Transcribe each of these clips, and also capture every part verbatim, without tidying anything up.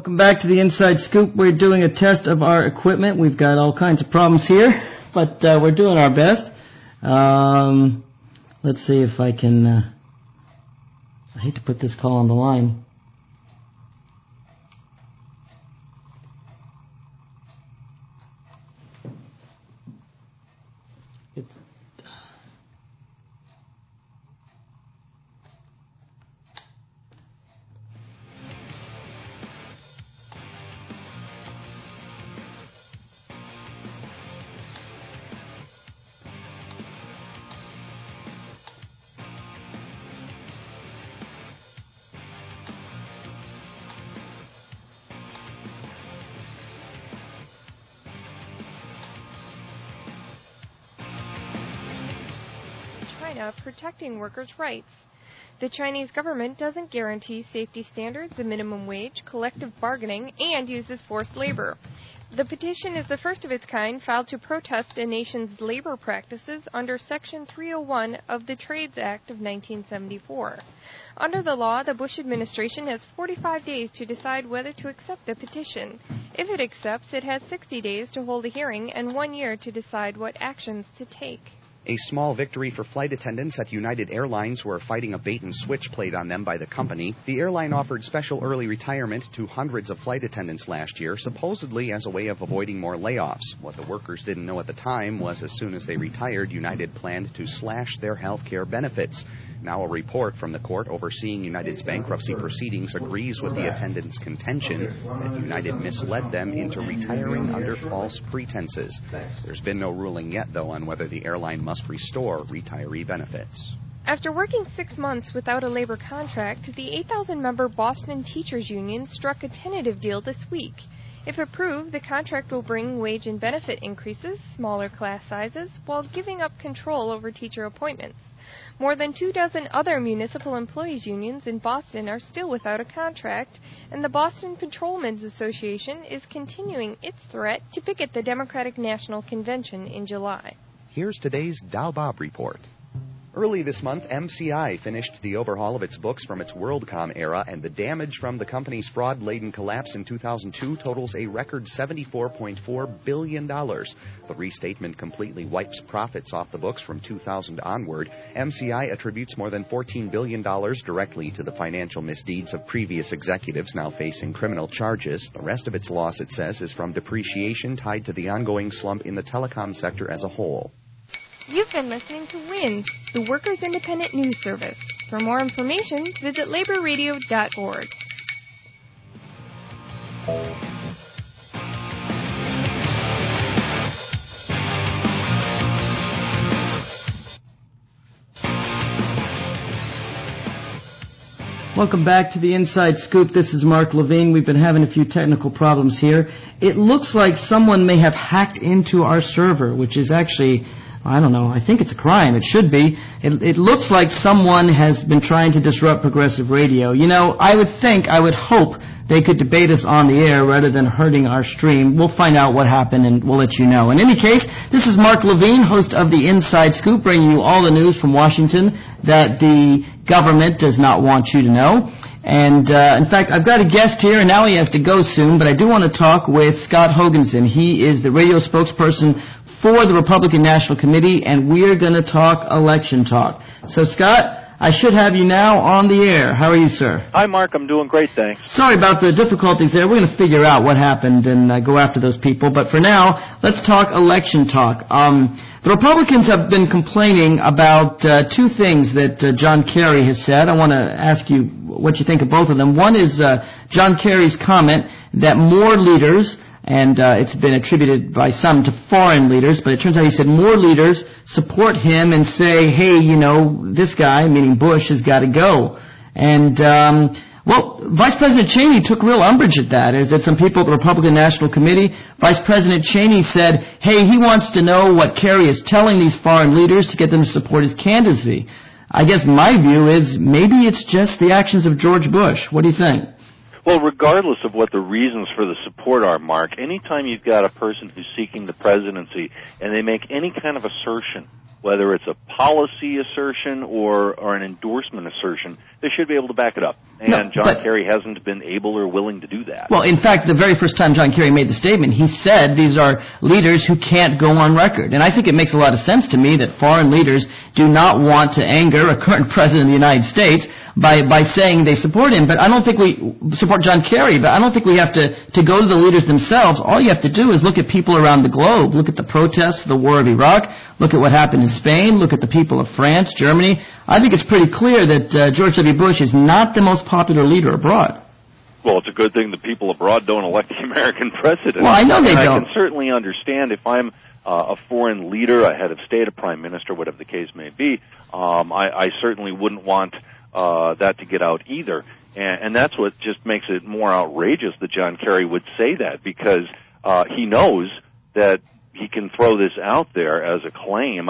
Welcome back to the Inside Scoop. We're doing a test of our equipment. We've got all kinds of problems here, but uh, we're doing our best. Um, let's see if I can... Uh, I hate to put this call on the line. It's... China protecting workers' rights. The Chinese government doesn't guarantee safety standards, a minimum wage, collective bargaining, and uses forced labor. The petition is the first of its kind filed to protest a nation's labor practices under Section three oh one of the Trades Act of nineteen seventy-four. Under the law, the Bush administration has forty-five days to decide whether to accept the petition. If it accepts, it has sixty days to hold a hearing and one year to decide what actions to take. A small victory for flight attendants at United Airlines who are fighting a bait-and-switch played on them by the company. The airline offered special early retirement to hundreds of flight attendants last year, supposedly as a way of avoiding more layoffs. What the workers didn't know at the time was as soon as they retired, United planned to slash their health care benefits. Now a report from the court overseeing United's bankruptcy proceedings agrees with the attendants' contention that United misled them into retiring under false pretenses. There's been no ruling yet, though, on whether the airline must restore retiree benefits. After working six months without a labor contract, the eight thousand member Boston Teachers Union struck a tentative deal this week. If approved, the contract will bring wage and benefit increases, smaller class sizes, while giving up control over teacher appointments. More than two dozen other municipal employees unions in Boston are still without a contract, and the Boston Patrolmen's Association is continuing its threat to picket the Democratic National Convention in July. Here's today's Dow Bob Report. Early this month, M C I finished the overhaul of its books from its WorldCom era, and the damage from the company's fraud-laden collapse in two thousand two totals a record seventy-four point four billion dollars. The restatement completely wipes profits off the books from two thousand onward. M C I attributes more than fourteen billion dollars directly to the financial misdeeds of previous executives now facing criminal charges. The rest of its loss, it says, is from depreciation tied to the ongoing slump in the telecom sector as a whole. You've been listening to WINS, the Workers' Independent News Service. For more information, visit labor radio dot org. Welcome back to the Inside Scoop. This is Mark Levine. We've been having a few technical problems here. It looks like someone may have hacked into our server, which is actually... I don't know. I think it's a crime. It should be. It, it looks like someone has been trying to disrupt progressive radio. You know, I would think, I would hope they could debate us on the air rather than hurting our stream. We'll find out what happened and we'll let you know. In any case, this is Mark Levine, host of the Inside Scoop, bringing you all the news from Washington that the government does not want you to know. And, uh, in fact, I've got a guest here, and now he has to go soon, but I do want to talk with Scott Hoganson. He is the radio spokesperson for the Republican National Committee, and we're going to talk election talk. So, Scott, I should have you now on the air. How are you, sir? Hi, Mark. I'm doing great, thanks. Sorry about the difficulties there. We're going to figure out what happened and uh, go after those people. But for now, let's talk election talk. Um, the Republicans have been complaining about uh, two things that uh, John Kerry has said. I want to ask you what you think of both of them. One is uh, John Kerry's comment that more leaders... and uh, it's been attributed by some to foreign leaders, but it turns out he said more leaders support him and say, hey, you know, this guy, meaning Bush, has got to go. And, um, well, Vice President Cheney took real umbrage at that, as did some people at the Republican National Committee. Vice President Cheney said, hey, he wants to know what Kerry is telling these foreign leaders to get them to support his candidacy. I guess my view is maybe it's just the actions of George Bush. What do you think? Well, regardless of what the reasons for the support are, Mark, anytime you've got a person who's seeking the presidency and they make any kind of assertion whether it's a policy assertion or, or an endorsement assertion, they should be able to back it up. And no, John but, Kerry hasn't been able or willing to do that. Well, in fact, the very first time John Kerry made the statement, he said these are leaders who can't go on record. And I think it makes a lot of sense to me that foreign leaders do not want to anger a current president of the United States by, by saying they support him. But I don't think we support John Kerry, but I don't think we have to, to go to the leaders themselves. All you have to do is look at people around the globe. Look at the protests, the war of Iraq. Look at what happened in Spain. Look at the people of France, Germany. I think it's pretty clear that uh, George W. Bush is not the most popular leader abroad. Well, it's a good thing the people abroad don't elect the American president. Well, I know they and don't. I can certainly understand if I'm uh, a foreign leader, a head of state, a prime minister, whatever the case may be, um, I, I certainly wouldn't want uh, that to get out either. And, and that's what just makes it more outrageous that John Kerry would say that, because uh, he knows that he can throw this out there as a claim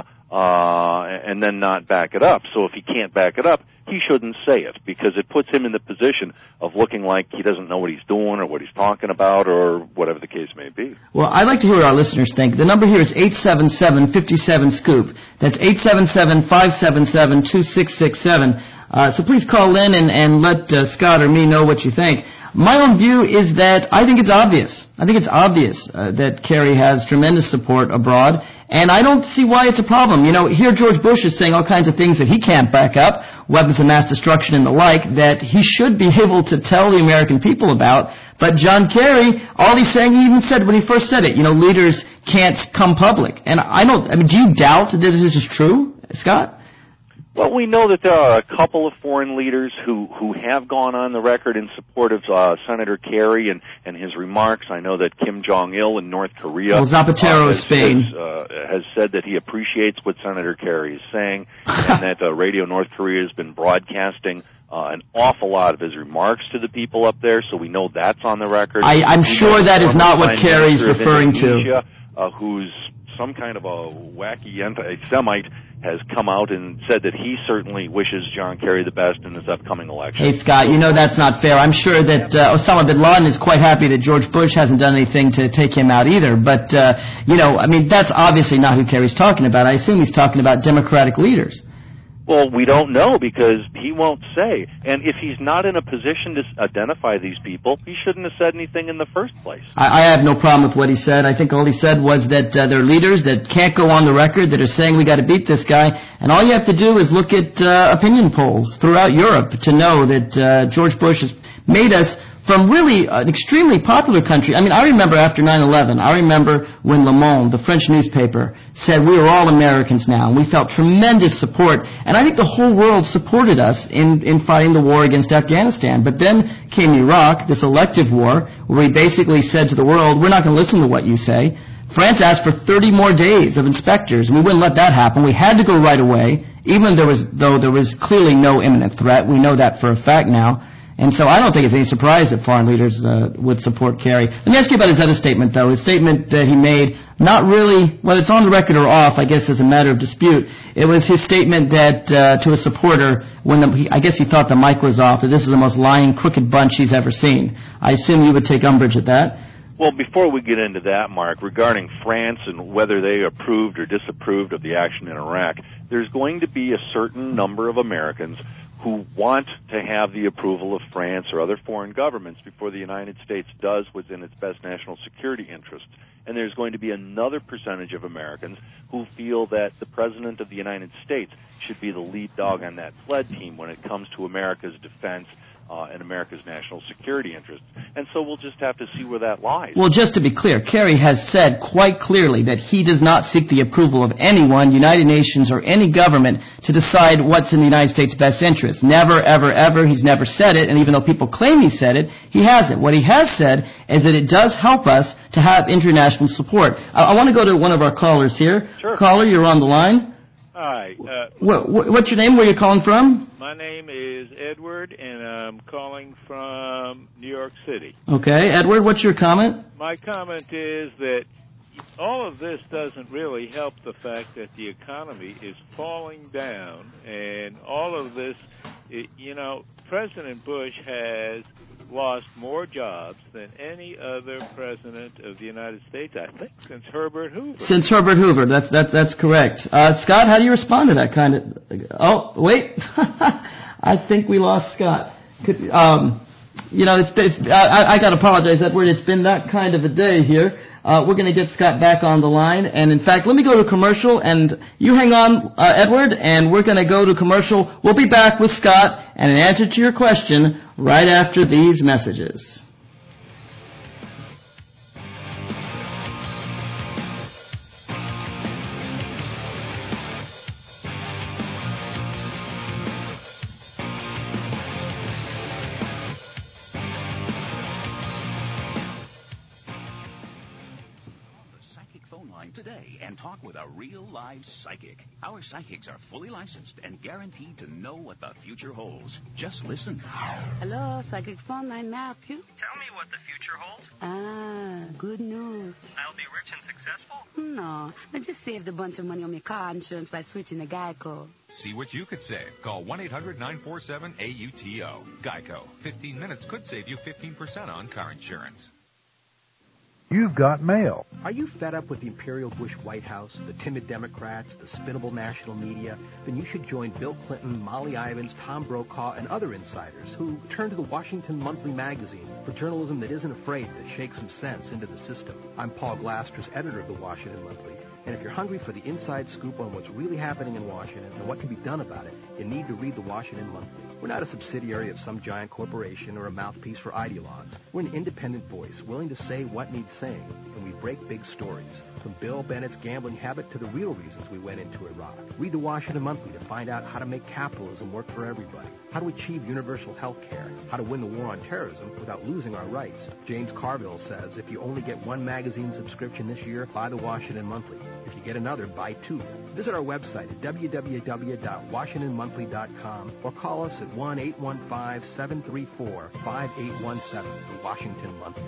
uh, and then not back it up. So if he can't back it up, he shouldn't say it, because it puts him in the position of looking like he doesn't know what he's doing or what he's talking about or whatever the case may be. Well, I'd like to hear what our listeners think. The number here is eight seven seven, five seven, SCOOP. That's eight seven seven, five seven seven, two six six seven. Uh, so please call in and, and let uh, Scott or me know what you think. My own view is that I think it's obvious. I think it's obvious uh, that Kerry has tremendous support abroad, and I don't see why it's a problem. You know, here George Bush is saying all kinds of things that he can't back up, weapons of mass destruction and the like, that he should be able to tell the American people about. But John Kerry, all he's saying, he even said when he first said it, you know, leaders can't come public. And I don't, I mean, do you doubt that this is true, Scott? Well, we know that there are a couple of foreign leaders who, who have gone on the record in support of uh, Senator Kerry and, and his remarks. I know that Kim Jong-il in North Korea well, Zapatero uh, of has, Spain. Has, uh, has said that he appreciates what Senator Kerry is saying, and that uh, Radio North Korea has been broadcasting uh, an awful lot of his remarks to the people up there, so we know that's on the record. I, I'm we sure that is not what Kerry's referring Indonesia, to. Uh, who's some kind of a wacky anti-Semite, has come out and said that he certainly wishes John Kerry the best in this upcoming election. Hey, Scott, you know that's not fair. I'm sure that uh, Osama bin Laden is quite happy that George Bush hasn't done anything to take him out either. But, uh, you know, I mean, that's obviously not who Kerry's talking about. I assume he's talking about Democratic leaders. Well, we don't know, because he won't say. And if he's not in a position to identify these people, he shouldn't have said anything in the first place. I, I have no problem with what he said. I think all he said was that uh, they're leaders that can't go on the record, that are saying we got to beat this guy. And all you have to do is look at uh, opinion polls throughout Europe to know that uh, George Bush has made us from really an extremely popular country. I mean, I remember after nine eleven, I remember when Le Monde, the French newspaper, said we are all Americans now, and we felt tremendous support. And I think the whole world supported us in, in fighting the war against Afghanistan. But then came Iraq, this elective war, where we basically said to the world, we're not going to listen to what you say. France asked for thirty more days of inspectors, and we wouldn't let that happen. We had to go right away, even there was, though there was clearly no imminent threat. We know that for a fact now. And so I don't think it's any surprise that foreign leaders uh, would support Kerry. Let me ask you about his other statement, though. His statement that he made, not really, whether it's on the record or off, I guess is a matter of dispute. It was his statement that uh, to a supporter, when the, he, I guess he thought the mic was off, that this is the most lying, crooked bunch he's ever seen. I assume you would take umbrage at that. Well, before we get into that, Mark, regarding France and whether they approved or disapproved of the action in Iraq, there's going to be a certain number of Americans who want to have the approval of France or other foreign governments before the United States does what's in its best national security interests. And there's going to be another percentage of Americans who feel that the President of the United States should be the lead dog on that sled team when it comes to America's defense Uh, and America's national security interests. And so we'll just have to see where that lies. Well, just to be clear, Kerry has said quite clearly that he does not seek the approval of anyone, United Nations or any government, to decide what's in the United States' best interest. Never, ever, ever. He's never said it, and even though people claim he said it, he hasn't. What he has said is that it does help us to have international support. I, I want to go to one of our callers here. Sure. Caller, you're on the line. Hi. Uh, what, what's your name? Where are you calling from? My name is Edward, and I'm calling from New York City. Okay. Edward, what's your comment? My comment is that all of this doesn't really help the fact that the economy is falling down, and all of this, it, you know, President Bush has lost more jobs than any other president of the United States, I think, since Herbert Hoover. Since Herbert Hoover, that's that, that's correct. Uh, Scott, how do you respond to that kind of? Oh, wait, I think we lost Scott. Could, um, you know, it's, it's I, I got to apologize, Edward. It's been that kind of a day here. Uh, we're going to get Scott back on the line. And, in fact, let me go to commercial, and you hang on, uh, Edward, and we're going to go to commercial. We'll be back with Scott and an answer to your question right after these messages. Today and talk with a real live psychic. Our psychics are fully licensed and guaranteed to know what the future holds. Just listen. Hello, Psychic Phone Line. May I help you? Tell me what the future holds. Ah, good news. I'll be rich and successful? No, I just saved a bunch of money on my car insurance by switching to Geico. See what you could save. Call one eight hundred nine four seven A U T O. Geico. fifteen minutes could save you fifteen percent on car insurance. You've got mail. Are you fed up with the Imperial Bush White House, the timid Democrats, the spinnable national media? Then you should join Bill Clinton, Molly Ivins, Tom Brokaw, and other insiders who turn to the Washington Monthly magazine for journalism that isn't afraid to shake some sense into the system. I'm Paul Glasters, editor of the Washington Monthly. And if you're hungry for the inside scoop on what's really happening in Washington and what can be done about it, you need to read the Washington Monthly. We're not a subsidiary of some giant corporation or a mouthpiece for ideologues. We're an independent voice, willing to say what needs saying, and we break big stories, from Bill Bennett's gambling habit to the real reasons we went into Iraq. Read the Washington Monthly to find out how to make capitalism work for everybody, how to achieve universal health care, how to win the war on terrorism without losing our rights. James Carville says if you only get one magazine subscription this year, buy the Washington Monthly. If you get another, buy two. Visit our website at w w w dot washington monthly dot com or call us at one eight one five, seven three four, five eight one seven, the Washington Monthly.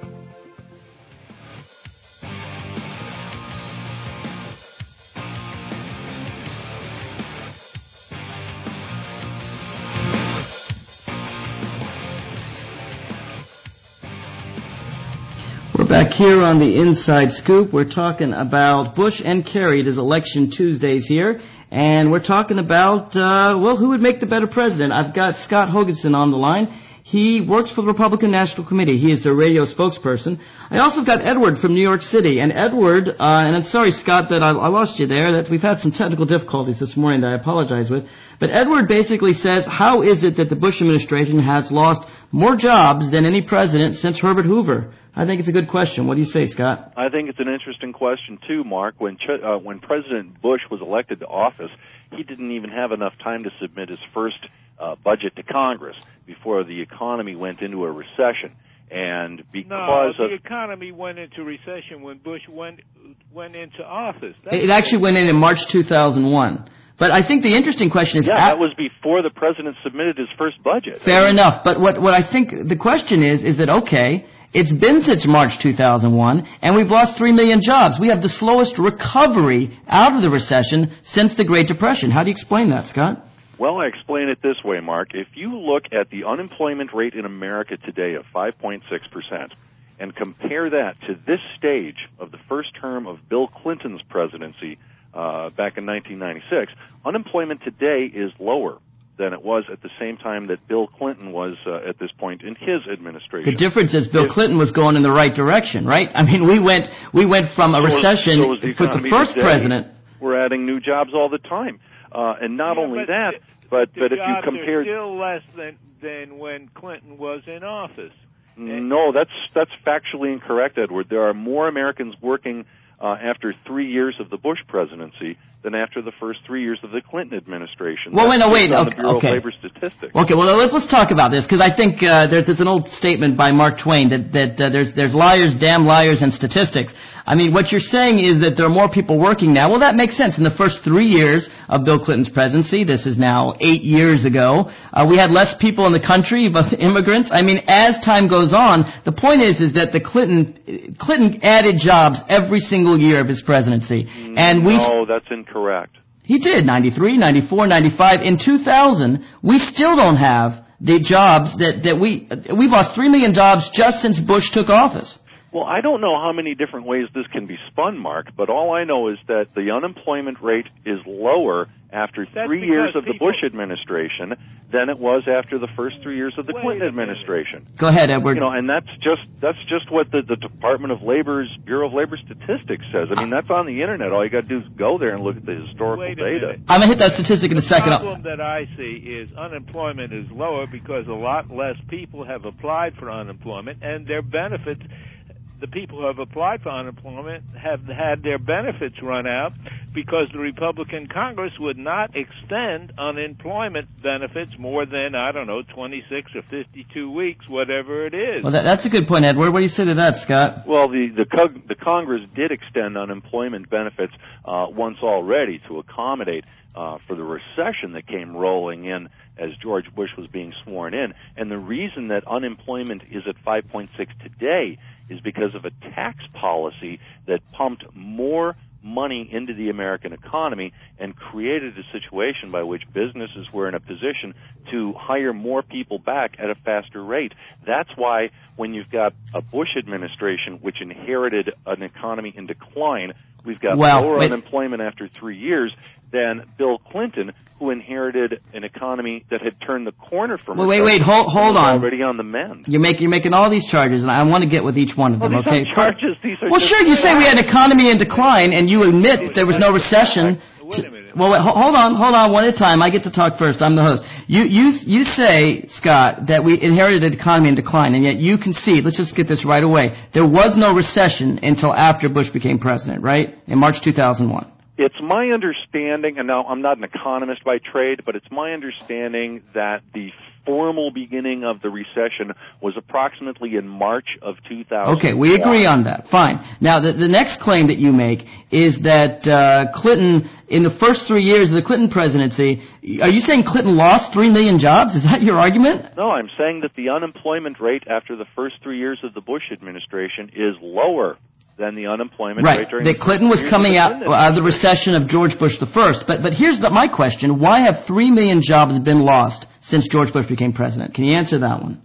We're back here on the Inside Scoop. We're talking about Bush and Kerry. It is Election Tuesdays here. And we're talking about, uh, well, who would make the better president? I've got Scott Hoganson on the line. He works for the Republican National Committee. He is their radio spokesperson. I also got Edward from New York City. And Edward, uh, and I'm sorry, Scott, that I, I lost you there. That we've had some technical difficulties this morning that I apologize with. But Edward basically says, how is it that the Bush administration has lost more jobs than any president since Herbert Hoover? I think it's a good question. What do you say, Scott? I think it's an interesting question, too, Mark. When Ch- uh, when President Bush was elected to office, he didn't even have enough time to submit his first uh, budget to Congress before the economy went into a recession. And because no, the of economy went into recession when Bush went went into office. That's it actually went in in March two thousand one. But I think the interesting question is... Yeah, that was before the president submitted his first budget. Fair I mean, enough. But what, what I think the question is, is that, okay, it's been since March two thousand one, and we've lost three million jobs. We have the slowest recovery out of the recession since the Great Depression. How do you explain that, Scott? Well, I explain it this way, Mark. If you look at the unemployment rate in America today of five point six percent and compare that to this stage of the first term of Bill Clinton's presidency uh, back in nineteen ninety-six, unemployment today is lower than it was at the same time that Bill Clinton was uh, at this point in his administration. The difference is Bill if, Clinton was going in the right direction, right? I mean, we went we went from a so recession was, so was the with the first today. president. We're adding new jobs all the time. Uh, and not yeah, only but that, the, but, the but if you jobs compare... are still less than, than when Clinton was in office. No, that's that's factually incorrect, Edward. There are more Americans working uh, after three years of the Bush presidency than after the first three years of the Clinton administration. Well, wait, no, wait. On Okay. the Bureau okay. of Labor Statistics. Okay, well, let's, let's talk about this, because I think uh, there's, there's an old statement by Mark Twain that, that uh, there's, there's liars, damn liars, and statistics. I mean, what you're saying is that there are more people working now. Well, that makes sense. In the first three years of Bill Clinton's presidency, this is now eight years ago, uh, we had less people in the country, both immigrants. I mean, as time goes on, the point is, is that the Clinton, Clinton added jobs every single year of his presidency. And we No, that's incorrect. He did, ninety-three, ninety-four, ninety-five. In two thousand, we still don't have the jobs that, that we, we've lost three million jobs just since Bush took office. Well, I don't know how many different ways this can be spun, Mark, but all I know is that the unemployment rate is lower after That's three years of the people... Bush administration than it was after the first three years of the Wait Clinton administration. Go ahead, Edward. You know, and that's just that's just what the, the Department of Labor's Bureau of Labor Statistics says. I mean, that's on the internet. All you got to do is go there and look at the historical Wait a data. minute. I'm gonna hit that statistic in a the second. The problem that I see is unemployment is lower because a lot less people have applied for unemployment, and their benefits. The people who have applied for unemployment have had their benefits run out because the Republican Congress would not extend unemployment benefits more than, I don't know, twenty-six or fifty-two weeks, whatever it is. Well, that, that's a good point, Edward. What do you say to that, Scott? Well, the the, co- the Congress did extend unemployment benefits uh, once already to accommodate uh, for the recession that came rolling in as George Bush was being sworn in. And the reason that unemployment is at five point six today is because of a tax policy that pumped more money into the American economy and created a situation by which businesses were in a position to hire more people back at a faster rate. That's why when you've got a Bush administration which inherited an economy in decline, we've got well, lower wait. unemployment after three years than Bill Clinton, who inherited an economy that had turned the corner from well, wait, wait, hold, hold on. Already on the mend. You're making you're making all these charges, and I want to get with each one of them. Well, these okay? aren't charges. These are well, just sure. You say we had an economy in decline, and you admit that there was no recession. Wait a minute. Well, wait, hold on, hold on, one at a time. I get to talk first. I'm the host. You, you, you say, Scott, that we inherited an economy in decline, and yet you concede. Let's just get this right away. There was no recession until after Bush became president, right? In March two thousand one. It's my understanding, and now I'm not an economist by trade, but it's my understanding that the formal beginning of the recession was approximately in March of two thousand one. Okay, we agree on that. Fine. Now, the, the next claim that you make is that uh, Clinton, in the first three years of the Clinton presidency, are you saying Clinton lost three million jobs? Is that your argument? No, I'm saying that the unemployment rate after the first three years of the Bush administration is lower than the unemployment right. rate during that the Clinton was coming out of the recession of George Bush the first. But but here's the, my question: why have three million jobs been lost since George Bush became president? Can you answer that one?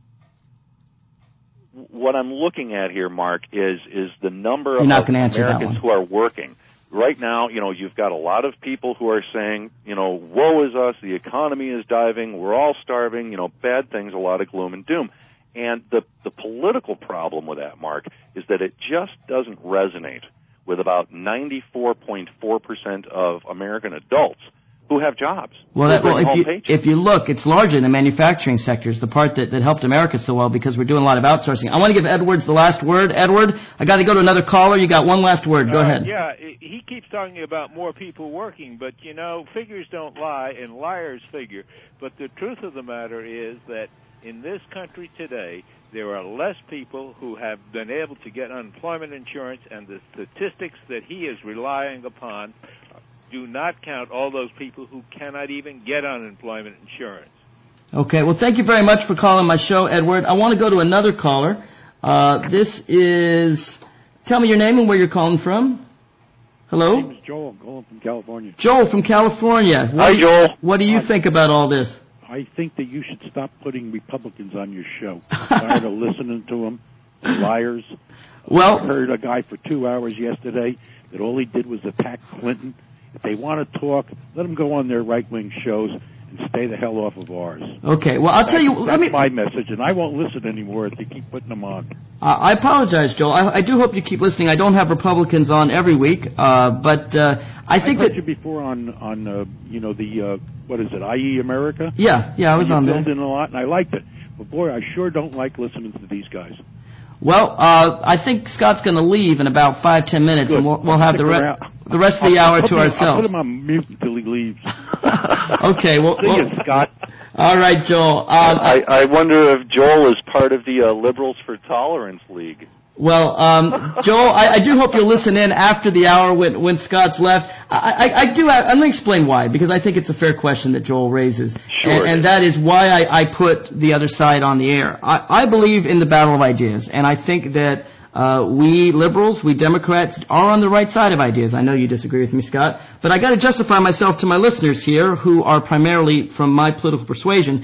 What I'm looking at here, Mark, is is the number You're of not gonna answer that Americans one. who are working. Right now, you know, you've got a lot of people who are saying, you know, woe is us, the economy is diving, we're all starving, you know, bad things, a lot of gloom and doom. And the, the political problem with that, Mark, is that it just doesn't resonate with about ninety-four point four percent of American adults who have jobs. Well, that, well if, you, paychecks. if you look, it's largely in the manufacturing sector. It's the part that, that helped America so well because we're doing a lot of outsourcing. I want to give Edwards the last word. Edward, I got to go to another caller. You got one last word. Go uh, ahead. Yeah, he keeps talking about more people working, but, you know, figures don't lie and liars figure. But the truth of the matter is that in this country today, there are less people who have been able to get unemployment insurance, and the statistics that he is relying upon do not count all those people who cannot even get unemployment insurance. Okay, well, thank you very much for calling my show, Edward. I want to go to another caller. Uh, this is, tell me your name and where you're calling from. Hello? My name is Joel. I'm calling from California. Joel from California. What Hi, do you, Joel. What do you think about all this? I think that you should stop putting Republicans on your show. I'm tired of listening to them. They're liars. Well, I heard a guy for two hours yesterday that all he did was attack Clinton. If they want to talk, let them go on their right-wing shows and stay the hell off of ours. Okay, well, I'll that's, tell you... That's let me, my message, and I won't listen anymore if they keep putting them on. Uh, I apologize, Joel. I, I do hope you keep listening. I don't have Republicans on every week, uh, but uh, I think I heard that... you before on, on uh, you know, the, uh, what is it, I E America? Yeah, yeah, I was you on there. filled in a lot, and I liked it. But, boy, I sure don't like listening to these guys. Well, uh, I think Scott's going to leave in about five, ten minutes, Good. and we'll, we'll have the, re- the rest of the I'll, hour I'll to put ourselves. I'll put him on mute until he leaves. Okay, well... See well, you, Scott. All right, Joel. Um, I, I wonder if Joel is part of the uh, Liberals for Tolerance League. Well, um, Joel, I, I do hope you'll listen in after the hour when, when Scott's left. I, I, I do. I, I'm going to explain why, because I think it's a fair question that Joel raises, Sure and, and that is why I, I put the other side on the air. I, I believe in the battle of ideas, and I think that uh, we liberals, we Democrats, are on the right side of ideas. I know you disagree with me, Scott, but I got to justify myself to my listeners here, who are primarily from my political persuasion.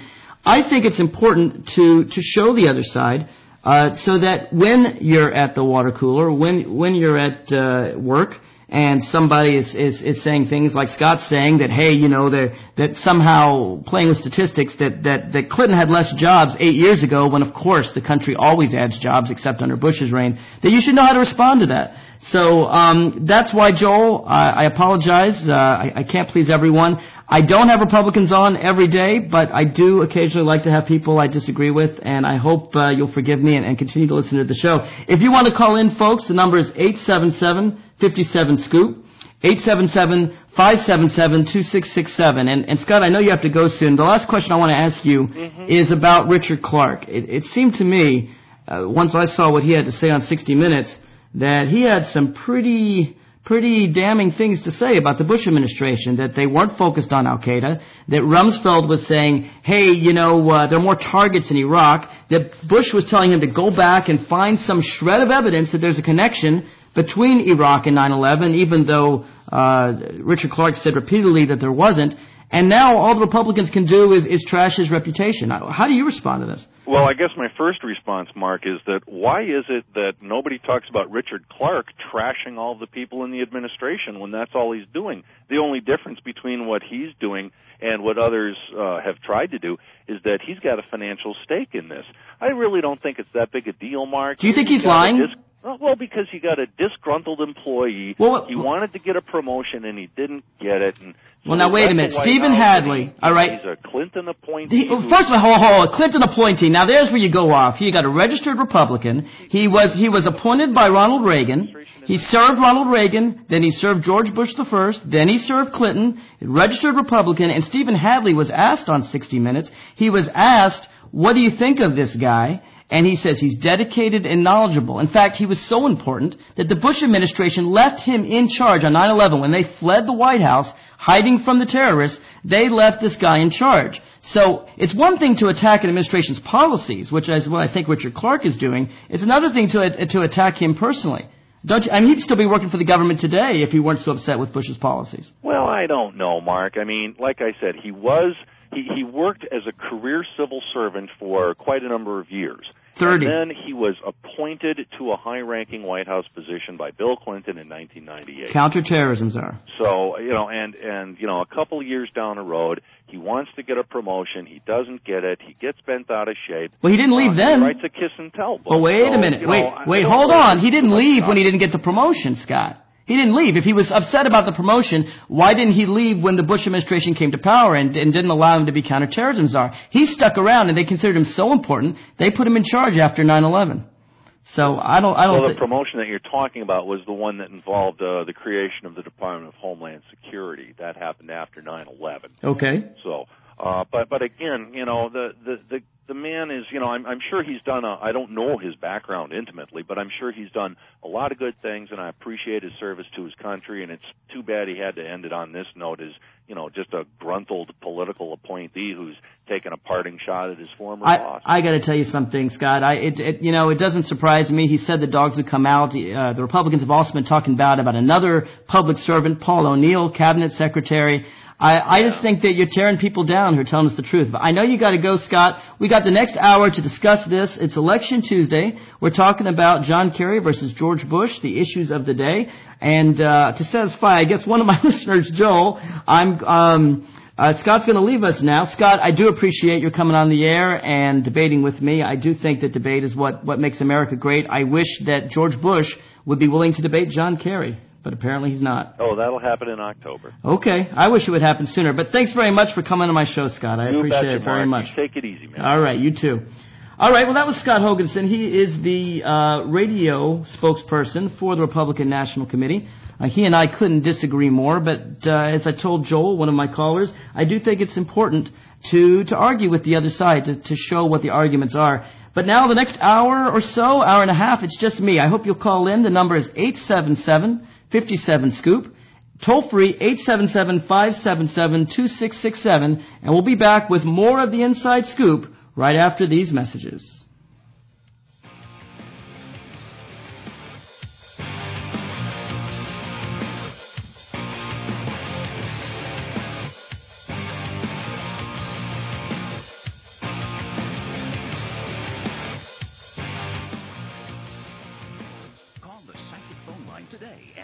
I think it's important to, to show the other side, uh, so that when you're at the water cooler, when, when you're at, uh, work, and somebody is, is, is saying things like Scott's saying that, hey, you know, that somehow playing with statistics that, that, that Clinton had less jobs eight years ago when, of course, the country always adds jobs except under Bush's reign, that you should know how to respond to that. So um, that's why, Joel, I, I apologize. Uh, I, I can't please everyone. I don't have Republicans on every day, but I do occasionally like to have people I disagree with, and I hope uh, you'll forgive me and, and continue to listen to the show. If you want to call in, folks, the number is eight seven seven, five seven, scoop, eight seven seven, five seven seven, two six six seven. And, and Scott, I know you have to go soon. The last question I want to ask you mm-hmm. is about Richard Clarke. It, it seemed to me, uh, once I saw what he had to say on sixty minutes, that he had some pretty... pretty damning things to say about the Bush administration, that they weren't focused on Al-Qaeda, that Rumsfeld was saying, hey, you know, uh, there are more targets in Iraq, that Bush was telling him to go back and find some shred of evidence that there's a connection between Iraq and nine eleven, even though uh, Richard Clarke said repeatedly that there wasn't. And now all the Republicans can do is, is trash his reputation. How do you respond to this? Well, I guess my first response, Mark, is that why is it that nobody talks about Richard Clarke trashing all the people in the administration when that's all he's doing? The only difference between what he's doing and what others uh, have tried to do is that he's got a financial stake in this. I really don't think it's that big a deal, Mark. Do you think he's, he's lying? Dis- well, because he got a disgruntled employee. Well, he wanted to get a promotion and he didn't get it. And so well, now wait a minute. Stephen Hadley, he, all right. He's a Clinton appointee. He, first of all, hold, hold, a Clinton appointee. Now there's where you go off. He got a registered Republican. He was he was appointed by Ronald Reagan. He served Ronald Reagan, then he served George Bush the First, then he served Clinton, registered Republican, and Stephen Hadley was asked on sixty minutes, he was asked, what do you think of this guy? And he says he's dedicated and knowledgeable. In fact, he was so important that the Bush administration left him in charge on nine eleven. When they fled the White House, hiding from the terrorists, they left this guy in charge. So it's one thing to attack an administration's policies, which is what I think Richard Clarke is doing. It's another thing to to attack him personally. Don't you? I mean, he'd still be working for the government today if he weren't so upset with Bush's policies. Well, I don't know, Mark. I mean, like I said, he was he, he worked as a career civil servant for quite a number of years. thirty. And then he was appointed to a high-ranking White House position by Bill Clinton in nineteen ninety-eight. Counterterrorism czar. So, you know, and, and, you know, a couple of years down the road, he wants to get a promotion. He doesn't get it. He gets bent out of shape. Well, he didn't leave uh, then. He writes a kiss and tell book. Well, wait so, a minute. You wait, know, wait, hold on. He didn't leave when he didn't get the promotion, Scott. He didn't leave. If he was upset about the promotion, why didn't he leave when the Bush administration came to power and, and didn't allow him to be counterterrorism czar? He stuck around, and they considered him so important, they put him in charge after nine eleven. So I don't, I don't. Well, the th- promotion that you're talking about was the one that involved uh, the creation of the Department of Homeland Security. That happened after nine eleven. Okay. So, uh, but but again, you know, the the the. The man is, you know, I'm, I'm sure he's done a, I don't know his background intimately, but I'm sure he's done a lot of good things, and I appreciate his service to his country, and it's too bad he had to end it on this note as, you know, just a gruntled political appointee who's taken a parting shot at his former I, boss. I gotta tell you something, Scott. I, it, it, you know, it doesn't surprise me. He said the dogs would come out. Uh, the Republicans have also been talking about, about another public servant, Paul O'Neill, cabinet secretary. I, I just think that you're tearing people down who are telling us the truth. But I know you got to go, Scott. We got the next hour to discuss this. It's Election Tuesday. We're talking about John Kerry versus George Bush, the issues of the day. And uh, to satisfy, I guess, one of my listeners, Joel, I'm um, uh, Scott's going to leave us now. Scott, I do appreciate your coming on the air and debating with me. I do think that debate is what, what makes America great. I wish that George Bush would be willing to debate John Kerry. But apparently he's not. Oh, that'll happen in October. Okay. I wish it would happen sooner. But thanks very much for coming on my show, Scott. I you appreciate betcha, it very Mark. much. You take it easy, man. All right. You too. All right. Well, that was Scott Hoganson. He is the uh, radio spokesperson for the Republican National Committee. Uh, he and I couldn't disagree more. But uh, as I told Joel, one of my callers, I do think it's important to, to argue with the other side, to, to show what the arguments are. But now the next hour or so, hour and a half, it's just me. I hope you'll call in. The number is eight seven seven, five seven, scoop. Toll free, eight seven seven, five seven seven, two six six seven. And we'll be back with more of the Inside Scoop right after these messages.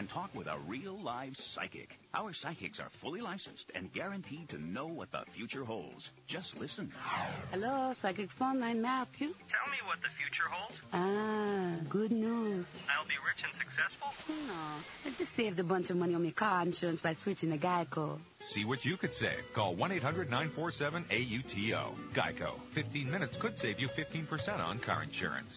talk with a real live psychic. Our psychics are fully licensed and guaranteed to know what the future holds. Just listen. Hello, psychic phone line. May I help you? Tell me what the future holds. Ah, good news. I'll be rich and successful? No, I just saved a bunch of money on my car insurance by switching to Geico. See what you could save. Call one eight hundred nine four seven A U T O. Geico. fifteen minutes could save you fifteen percent on car insurance.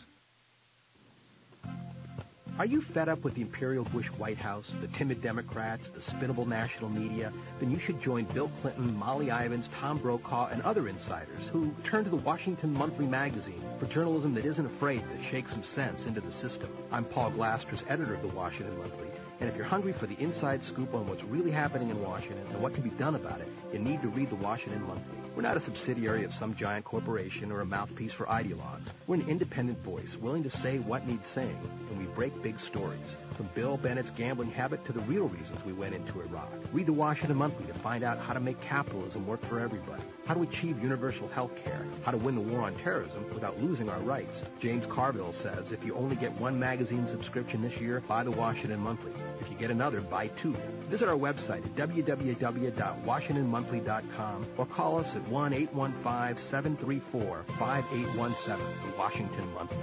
Are you fed up with the Imperial Bush White House, the timid Democrats, the spinnable national media? Then you should join Bill Clinton, Molly Ivins, Tom Brokaw, and other insiders who turn to the Washington Monthly magazine for journalism that isn't afraid to shake some sense into the system. I'm Paul Glasters, editor of the Washington Monthly, and if you're hungry for the inside scoop on what's really happening in Washington and what can be done about it, you need to read the Washington Monthly. We're not a subsidiary of some giant corporation or a mouthpiece for ideologues. We're an independent voice willing to say what needs saying, and we break big stories, from Bill Bennett's gambling habit to the real reasons we went into Iraq. Read the Washington Monthly to find out how to make capitalism work for everybody, how to achieve universal health care, how to win the war on terrorism without losing our rights. James Carville says if you only get one magazine subscription this year, buy the Washington Monthly. If you get another, buy two. Visit our website at w w w dot washington monthly dot com or call us at one eight one five, seven three four, five eight one seven, the Washington Monthly.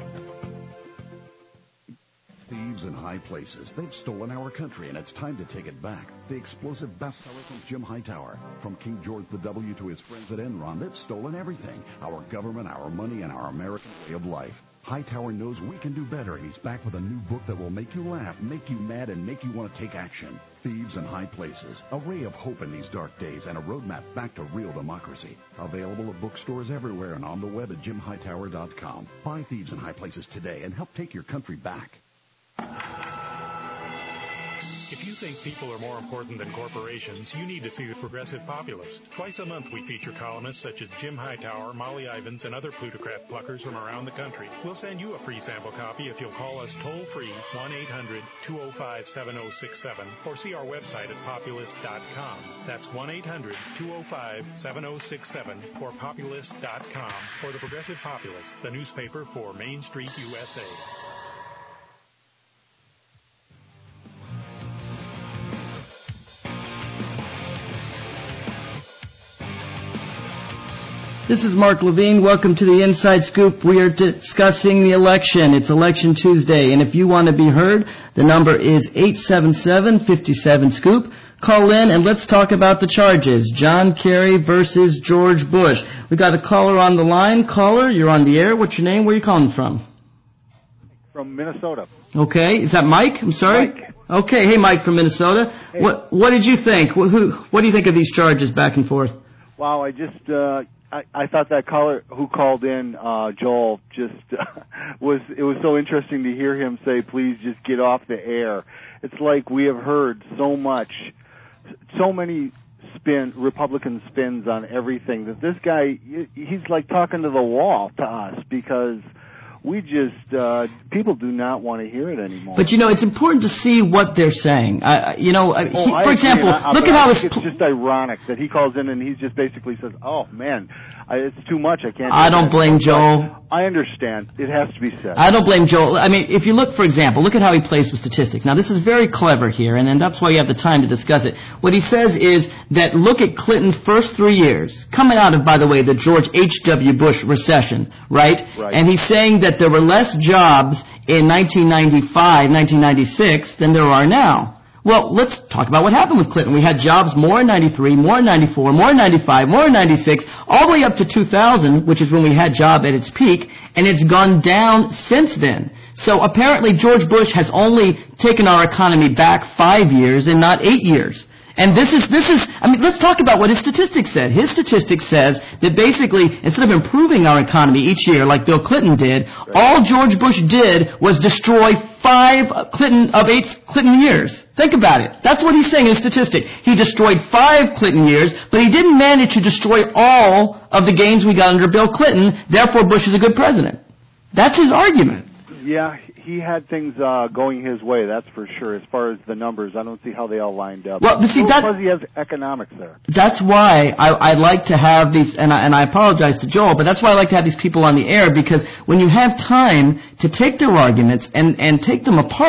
Thieves in high places. They've stolen our country, and it's time to take it back. The explosive bestseller from Jim Hightower. From King George the W to his friends at Enron, they've stolen everything. Our government, our money, and our American way of life. Hightower knows we can do better, and he's back with a new book that will make you laugh, make you mad, and make you want to take action. Thieves in High Places. A ray of hope in these dark days and a roadmap back to real democracy. Available at bookstores everywhere and on the web at jim hightower dot com. Buy Thieves in High Places today and help take your country back. If you think people are more important than corporations, you need to see the Progressive Populist. Twice a month we feature columnists such as Jim Hightower, Molly Ivins, and other plutocrat pluckers from around the country. We'll send you a free sample copy if you'll call us toll-free one eight hundred, two oh five, seven oh six seven or see our website at populist dot com. That's one eight hundred, two oh five, seven oh six seven or populist dot com or the Progressive Populist, the newspaper for Main Street, U S A. This is Mark Levine. Welcome to the Inside Scoop. We are discussing the election. It's Election Tuesday, and if you want to be heard, the number is eight seven seven, five seven, SCOOP. Call in and let's talk about the charges. John Kerry versus George Bush. We got a caller on the line. Caller, you're on the air. What's your name? Where are you calling from? From Minnesota. Okay. Is that Mike? I'm sorry? Mike. Okay. Hey, Mike from Minnesota. Hey. What What did you think? Who, what do you think of these charges back and forth? Wow, I just... Uh I, I thought that caller who called in, uh, Joel, just uh, was, it was so interesting to hear him say, please just get off the air. It's like we have heard so much, so many spin, Republican spins on everything that this guy, he's like talking to the wall to us because we just, uh, people do not want to hear it anymore. But, you know, it's important to see what they're saying. Uh, you know, uh, oh, he, for example, I, look I, at how it's it's... just ironic that he calls in and he just basically says, oh, man, I, it's too much. I can't... I don't blame Joel. I understand. It has to be said. I don't blame Joel. I mean, if you look, for example, look at how he plays with statistics. Now, this is very clever here, and, and that's why you have the time to discuss it. What he says is that look at Clinton's first three years, coming out of, by the way, the George H W. Bush recession, right? Right. And he's saying that there were less jobs in nineteen ninety-five, nineteen ninety-six than there are now. Well, let's talk about what happened with Clinton. We had jobs more in ninety-three, more in ninety-four, more in ninety-five, more in ninety-six, all the way up to two thousand, which is when we had job at its peak, and it's gone down since then. So apparently George Bush has only taken our economy back five years and not eight years. And this is, this is, I mean, let's talk about what his statistics said. His statistics says that basically, instead of improving our economy each year like Bill Clinton did, right, all George Bush did was destroy five Clinton, of eight Clinton years. Think about it. That's what he's saying in his statistic. He destroyed five Clinton years, but he didn't manage to destroy all of the gains we got under Bill Clinton, therefore Bush is a good president. That's his argument. Yeah, he had things uh, going his way, that's for sure. As far as the numbers, I don't see how they all lined up. Well, see, that, plus he has economics there. That's why I, I like to have these, and I, and I apologize to Joel, but that's why I like to have these people on the air, because when you have time to take their arguments and, and take them apart, I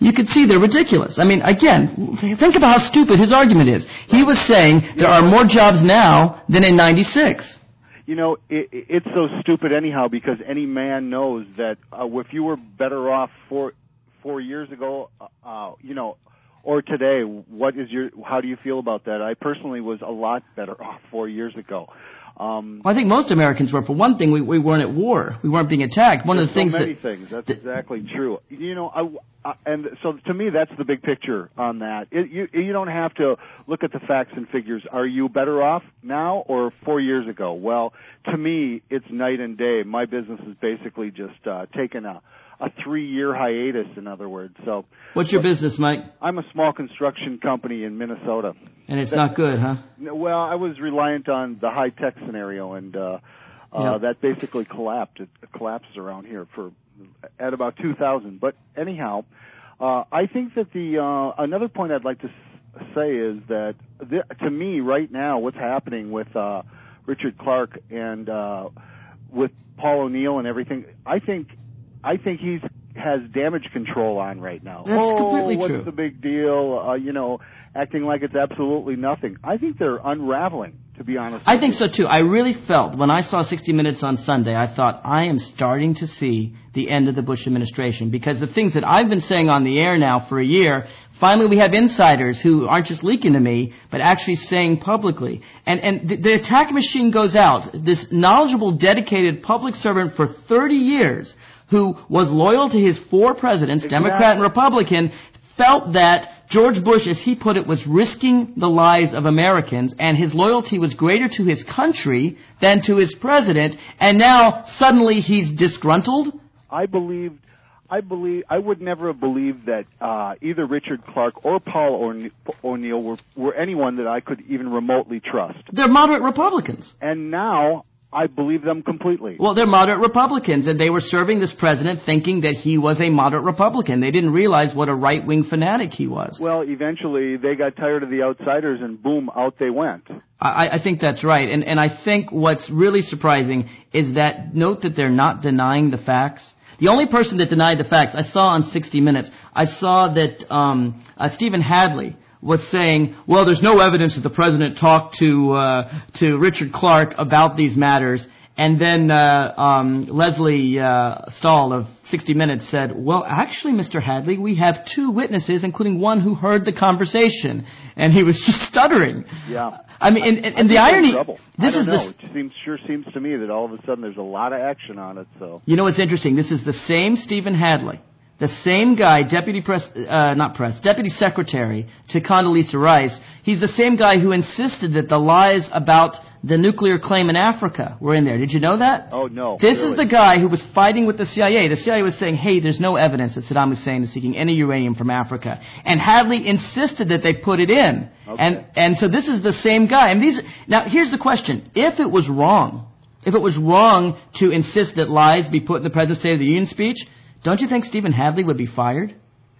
you could see they're ridiculous. I mean, again, think about how stupid his argument is. He was saying there are more jobs now than in ninety-six. You know, it, it's so stupid anyhow, because any man knows that uh, if you were better off four four years ago, uh, you know, or today, what is your? How do you feel about that? I personally was a lot better off four years ago. Um, well, I think most Americans were. For one thing, we, we weren't at war. We weren't being attacked. One of the things so many that, things. That's th- exactly true. You know, I, I, and so to me, that's the big picture on that. It, you, you don't have to look at the facts and figures. Are you better off now or four years ago? Well, to me, it's night and day. My business is basically just uh, taken a, a three-year hiatus, in other words. So, what's your business, Mike? I'm a small construction company in Minnesota. And it's that, not good, huh? Well, I was reliant on the high-tech scenario, and uh, uh, yeah. that basically collapsed. It collapses around here for at about two thousand. But anyhow, uh, I think that the uh, another point I'd like to s- say is that th- to me right now, what's happening with uh, Richard Clark and uh, with Paul O'Neill and everything, I think I think he's has damage control on right now. That's oh, completely what's true. What's the big deal? Uh, you know, acting like it's absolutely nothing. I think they're unraveling, to be honest. I think so, too. I really felt, when I saw sixty minutes on Sunday, I thought, I am starting to see the end of the Bush administration, because the things that I've been saying on the air now for a year, finally we have insiders who aren't just leaking to me, but actually saying publicly. And, and the, the attack machine goes out. This knowledgeable, dedicated public servant for thirty years, who was loyal to his four presidents, exactly. Democrat and Republican, felt that George Bush, as he put it, was risking the lives of Americans, and his loyalty was greater to his country than to his president, and now suddenly he's disgruntled? I believed, I believe, I would never have believed that uh, either Richard Clark or Paul O'Neill were, were anyone that I could even remotely trust. They're moderate Republicans. And now I believe them completely. Well, they're moderate Republicans, and they were serving this president thinking that he was a moderate Republican. They didn't realize what a right-wing fanatic he was. Well, eventually they got tired of the outsiders, and boom, out they went. I, I think that's right. And, and I think what's really surprising is that, note that they're not denying the facts. The only person that denied the facts, I saw on sixty minutes, I saw that um, uh, Stephen Hadley was saying, well, there's no evidence that the president talked to uh, to Richard Clark about these matters. And then uh, um, Leslie uh, Stahl of sixty minutes said, well, actually, Mister Hadley, we have two witnesses, including one who heard the conversation. And he was just stuttering. Yeah. I mean, and, and, and the irony, trouble. this I don't is know. this. It seems, sure seems to me that all of a sudden there's a lot of action on it. So you know what's interesting? This is the same Stephen Hadley. The same guy, deputy press, uh, not press, deputy secretary to Condoleezza Rice. He's the same guy who insisted that the lies about the nuclear claim in Africa were in there. Did you know that? Oh, no. This really? is the guy who was fighting with the C I A. The C I A was saying, hey, there's no evidence that Saddam Hussein is seeking any uranium from Africa. And Hadley insisted that they put it in. Okay. And, and so this is the same guy. And these, now here's the question. If it was wrong, if it was wrong to insist that lies be put in the President's State of the Union speech, don't you think Stephen Hadley would be fired?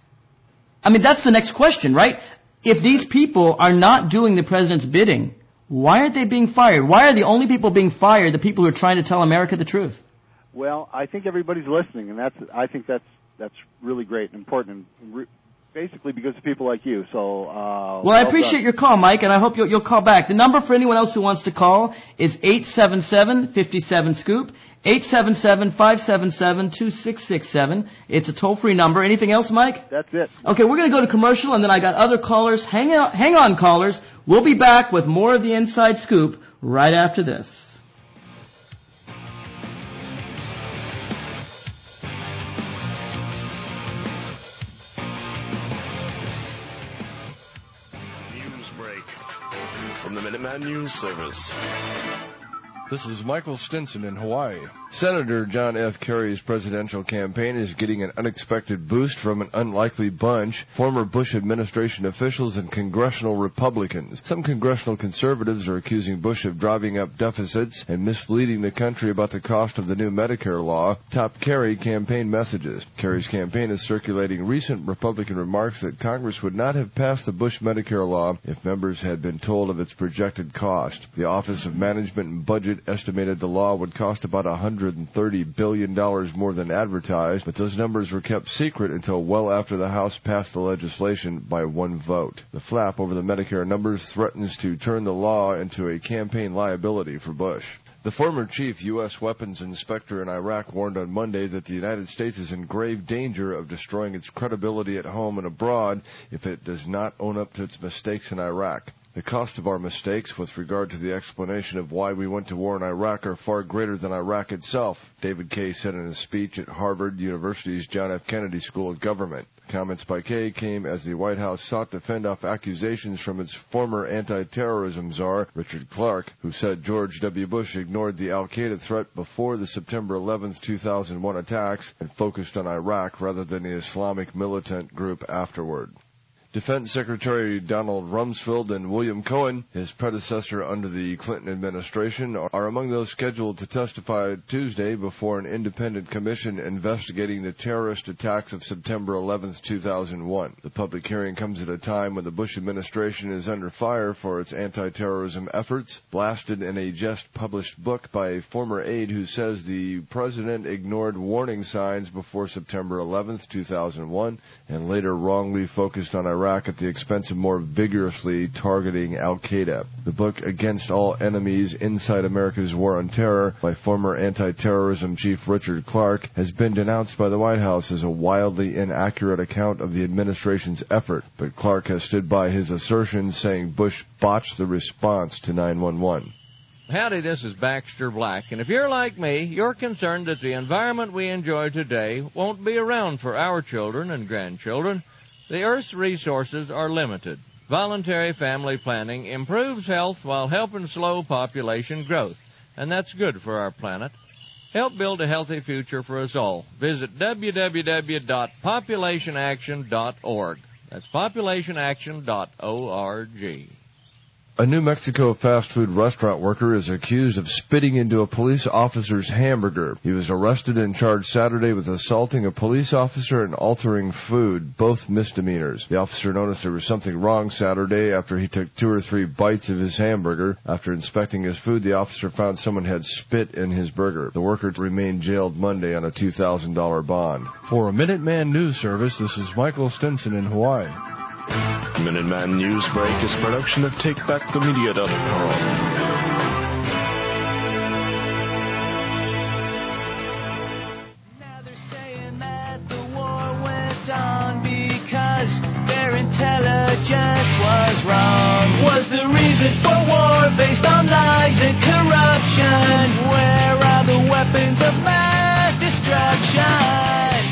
I mean, that's the next question, right? If these people are not doing the president's bidding, why aren't they being fired? Why are the only people being fired the people who are trying to tell America the truth? Well, I think everybody's listening, and that's I think that's that's really great and important, and re- basically because of people like you. So, uh, well, I appreciate your call, Mike, and I hope you'll, you'll call back. The number for anyone else who wants to call is eight seven seven, five seven, scoop. eight seven seven, five seven seven, two six six seven. It's a toll-free number. Anything else, Mike? That's it. Okay, we're going to go to commercial, and then I got other callers. Hang on, hang on, callers. We'll be back with more of the Inside Scoop right after this. News break from the Minuteman News Service. This is Michael Stinson in Hawaii. Senator John F. Kerry's presidential campaign is getting an unexpected boost from an unlikely bunch, former Bush administration officials and congressional Republicans. Some congressional conservatives are accusing Bush of driving up deficits and misleading the country about the cost of the new Medicare law, top Kerry campaign messages. Kerry's campaign is circulating recent Republican remarks that Congress would not have passed the Bush Medicare law if members had been told of its projected cost. The Office of Management and Budget budget estimated the law would cost about one hundred thirty billion dollars more than advertised, but those numbers were kept secret until well after the House passed the legislation by one vote. The flap over the Medicare numbers threatens to turn the law into a campaign liability for Bush. The former chief U S weapons inspector in Iraq warned on Monday that the United States is in grave danger of destroying its credibility at home and abroad if it does not own up to its mistakes in Iraq. The cost of our mistakes with regard to the explanation of why we went to war in Iraq are far greater than Iraq itself, David Kaye said in a speech at Harvard University's John F. Kennedy School of Government. Comments by Kaye came as the White House sought to fend off accusations from its former anti-terrorism czar, Richard Clarke, who said George W. Bush ignored the al-Qaeda threat before the September eleventh, two thousand one attacks and focused on Iraq rather than the Islamic militant group afterward. Defense Secretary Donald Rumsfeld and William Cohen, his predecessor under the Clinton administration, are among those scheduled to testify Tuesday before an independent commission investigating the terrorist attacks of September eleventh, two thousand one. The public hearing comes at a time when the Bush administration is under fire for its anti-terrorism efforts, blasted in a just-published book by a former aide who says the president ignored warning signs before September eleventh, two thousand one, and later wrongly focused on Iraq at the expense of more vigorously targeting al-Qaeda. The book, Against All Enemies, Inside America's War on Terror, by former anti-terrorism chief Richard Clarke, has been denounced by the White House as a wildly inaccurate account of the administration's effort, but Clarke has stood by his assertions, saying Bush botched the response to nine one one. Howdy, this is Baxter Black, and if you're like me, you're concerned that the environment we enjoy today won't be around for our children and grandchildren. The Earth's resources are limited. Voluntary family planning improves health while helping slow population growth, and that's good for our planet. Help build a healthy future for us all. Visit w w w dot population action dot org. That's population action dot org. A New Mexico fast food restaurant worker is accused of spitting into a police officer's hamburger. He was arrested and charged Saturday with assaulting a police officer and altering food, both misdemeanors. The officer noticed there was something wrong Saturday after he took two or three bites of his hamburger. After inspecting his food, the officer found someone had spit in his burger. The worker remained jailed Monday on a two thousand dollars bond. For a Minuteman News Service, this is Michael Stinson in Hawaii. Minuteman News Break is a production of take back the media dot com. Now they're saying that the war went on because their intelligence was wrong. Was the reason for war based on lies and corruption? Where are the weapons of mass destruction?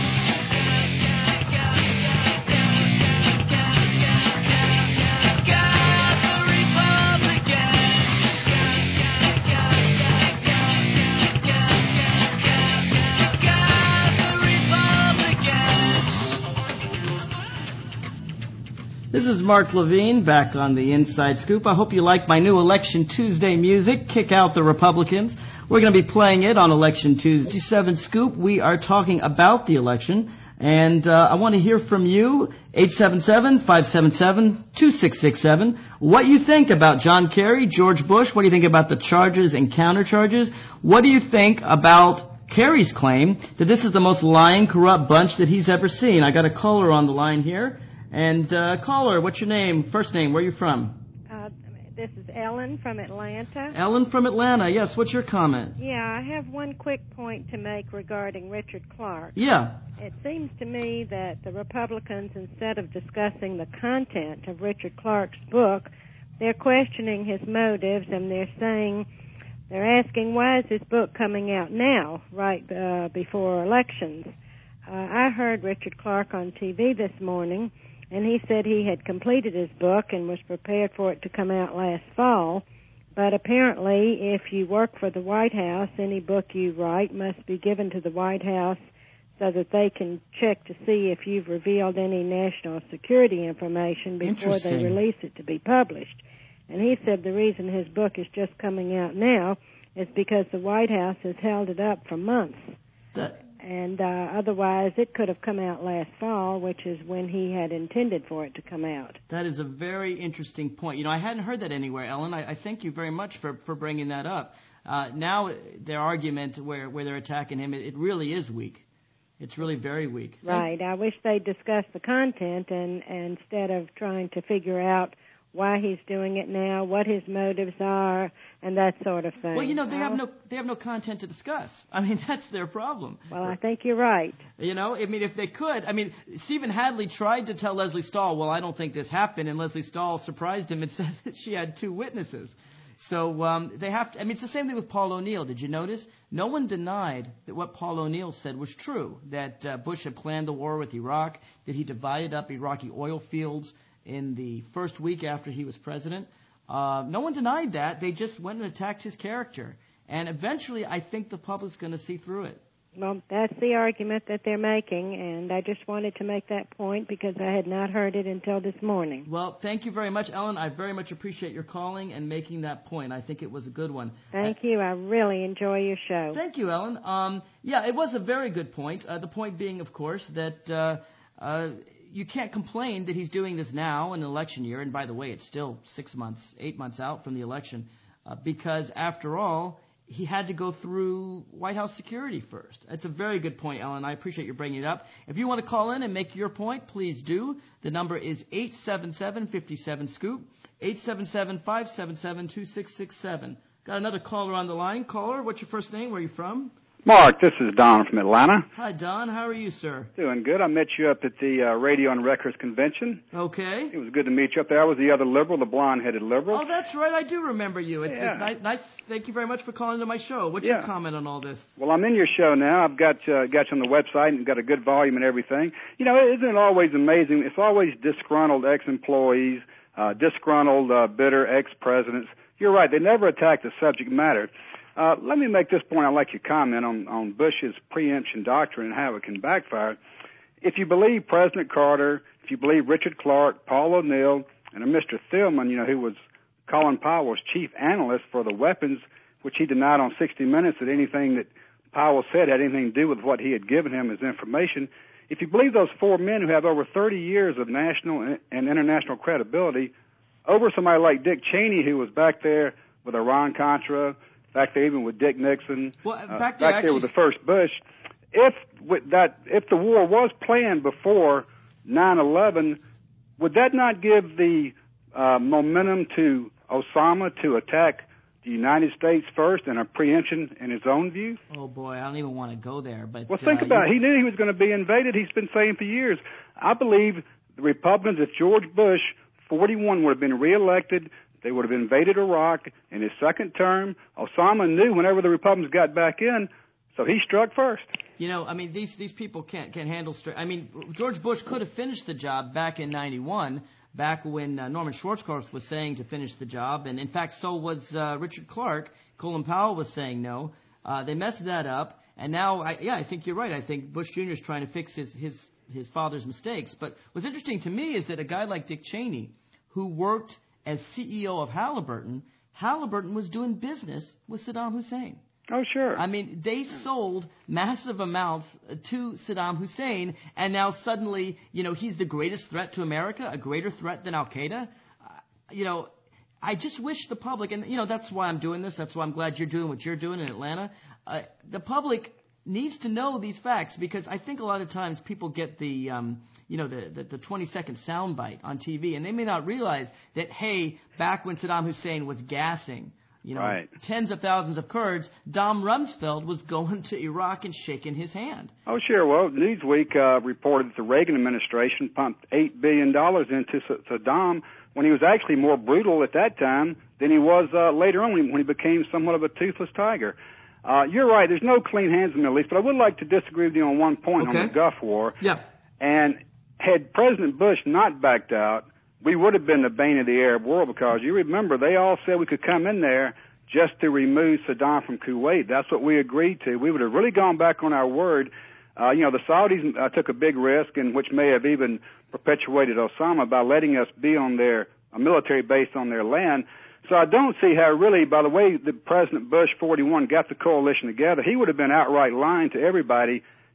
This is Mark Levine back on the Inside Scoop. I hope you like my new Election Tuesday music, Kick Out the Republicans. We're going to be playing it on Election Tuesday. seven Scoop, we are talking about the election, and uh, I want to hear from you, eight seven seven, five seven seven, two six six seven, what you think about John Kerry, George Bush, what do you think about the charges and countercharges, what do you think about Kerry's claim that this is the most lying, corrupt bunch that he's ever seen. I got a caller on the line here. And, uh, caller, what's your name? First name, where are you from? Uh, this is Ellen from Atlanta. Ellen from Atlanta, yes. What's your comment? Yeah, I have one quick point to make regarding Richard Clarke. Yeah. It seems to me that the Republicans, instead of discussing the content of Richard Clarke's book, they're questioning his motives, and they're saying, they're asking, why is this book coming out now, right uh, before elections? Uh, I heard Richard Clarke on T V this morning, and he said he had completed his book and was prepared for it to come out last fall. But apparently, if you work for the White House, any book you write must be given to the White House so that they can check to see if you've revealed any national security information before they release it to be published. And he said the reason his book is just coming out now is because the White House has held it up for months. That and uh, otherwise it could have come out last fall, which is when he had intended for it to come out. That is a very interesting point. You know, I hadn't heard that anywhere, Ellen. I, I thank you very much for, for bringing that up. Uh, now their argument where, where they're attacking him, it, it really is weak. It's really very weak. Right. I wish they'd discuss the content and, and instead of trying to figure out why he's doing it now, what his motives are, and that sort of thing. Well, you know, they have no they have no content to discuss. I mean, that's their problem. Well, I think you're right. You know, I mean, if they could, I mean, Stephen Hadley tried to tell Leslie Stahl, well, I don't think this happened, and Leslie Stahl surprised him and said that she had two witnesses. So um, they have to, I mean, it's the same thing with Paul O'Neill. Did you notice? No one denied that what Paul O'Neill said was true, that uh, Bush had planned the war with Iraq, that he divided up Iraqi oil fields in the first week after he was president. Uh, no one denied that. They just went and attacked his character. And eventually, I think the public's going to see through it. Well, that's the argument that they're making, and I just wanted to make that point because I had not heard it until this morning. Well, thank you very much, Ellen. I very much appreciate your calling and making that point. I think it was a good one. Thank I, you. I really enjoy your show. Thank you, Ellen. Um, yeah, it was a very good point. Uh, the point being, of course, that uh, uh, you can't complain that he's doing this now in an election year. And by the way, it's still six months, eight months out from the election, uh, because after all, he had to go through White House security first. That's a very good point, Ellen. I appreciate you bringing it up. If you want to call in and make your point, please do. The number is eight seven seven, five seven, SCOOP, eight seven seven, five seven seven, two six six seven. Got another caller on the line. Caller, what's your first name? Where are you from? Mark, this is Don from Atlanta. Hi, Don. How are you, sir? Doing good. I met you up at the uh, Radio and Records Convention. Okay. It was good to meet you up there. I was the other liberal, the blonde-headed liberal. Oh, that's right. I do remember you. It's, yeah. it's nice, nice. Thank you very much for calling to my show. What's yeah. your comment on all this? Well, I'm in your show now. I've got uh, got you on the website and got a good volume and everything. You know, isn't it always amazing? It's always disgruntled ex-employees, uh, disgruntled, uh, bitter ex-presidents. You're right. They never attack the subject matter. Uh, let me make this point. I'd like your comment on, on Bush's preemption doctrine and how it can backfire. If you believe President Carter, if you believe Richard Clark, Paul O'Neill, and a Mister Thielman, you know, who was Colin Powell's chief analyst for the weapons, which he denied on sixty minutes that anything that Powell said had anything to do with what he had given him as information. If you believe those four men who have over thirty years of national and international credibility over somebody like Dick Cheney, who was back there with Iran-Contra, back there even with Dick Nixon, well, back, uh, there, back there actually... with the first Bush. If with that, if the war was planned before nine eleven, would that not give the uh, momentum to Osama to attack the United States first and a preemption in his own view? Oh boy, I don't even want to go there. But well, think uh, about you... it. He knew he was going to be invaded. He's been saying for years. I believe the Republicans, if George Bush, forty-one, would have been reelected, they would have invaded Iraq in his second term. Osama knew whenever the Republicans got back in, so he struck first. You know, I mean, these these people can't can't handle straight. I mean, George Bush could have finished the job back in ninety-one, back when uh, Norman Schwarzkopf was saying to finish the job, and in fact, so was uh, Richard Clark. Colin Powell was saying no. Uh, they messed that up, and now, I, yeah, I think you're right. I think Bush Junior is trying to fix his his his father's mistakes. But what's interesting to me is that a guy like Dick Cheney, who worked as C E O of Halliburton, Halliburton was doing business with Saddam Hussein. Oh, sure. I mean, they sold massive amounts to Saddam Hussein, and now suddenly, you know, he's the greatest threat to America, a greater threat than Al-Qaeda. Uh, you know, I just wish the public, and, you know, that's why I'm doing this. That's why I'm glad you're doing what you're doing in Atlanta. Uh, the public needs to know these facts, because I think a lot of times people get the, um, you know, the, the, the twenty-second soundbite on T V, and they may not realize that, hey, back when Saddam Hussein was gassing, you know, right. tens of thousands of Kurds, Dom Rumsfeld was going to Iraq and shaking his hand. Oh, sure. Well, Newsweek uh, reported that the Reagan administration pumped eight billion dollars into Saddam when he was actually more brutal at that time than he was uh, later on when he became somewhat of a toothless tiger. Uh, you're right. There's no clean hands in the Middle East, but I would like to disagree with you on one point okay. on the Gulf War. Yeah. And had President Bush not backed out, we would have been the bane of the Arab world, because you remember they all said we could come in there just to remove Saddam from Kuwait. That's what we agreed to. We would have really gone back on our word. Uh, you know, the Saudis uh, took a big risk, and which may have even perpetuated Osama by letting us be on their a military base on their land. So I don't see how really, by the way that President Bush, forty-one, got the coalition together, he would have been outright lying to everybody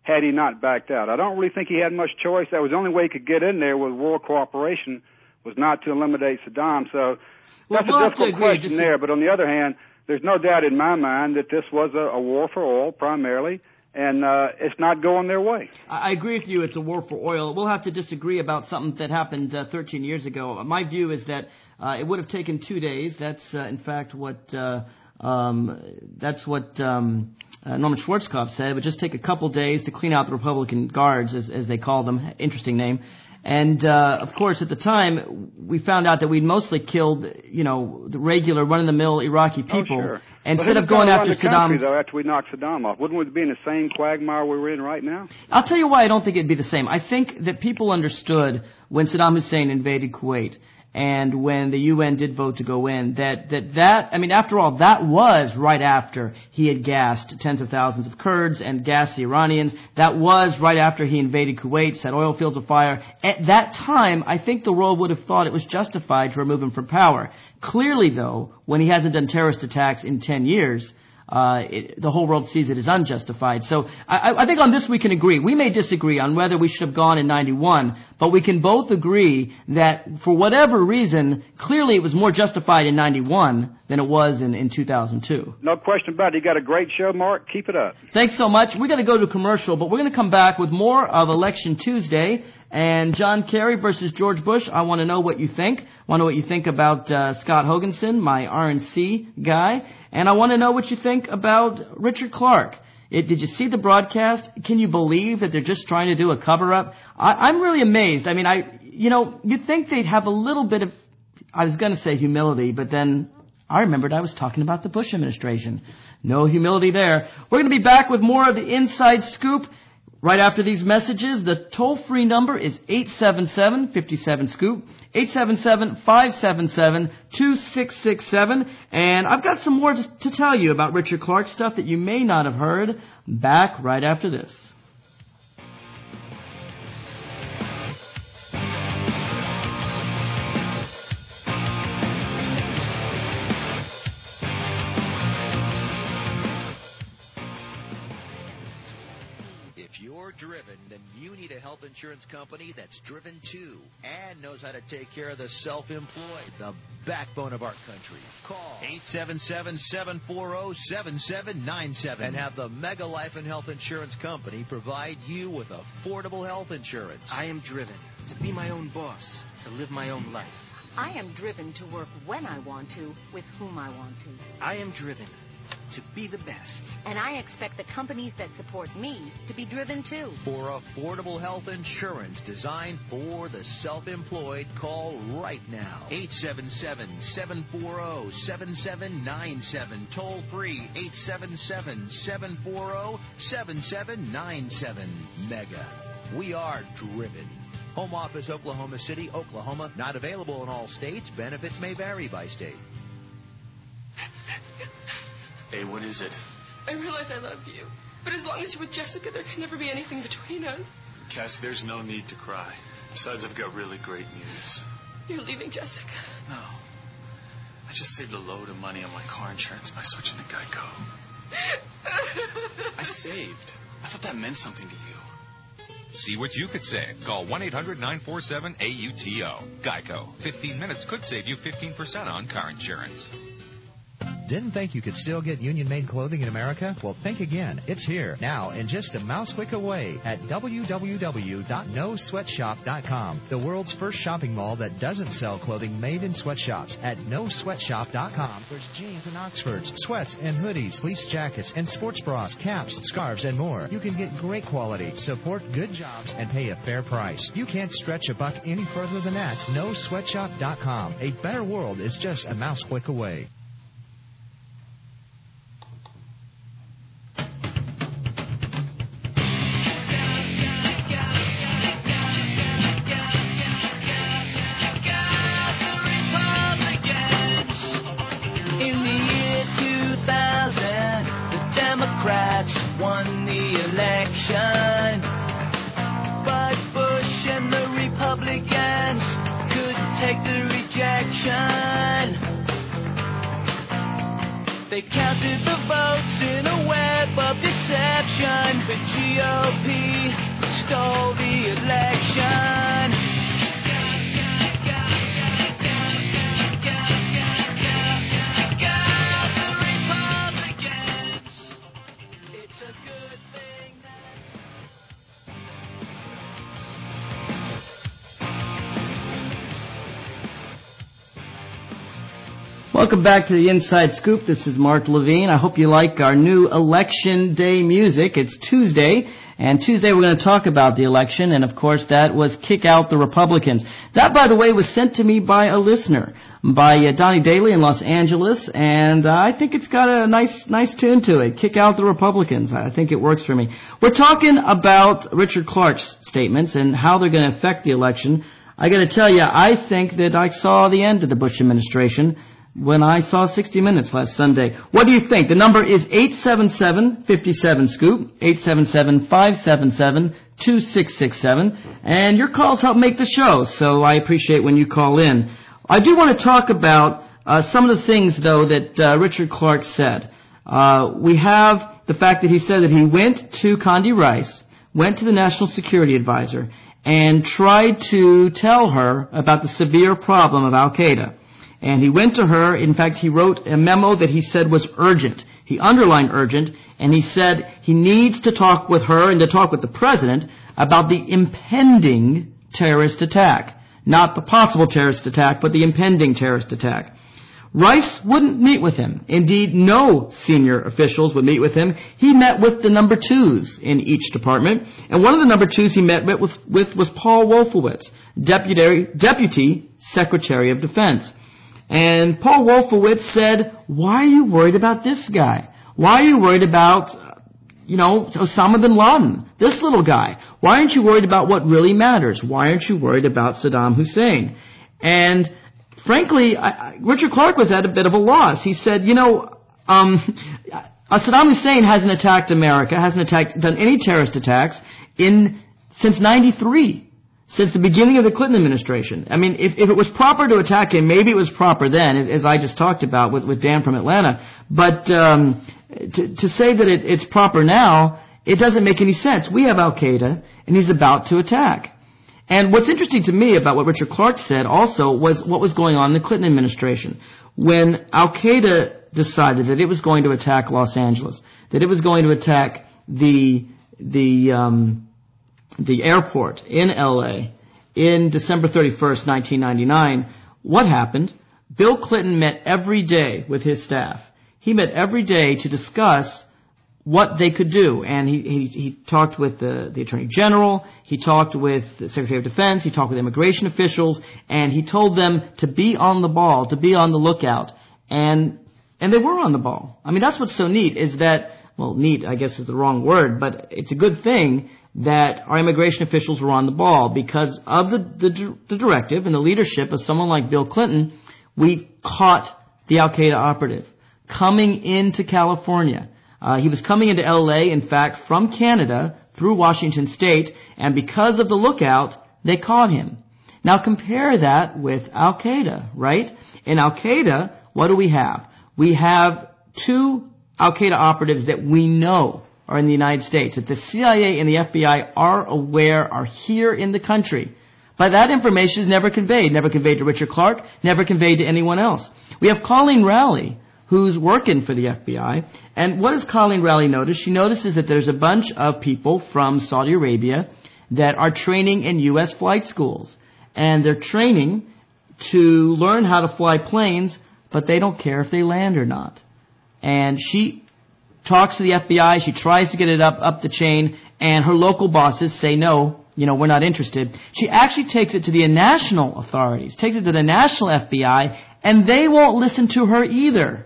had he not backed out. I don't really think he had much choice. That was the only way he could get in there with world cooperation, was not to eliminate Saddam. So well, that's we'll a difficult question Just there. But on the other hand, there's no doubt in my mind that this was a, a war for oil primarily, and uh, it's not going their way. I agree with you. It's a war for oil. We'll have to disagree about something that happened uh, thirteen years ago. My view is that uh, it would have taken two days. That's, uh, in fact, what uh, um, that's what um, uh, Norman Schwarzkopf said. It would just take a couple days to clean out the Republican Guards, as, as they called them. Interesting name. And, uh, of course, at the time, we found out that we'd mostly killed, you know, the regular run-of-the-mill Iraqi people. Oh, sure. And But instead who's of going gonna after run the country, Saddam. though, after we knocked Saddam off, wouldn't we be in the same quagmire we were in right now? I'll tell you why I don't think it'd be the same. I think that people understood when Saddam Hussein invaded Kuwait and when the U N did vote to go in, that, that, that, I mean, after all, that was right after he had gassed tens of thousands of Kurds and gassed the Iranians. That was right after he invaded Kuwait, set oil fields afire. At that time, I think the world would have thought it was justified to remove him from power. Clearly, though, when he hasn't done terrorist attacks in ten years, Uh, it, the whole world sees it as unjustified. So I, I think on this we can agree. We may disagree on whether we should have gone in ninety-one, but we can both agree that for whatever reason, clearly it was more justified in ninety-one than it was in, in two thousand two. No question about it. You got a great show, Mark. Keep it up. Thanks so much. We're going to go to a commercial, but we're going to come back with more of Election Tuesday and John Kerry versus George Bush. I want to know what you think. I want to know what you think about uh, Scott Hoganson, my R N C guy. And I want to know what you think about Richard Clark. It, did you see the broadcast? Can you believe that they're just trying to do a cover-up? I, I'm really amazed. I mean, I, you know, you'd think they'd have a little bit of, I was going to say humility, but then I remembered I was talking about the Bush administration. No humility there. We're going to be back with more of the Inside Scoop right after these messages. The toll-free number is eight seven seven, five seven, SCOOP, eight seven seven, five seven seven, two six six seven. And I've got some more to, to tell you about Richard Clark, stuff that you may not have heard. Back right after this. Driven, then you need a health insurance company that's driven too and knows how to take care of the self-employed, the backbone of our country. Call eight seven seven, seven four zero, seven seven nine seven and have the Mega Life and Health Insurance Company provide you with affordable health insurance. I am driven to be my own boss, to live my own life. I am driven to work when I want to, with whom I want to. I am driven to be the best. And I expect the companies that support me to be driven too. For affordable health insurance designed for the self-employed, call right now. eight seven seven, seven four zero, seven seven nine seven. Toll free eight seven seven, seven four zero, seven seven nine seven. Mega. We are driven. Home office, Oklahoma City, Oklahoma. Not available in all states. Benefits may vary by state. Hey, what is it? I realize I love you, but as long as you're with Jessica, there can never be anything between us. Cassie, there's no need to cry. Besides, I've got really great news. You're leaving Jessica? No. I just saved a load of money on my car insurance by switching to Geico. I saved. I thought that meant something to you. See what you could save. Call one eight hundred, nine four seven, A U T O. Geico. fifteen minutes could save you fifteen percent on car insurance. Didn't think you could still get union-made clothing in America? Well, think again. It's here, now, in just a mouse click away at w w w dot no sweatshop dot com, the world's first shopping mall that doesn't sell clothing made in sweatshops. At no sweatshop dot com, there's jeans and Oxfords, sweats and hoodies, fleece jackets, and sports bras, caps, scarves, and more. You can get great quality, support good jobs, and pay a fair price. You can't stretch a buck any further than that. no sweatshop dot com. A better world is just a mouse click away. They counted the votes in a web of deception. The G O P stole the election. Got the Republicans. It's a good thing that... Welcome back to the Inside Scoop. This is Mark Levine. I hope you like our new Election Day music. It's Tuesday, and Tuesday we're going to talk about the election, and of course that was Kick Out the Republicans. That, by the way, was sent to me by a listener, by uh, Donnie Daly in Los Angeles, and uh, I think it's got a nice nice tune to it. Kick Out the Republicans. I think it works for me. We're talking about Richard Clarke's statements and how they're going to affect the election. I got to tell you, I think that I saw the end of the Bush administration when I saw sixty minutes last Sunday. What do you think? The number is eight seven seven, five seven, SCOOP, eight seven seven, five seven seven, two six six seven, and your calls help make the show, so I appreciate when you call in. I do want to talk about uh, some of the things, though, that uh, Richard Clarke said. Uh, we have the fact that he said that he went to Condi Rice, went to the National Security Advisor, and tried to tell her about the severe problem of Al-Qaeda. And he went to her. In fact, he wrote a memo that he said was urgent. He underlined urgent, and he said he needs to talk with her and to talk with the president about the impending terrorist attack. Not the possible terrorist attack, but the impending terrorist attack. Rice wouldn't meet with him. Indeed, no senior officials would meet with him. He met with the number twos in each department, and one of the number twos he met with, with was Paul Wolfowitz, Deputy, Deputy Secretary of Defense. And Paul Wolfowitz said, why are you worried about this guy? Why are you worried about, you know, Osama bin Laden, this little guy? Why aren't you worried about what really matters? Why aren't you worried about Saddam Hussein? And frankly, I, I, Richard Clarke was at a bit of a loss. He said, you know, um, uh, Saddam Hussein hasn't attacked America, hasn't attacked, done any terrorist attacks in since ninety-three. Since the beginning of the Clinton administration. I mean, if, if it was proper to attack him, maybe it was proper then, as, as I just talked about with, with Dan from Atlanta. But um, to, to say that it, it's proper now, it doesn't make any sense. We have Al-Qaeda, and he's about to attack. And what's interesting to me about what Richard Clarke said also was what was going on in the Clinton administration. When Al-Qaeda decided that it was going to attack Los Angeles, that it was going to attack the the um, the airport in L A in December thirty-first, nineteen ninety-nine, what happened? Bill Clinton met every day with his staff. He met every day to discuss what they could do. And he, he, he talked with the, the Attorney General, he talked with the Secretary of Defense, he talked with immigration officials, and he told them to be on the ball, to be on the lookout. And, and they were on the ball. I mean, that's what's so neat is that, well, neat, I guess is the wrong word, but it's a good thing that our immigration officials were on the ball because of the, the, the directive and the leadership of someone like Bill Clinton. We caught the Al-Qaeda operative coming into California. Uh, he was coming into L A, in fact, from Canada through Washington State, and because of the lookout, they caught him. Now compare that with Al-Qaeda, right? In Al-Qaeda, what do we have? We have two Al-Qaeda operatives that we know are in the United States, that the C I A and the F B I are aware are here in the country. But that information is never conveyed, never conveyed to Richard Clarke, never conveyed to anyone else. We have Colleen Rowley, who's working for the F B I, and what does Colleen Rowley notice? She notices that there's a bunch of people from Saudi Arabia that are training in U S flight schools, and they're training to learn how to fly planes, but they don't care if they land or not. And she talks to the F B I, she tries to get it up, up the chain, and her local bosses say, no, you know, we're not interested. She actually takes it to the national authorities, takes it to the national F B I, and they won't listen to her either.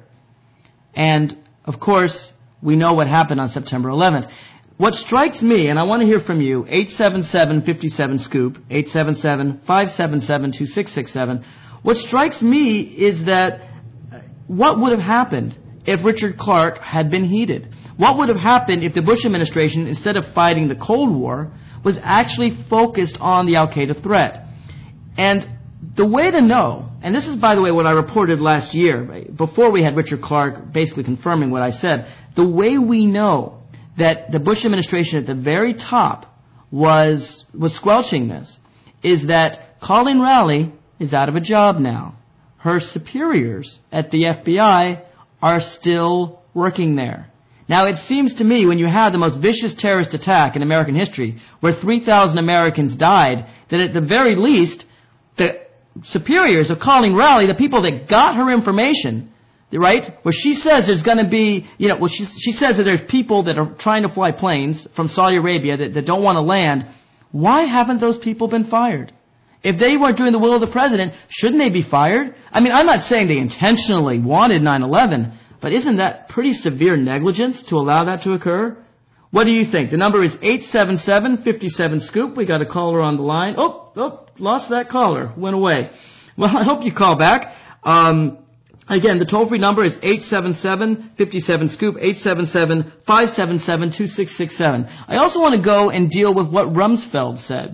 And, of course, we know what happened on September eleventh. What strikes me, and I want to hear from you, eight seven seven, five seven, SCOOP, eight seven seven, five seven seven, two six six seven, what strikes me is that what would have happened if Richard Clarke had been heeded? What would have happened if the Bush administration, instead of fighting the Cold War, was actually focused on the Al-Qaeda threat? And the way to know, and this is, by the way, what I reported last year, before we had Richard Clarke basically confirming what I said, the way we know that the Bush administration at the very top was was squelching this is that Colleen Rowley is out of a job now. Her superiors at the F B I are still working there. Now, it seems to me when you have the most vicious terrorist attack in American history, where three thousand Americans died, that at the very least, the superiors of Colleen Rowley, the people that got her information, right, where she says there's going to be, you know, well, she, she says that there's people that are trying to fly planes from Saudi Arabia that, that don't want to land. Why haven't those people been fired? If they weren't doing the will of the president, shouldn't they be fired? I mean, I'm not saying they intentionally wanted nine eleven, but isn't that pretty severe negligence to allow that to occur? What do you think? The number is eight seven seven, five seven, scoop. We got a caller on the line. Oh, oh, lost that caller. Went away. Well, I hope you call back. Um, again, the toll-free number is eight seven seven, five seven, scoop, eight seven seven, five seven seven, two six six seven. I also want to go and deal with what Rumsfeld said.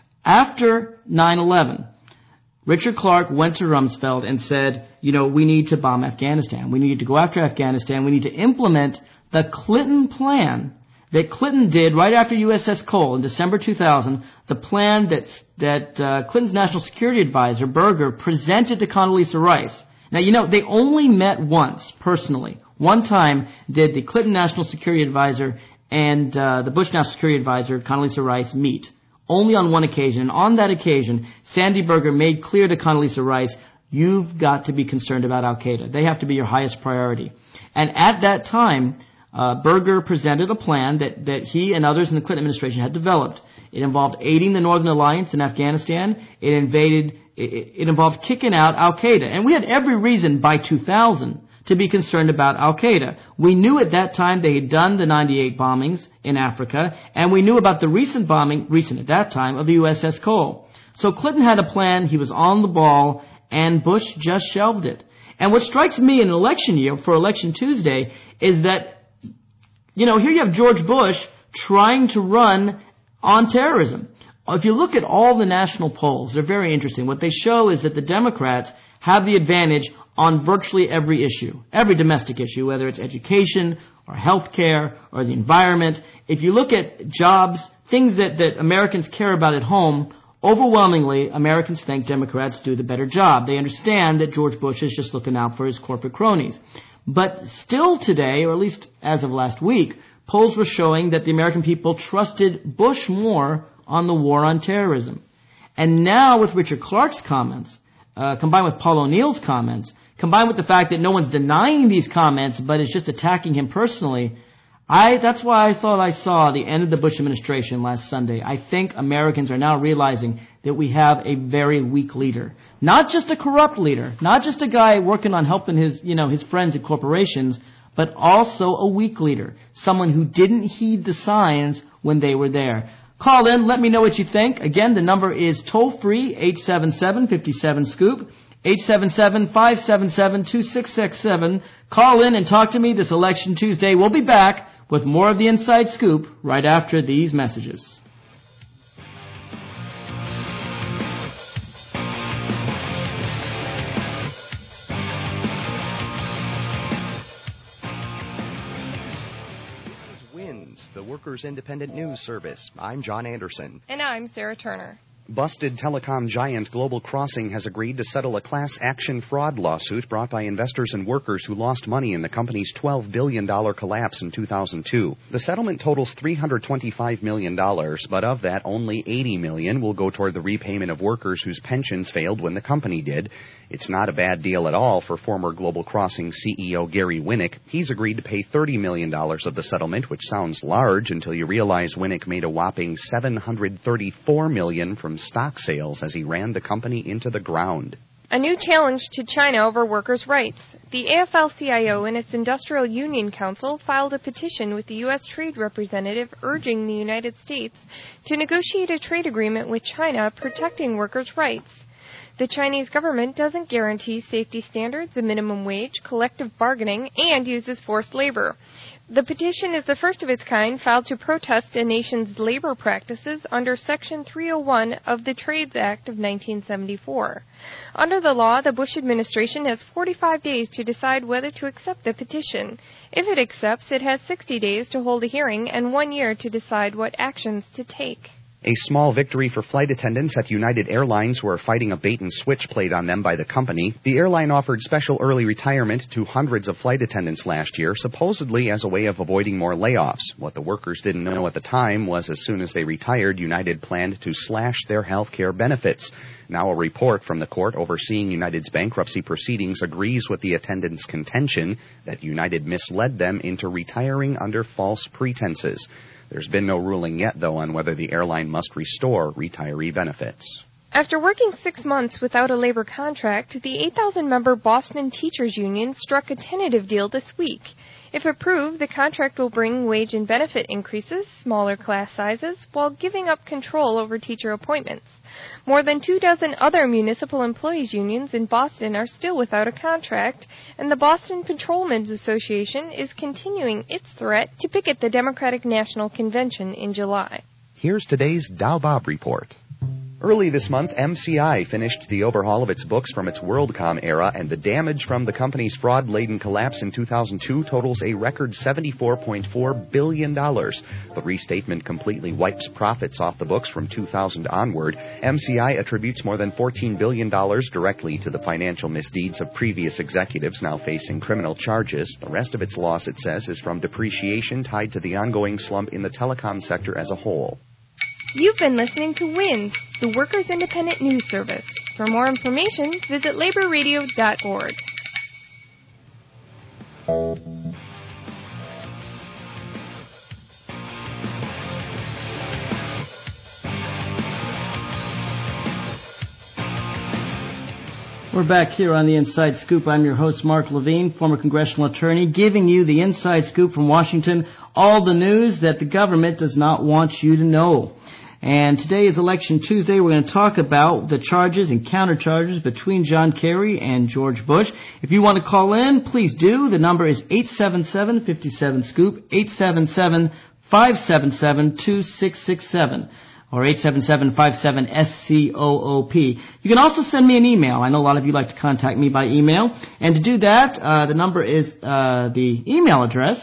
After nine eleven, Richard Clarke went to Rumsfeld and said, you know, we need to bomb Afghanistan. We need to go after Afghanistan. We need to implement the Clinton plan that Clinton did right after U S S Cole in December two thousand, the plan that, that uh, Clinton's National Security Advisor, Berger, presented to Condoleezza Rice. Now, you know, they only met once, personally. One time did the Clinton National Security Advisor and uh, the Bush National Security Advisor, Condoleezza Rice, meet. Only on one occasion. And on that occasion, Sandy Berger made clear to Condoleezza Rice, you've got to be concerned about Al-Qaeda. They have to be your highest priority. And at that time, uh, Berger presented a plan that, that he and others in the Clinton administration had developed. It involved aiding the Northern Alliance in Afghanistan. It invaded, it, it involved kicking out Al-Qaeda. And we had every reason by two thousand to be concerned about Al-Qaeda. We knew at that time they had done the ninety-eight bombings in Africa, and we knew about the recent bombing, recent at that time, of the U S S Cole. So Clinton had a plan, he was on the ball, and Bush just shelved it. And what strikes me in an election year, for Election Tuesday, is that, you know, here you have George Bush trying to run on terrorism. If you look at all the national polls, they're very interesting. What they show is that the Democrats have the advantage on virtually every issue, every domestic issue, whether it's education or health care or the environment. If you look at jobs, things that, that Americans care about at home, overwhelmingly, Americans think Democrats do the better job. They understand that George Bush is just looking out for his corporate cronies. But still today, or at least as of last week, polls were showing that the American people trusted Bush more on the war on terrorism. And now with Richard Clarke's comments, uh, combined with Paul O'Neill's comments, combined with the fact that no one's denying these comments, but is just attacking him personally, I, that's why I thought I saw the end of the Bush administration last Sunday. I think Americans are now realizing that we have a very weak leader. Not just a corrupt leader, not just a guy working on helping his, you know, his friends at corporations, but also a weak leader. Someone who didn't heed the signs when they were there. Call in, let me know what you think. Again, the number is toll-free, eight seven seven, five seven, scoop. eight seven seven, five seven seven, two six six seven. Call in and talk to me this Election Tuesday. We'll be back with more of the Inside Scoop right after these messages. This is WINS, the Workers' Independent News Service. I'm John Anderson. And I'm Sarah Turner. Busted telecom giant Global Crossing has agreed to settle a class action fraud lawsuit brought by investors and workers who lost money in the company's twelve billion dollars collapse in two thousand two. The settlement totals three hundred twenty-five million dollars, but of that, only eighty million dollars will go toward the repayment of workers whose pensions failed when the company did. It's not a bad deal at all for former Global Crossing C E O Gary Winnick. He's agreed to pay thirty million dollars of the settlement, which sounds large until you realize Winnick made a whopping seven hundred thirty-four million dollars from stock sales as he ran the company into the ground. A new challenge to China over workers' rights. The A F L C I O and its Industrial Union Council filed a petition with the U S Trade Representative urging the United States to negotiate a trade agreement with China protecting workers' rights. The Chinese government doesn't guarantee safety standards, a minimum wage, collective bargaining, and uses forced labor. The petition is the first of its kind filed to protest a nation's labor practices under Section three oh one of the Trades Act of nineteen seventy-four. Under the law, the Bush administration has forty-five days to decide whether to accept the petition. If it accepts, it has sixty days to hold a hearing and one year to decide what actions to take. A small victory for flight attendants at United Airlines who are fighting a bait-and-switch played on them by the company. The airline offered special early retirement to hundreds of flight attendants last year, supposedly as a way of avoiding more layoffs. What the workers didn't know at the time was as soon as they retired, United planned to slash their health care benefits. Now a report from the court overseeing United's bankruptcy proceedings agrees with the attendants' contention that United misled them into retiring under false pretenses. There's been no ruling yet, though, on whether the airline must restore retiree benefits. After working six months without a labor contract, the eight thousand member Boston Teachers Union struck a tentative deal this week. If approved, the contract will bring wage and benefit increases, smaller class sizes, while giving up control over teacher appointments. More than two dozen other municipal employees unions in Boston are still without a contract, and the Boston Patrolmen's Association is continuing its threat to picket the Democratic National Convention in July. Here's today's Dow Bob report. Early this month, M C I finished the overhaul of its books from its WorldCom era, and the damage from the company's fraud-laden collapse in two thousand two totals a record seventy-four point four billion dollars. The restatement completely wipes profits off the books from two thousand onward. M C I attributes more than fourteen billion dollars directly to the financial misdeeds of previous executives now facing criminal charges. The rest of its loss, it says, is from depreciation tied to the ongoing slump in the telecom sector as a whole. You've been listening to WINS, the Workers' Independent News Service. For more information, visit labor radio dot org. We're back here on the Inside Scoop. I'm your host, Mark Levine, former congressional attorney, giving you the Inside Scoop from Washington, all the news that the government does not want you to know. And today is Election Tuesday. We're going to talk about the charges and countercharges between John Kerry and George Bush. If you want to call in, please do. The number is eight seven seven, five seven, SCOOP, eight seven seven, five seven seven, two six six seven. Or eight seven seven, five seven, S C O O P. You can also send me an email. I know a lot of you like to contact me by email. And to do that, uh, the number is, uh, the email address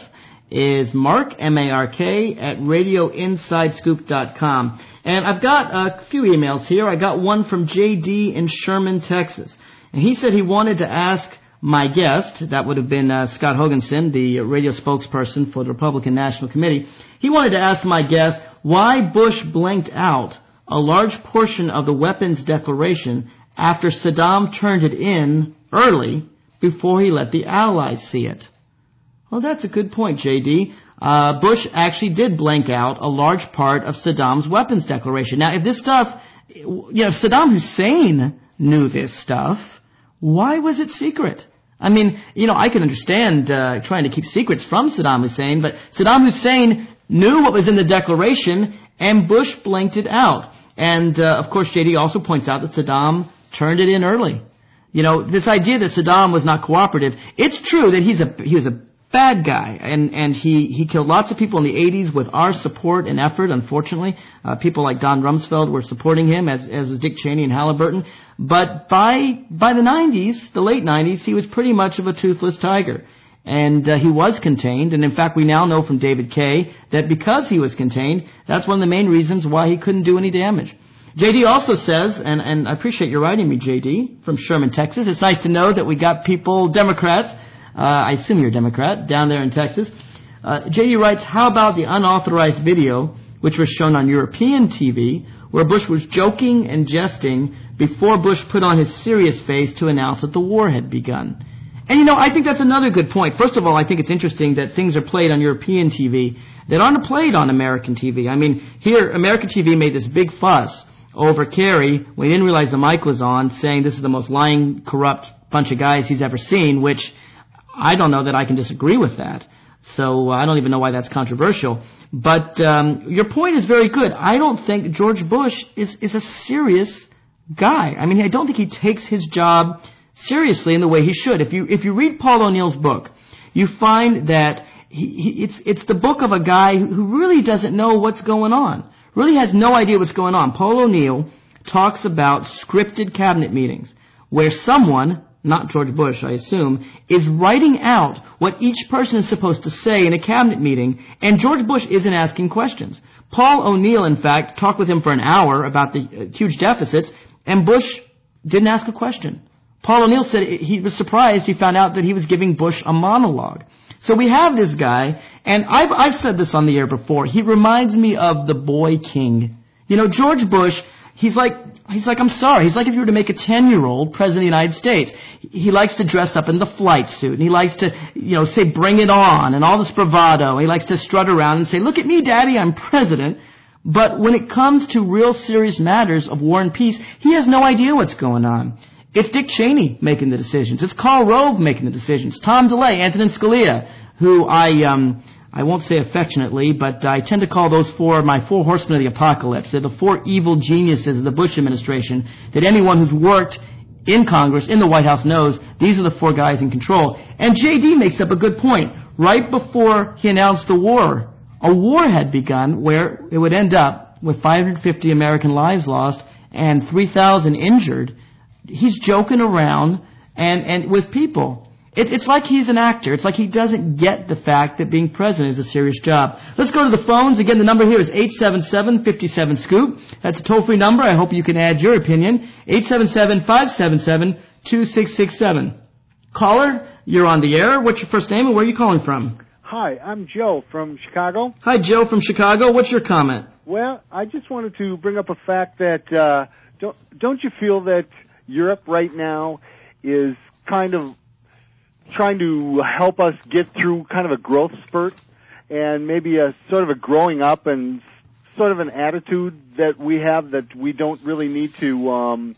is Mark, M A R K, at radio inside scoop dot com. And I've got a few emails here. I got one from J D in Sherman, Texas. And he said he wanted to ask my guest, that would have been uh, Scott Hoganson, the radio spokesperson for the Republican National Committee. He wanted to ask my guest why Bush blanked out a large portion of the weapons declaration after Saddam turned it in early before he let the Allies see it. Well, that's a good point, J D. Uh, Bush actually did blank out a large part of Saddam's weapons declaration. Now, if this stuff, you know, if Saddam Hussein knew this stuff, why was it secret? I mean, you know, I can understand uh, trying to keep secrets from Saddam Hussein, but Saddam Hussein knew what was in the declaration, and Bush blanked it out. And, uh, of course, J D also points out that Saddam turned it in early. You know, this idea that Saddam was not cooperative, it's true that he's a he was a bad guy, and and he he killed lots of people in the eighties with our support and effort. Unfortunately, uh, people like Don Rumsfeld were supporting him, as as was Dick Cheney and Halliburton. But by by the nineties, the late nineties, he was pretty much of a toothless tiger, and uh, he was contained. And in fact, we now know from David Kaye that because he was contained, that's one of the main reasons why he couldn't do any damage. J D also says, and and I appreciate you writing me, J D, from Sherman, Texas. It's nice to know that we got people, Democrats. Uh, I assume you're a Democrat, down there in Texas. Uh, J D writes, how about the unauthorized video, which was shown on European T V, where Bush was joking and jesting before Bush put on his serious face to announce that the war had begun? And, you know, I think that's another good point. First of all, I think it's interesting that things are played on European T V that aren't played on American T V. I mean, here, American T V made this big fuss over Kerry when he didn't realize the mic was on, saying this is the most lying, corrupt bunch of guys he's ever seen, which I don't know that I can disagree with that. So uh, I don't even know why that's controversial. But um, your point is very good. I don't think George Bush is, is a serious guy. I mean, I don't think he takes his job seriously in the way he should. If you if you read Paul O'Neill's book, you find that he, he, it's it's the book of a guy who really doesn't know what's going on, really has no idea what's going on. Paul O'Neill talks about scripted cabinet meetings where someone, not George Bush, I assume, is writing out what each person is supposed to say in a cabinet meeting, and George Bush isn't asking questions. Paul O'Neill, in fact, talked with him for an hour about the uh, huge deficits, and Bush didn't ask a question. Paul O'Neill said he was surprised he found out that he was giving Bush a monologue. So we have this guy, and I've, I've said this on the air before, he reminds me of the boy king. You know, George Bush, he's like, he's like, I'm sorry, he's like if you were to make a ten-year-old president of the United States. He likes to dress up in the flight suit, and he likes to, you know, say, bring it on, and all this bravado. He likes to strut around and say, look at me, Daddy, I'm president. But when it comes to real serious matters of war and peace, he has no idea what's going on. It's Dick Cheney making the decisions. It's Karl Rove making the decisions. Tom DeLay, Antonin Scalia, who I, um, I won't say affectionately, but I tend to call those four my four horsemen of the apocalypse. They're the four evil geniuses of the Bush administration that anyone who's worked in Congress, in the White House, knows these are the four guys in control. And J D makes up a good point. Right before he announced the war, a war had begun where it would end up with five hundred fifty American lives lost and three thousand injured. He's joking around and, and with people. It, it's like he's an actor. It's like he doesn't get the fact that being president is a serious job. Let's go to the phones. Again, the number here is eight seven seven, five seven, SCOOP. That's a toll-free number. I hope you can add your opinion. eight seven seven, five seven seven, two six six seven. Caller, you're on the air. What's your first name and where are you calling from? Hi, I'm Joe from Chicago. Hi, Joe from Chicago. What's your comment? Well, I just wanted to bring up a fact that uh, don't don't you feel that Europe right now is kind of trying to help us get through kind of a growth spurt and maybe a sort of a growing up and sort of an attitude that we have that we don't really need to um,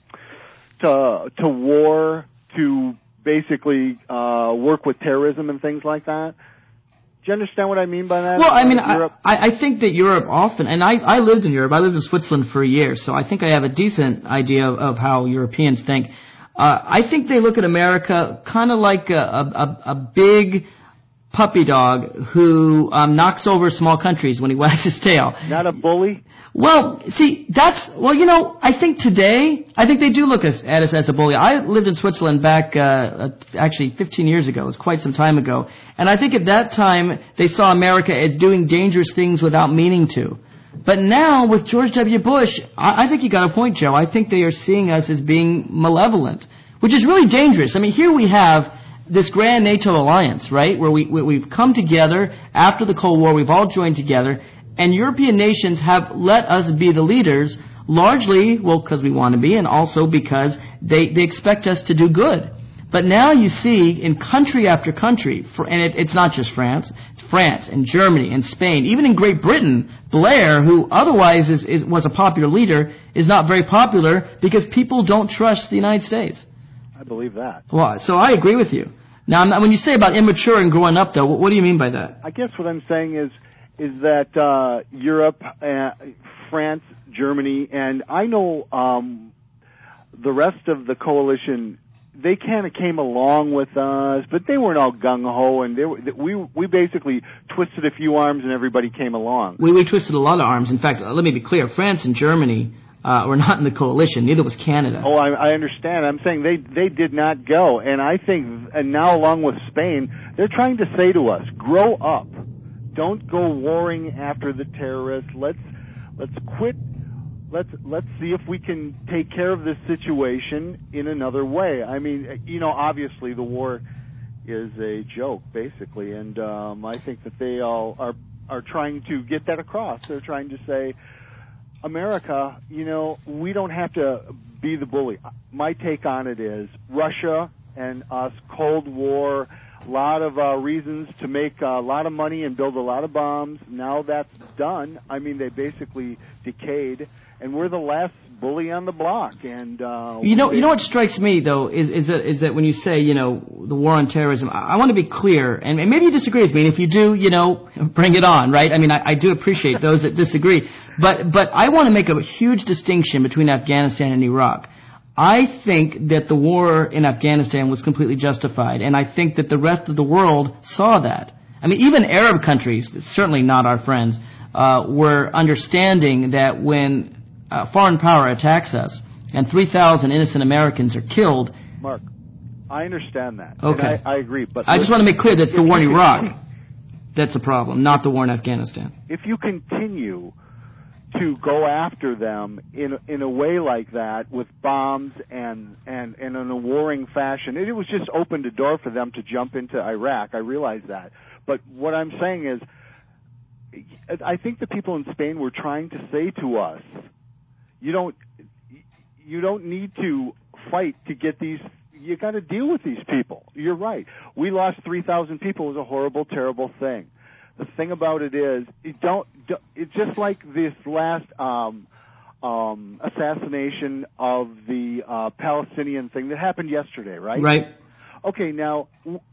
to to war to basically uh, work with terrorism and things like that. Do you understand what I mean by that? Well, I mean, I, I think that Europe often, and I, I lived in Europe, I lived in Switzerland for a year, so I think I have a decent idea of, of how Europeans think. Uh, I think they look at America kind of like a, a, a big puppy dog who um, knocks over small countries when he wags his tail. Not a bully? Well, see, that's, well, you know, I think today, I think they do look at us as a bully. I lived in Switzerland back, uh, actually fifteen years ago. It was quite some time ago. And I think at that time, they saw America as doing dangerous things without meaning to. But now, with George W. Bush, I, I think you got a point, Joe. I think they are seeing us as being malevolent, which is really dangerous. I mean, here we have this grand NATO alliance, right, where we, we, we've come together after the Cold War. We've all joined together. And European nations have let us be the leaders, largely, well, because we want to be, and also because they, they expect us to do good. But now you see in country after country, and it, it's not just France, France and Germany and Spain, even in Great Britain, Blair, who otherwise is, is, was a popular leader, is not very popular because people don't trust the United States. I believe that. Well, so I agree with you. Now, when you say about immature and growing up, though, what do you mean by that? I guess what I'm saying is, is that uh, Europe, uh, France, Germany, and I know um, the rest of the coalition, they kind of came along with us, but they weren't all gung-ho, and they were, we we basically twisted a few arms and everybody came along. We, we twisted a lot of arms. In fact, uh, let me be clear, France and Germany uh, were not in the coalition. Neither was Canada. Oh, I, I understand. I'm saying they, they did not go, and I think, and now along with Spain, they're trying to say to us, grow up. Don't go warring after the terrorists. Let's let's quit. Let's let's see if we can take care of this situation in another way. I mean, you know, obviously the war is a joke, basically, and um, I think that they all are are trying to get that across. They're trying to say, America, you know, we don't have to be the bully. My take on it is Russia and us, Cold War. A lot of uh, reasons to make a lot of money and build a lot of bombs. Now that's done. I mean, they basically decayed, and we're the last bully on the block. And uh, you know, you know what strikes me though is is that is that when you say, you know, the war on terrorism, I, I want to be clear, and, and maybe you disagree with me. And if you do, you know, bring it on, right? I mean, I, I do appreciate those that disagree, but but I want to make a huge distinction between Afghanistan and Iraq. I think that the war in Afghanistan was completely justified, and I think that the rest of the world saw that. I mean, even Arab countries, certainly not our friends, uh, were understanding that when a foreign power attacks us and three thousand innocent Americans are killed. Mark, I understand that. Okay. I, I agree. But I just want to make clear that's the war in Iraq. That's a problem, not the war in Afghanistan. If you continue to go after them in in a way like that with bombs and and, and in a warring fashion, it, it was just opened a door for them to jump into Iraq. I realize that. But what I'm saying is, I think the people in Spain were trying to say to us, you don't you don't need to fight to get these. You got to deal with these people. You're right. We lost three thousand people. It was a horrible, terrible thing. The thing about it is, you don't. It's just like this last um, um, assassination of the uh, Palestinian thing that happened yesterday, right? Right. Okay, now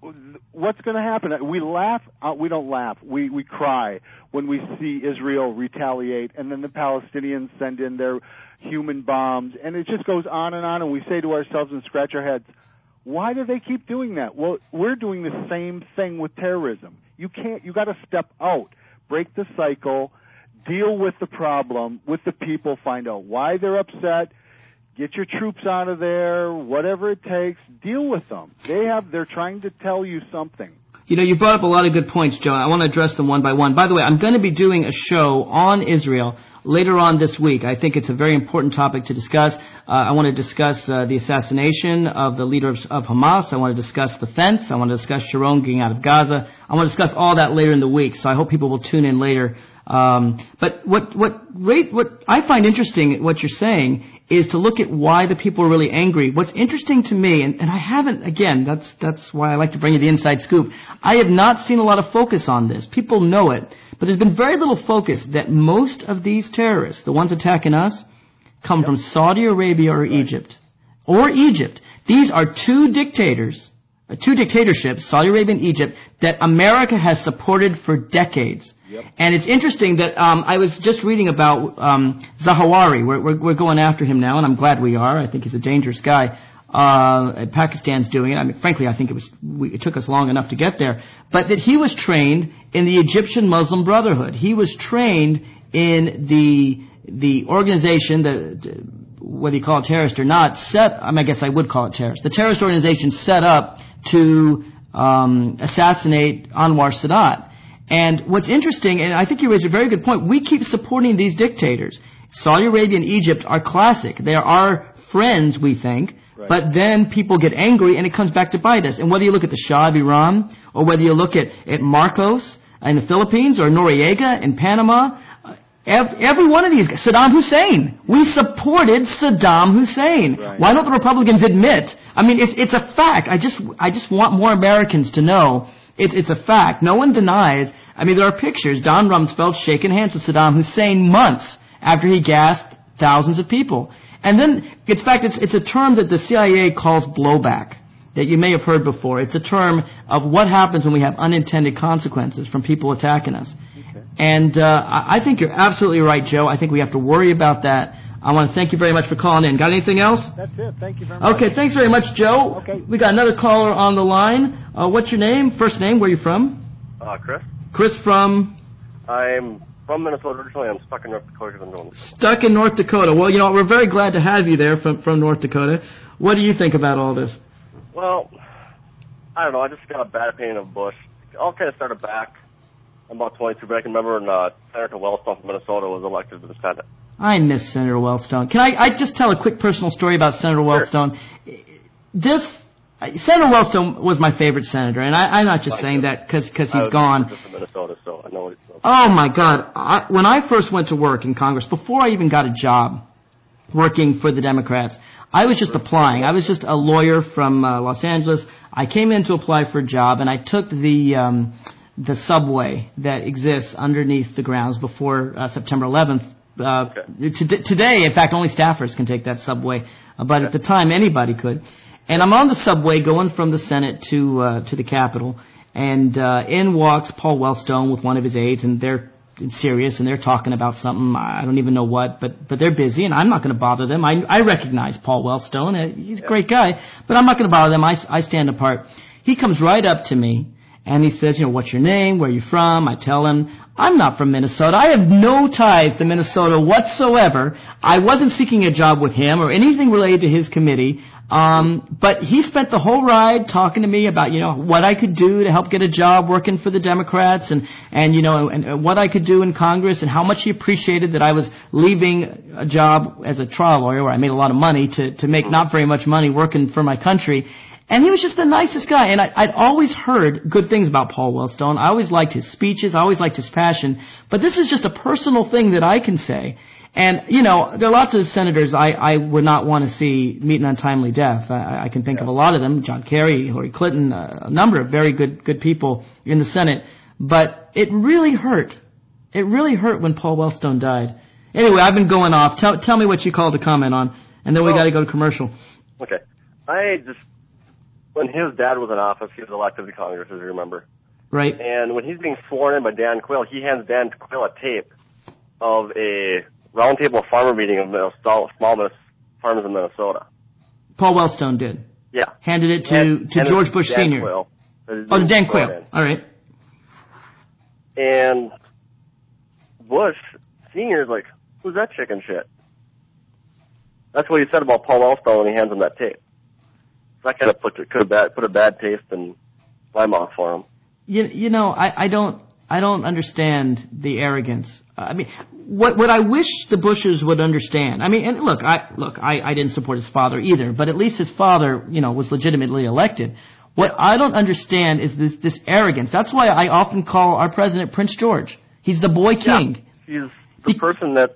what's going to happen? We laugh. Uh, we don't laugh. We we cry when we see Israel retaliate, and then the Palestinians send in their human bombs, and it just goes on and on. And we say to ourselves and scratch our heads, why do they keep doing that? Well, we're doing the same thing with terrorism. You can't. You got to step out, break the cycle, deal with the problem with the people, find out why they're upset. Get your troops out of there, whatever it takes, deal with them. They have, they're trying to tell you something. You know, you brought up a lot of good points, Joe. I want to address them one by one. By the way, I'm going to be doing a show on Israel later on this week. I think it's a very important topic to discuss. Uh, I want to discuss uh, the assassination of the leader of, of Hamas. I want to discuss the fence. I want to discuss Sharon getting out of Gaza. I want to discuss all that later in the week, so I hope people will tune in later. Um, but what what rate, what I find interesting, what you're saying, is to look at why the people are really angry. What's interesting to me, and, and I haven't, again, that's that's why I like to bring you the inside scoop. I have not seen a lot of focus on this. People know it, but there's been very little focus that most of these terrorists, the ones attacking us, come yep. from Saudi Arabia or right. Egypt. Or Egypt. These are two dictators, uh, two dictatorships, Saudi Arabia and Egypt, that America has supported for decades. Yep. And it's interesting that um, I was just reading about um, Zawahiri. We're, we're, we're going after him now, and I'm glad we are. I think he's a dangerous guy. Uh, Pakistan's doing it. I mean, frankly, I think it was we, it took us long enough to get there. But that he was trained in the Egyptian Muslim Brotherhood. He was trained in the the organization, the, whether you call it terrorist or not, set. I mean, I guess I would call it terrorist. The terrorist organization set up to um, assassinate Anwar Sadat. And what's interesting, and I think you raise a very good point, we keep supporting these dictators. Saudi Arabia and Egypt are classic. They are our friends, we think, right. But then people get angry and it comes back to bite us. And whether you look at the Shah of Iran, or whether you look at, at Marcos in the Philippines, or Noriega in Panama, every, every one of these guys, Saddam Hussein, we supported Saddam Hussein. Right. Why don't the Republicans admit? I mean, it's, it's a fact. I just, I just want more Americans to know It, it's a fact. No one denies. I mean, there are pictures. Don Rumsfeld shaking hands with Saddam Hussein months after he gassed thousands of people. And then, in fact, it's, it's a term that the C I A calls blowback, that you may have heard before. It's a term of what happens when we have unintended consequences from people attacking us. Okay. And uh, I think you're absolutely right, Joe. I think we have to worry about that. I want to thank you very much for calling in. Got anything else? That's it. Thank you very much. Okay, thanks very much, Joe. Okay. We got another caller on the line. Uh, what's your name? First name? Where are you from? Uh, Chris. Chris from? I'm from Minnesota originally. I'm stuck in North Dakota. I'm doing stuck in North Dakota. Well, you know, we're very glad to have you there from, from North Dakota. What do you think about all this? Well, I don't know. I just got a bad opinion of Bush. It all kind of started back. I'm about twenty-two, but I can remember when uh, Senator Wellstone from Minnesota was elected to the Senate. I miss Senator Wellstone. Can I, I just tell a quick personal story about Senator Wellstone? Sure. This, Senator Wellstone was my favorite senator, and I, I'm not just I saying that because he's I was gone. Just from Minnesota, so I know what he's oh my God! I, when I first went to work in Congress, before I even got a job working for the Democrats, I was just applying. I was just a lawyer from uh, Los Angeles. I came in to apply for a job, and I took the um, the subway that exists underneath the grounds before uh, September eleventh Uh, okay. t- today, in fact, only staffers can take that subway, uh, but okay. at the time, anybody could. And I'm on the subway going from the Senate to uh, to the Capitol, and uh, in walks Paul Wellstone with one of his aides, and they're serious, and they're talking about something, I don't even know what, but but they're busy, and I'm not going to bother them. I, I recognize Paul Wellstone. He's a great guy, but I'm not going to bother them. I, I stand apart. He comes right up to me, and he says, you know, what's your name? Where are you from? I tell him, I'm not from Minnesota. I have no ties to Minnesota whatsoever. I wasn't seeking a job with him or anything related to his committee. Um, but he spent the whole ride talking to me about, you know, what I could do to help get a job working for the Democrats and, and, you know, and, and what I could do in Congress and how much he appreciated that I was leaving a job as a trial lawyer where I made a lot of money to, to make not very much money working for my country. And he was just the nicest guy. And I, I'd always heard good things about Paul Wellstone. I always liked his speeches. I always liked his passion. But this is just a personal thing that I can say. And, you know, there are lots of senators I, I would not want to see meet an untimely death. I, I can think yeah. of a lot of them, John Kerry, Hillary Clinton, uh, a number of very good good people in the Senate. But it really hurt. It really hurt when Paul Wellstone died. Anyway, I've been going off. Tell, tell me what you called to comment on, and then we well, got to go to commercial. Okay. I just, when his dad was in office, he was elected to Congress, as you remember. Right. And when he's being sworn in by Dan Quayle, he hands Dan Quayle a tape of a roundtable farmer meeting of small farmers in Minnesota. Paul Wellstone did. Yeah. Handed it to, and, to and George Bush Dan Senior Quayle, oh, to Dan Quayle. All right. And Bush Senior's like, who's that chicken shit? That's what he said about Paul Wellstone when he hands him that tape. That kind of put could have bad, put a bad taste in my mouth for him. You you know I, I don't I don't understand the arrogance. Uh, I mean, what what I wish the Bushes would understand. I mean, and look, I look, I, I didn't support his father either, but at least his father, you know, was legitimately elected. What I don't understand is this this arrogance. That's why I often call our president Prince George. He's the boy king. Yeah, he's the he, person that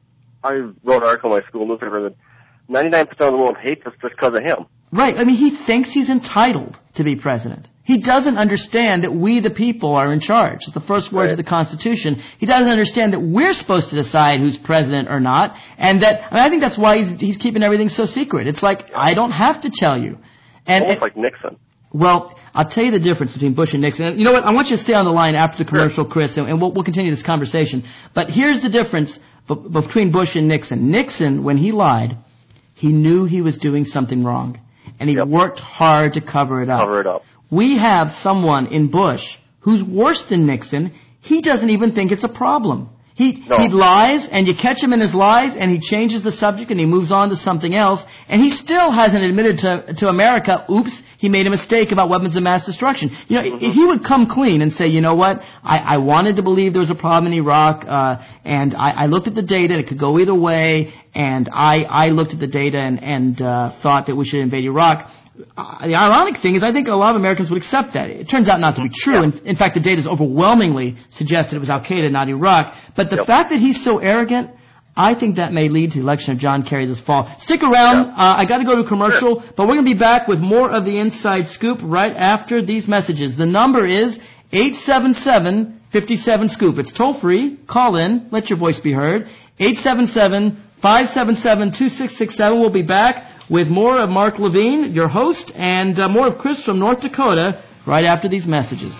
I wrote an article in my school newspaper that ninety-nine percent of the world hates us just because of him. Right. I mean, he thinks he's entitled to be president. He doesn't understand that we, the people, are in charge. It's the first words right. of the Constitution. He doesn't understand that we're supposed to decide who's president or not, and that. I mean, I think that's why he's he's keeping everything so secret. It's like yeah. I don't have to tell you. And almost it, like Nixon. Well, I'll tell you the difference between Bush and Nixon. And you know what? I want you to stay on the line after the commercial, sure. Chris, and, and we'll, we'll continue this conversation. But here's the difference b- between Bush and Nixon. Nixon, when he lied, he knew he was doing something wrong. And he yep. worked hard to cover it up. Cover it up. We have someone in Bush who's worse than Nixon. He doesn't even think it's a problem. He no. he lies, and you catch him in his lies, and he changes the subject, and he moves on to something else, and he still hasn't admitted to to America, oops, he made a mistake about weapons of mass destruction. You know, mm-hmm. he would come clean and say, you know what, I, I wanted to believe there was a problem in Iraq, uh, and I, I looked at the data, and it could go either way, and I, I looked at the data and, and uh, thought that we should invade Iraq. Uh, the ironic thing is I think a lot of Americans would accept that. It turns out not to be true. Yeah. In, in fact, the data is overwhelmingly suggested it was Al-Qaeda, not Iraq. But the yep. fact that he's so arrogant, I think that may lead to the election of John Kerry this fall. Stick around. Yep. Uh, I got to go to a commercial, sure. but we're going to be back with more of the Inside Scoop right after these messages. The number is eight seven seven, five seven, SCOOP. It's toll free. Call in. Let your voice be heard. eight seven seven, five seven seven, two six six seven. We'll be back with more of Mark Levine, your host, and uh, more of Chris from North Dakota right after these messages.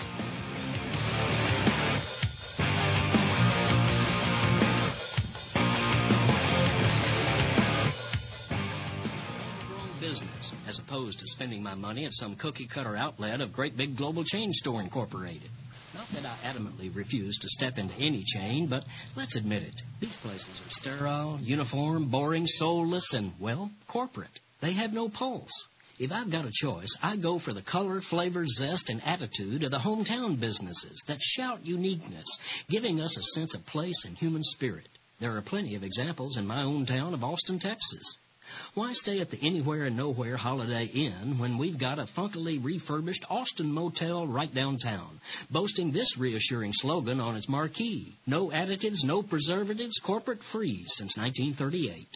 Business, as opposed to spending my money at some cookie-cutter outlet of Great Big Global Chain Store Incorporated. Not that I adamantly refuse to step into any chain, but let's admit it. These places are sterile, uniform, boring, soulless, and, well, corporate. They have no pulse. If I've got a choice, I go for the color, flavor, zest, and attitude of the hometown businesses that shout uniqueness, giving us a sense of place and human spirit. There are plenty of examples in my own town of Austin, Texas. Why stay at the Anywhere and Nowhere Holiday Inn when we've got a funkily refurbished Austin Motel right downtown, boasting this reassuring slogan on its marquee: no additives, no preservatives, corporate free since nineteen thirty-eight.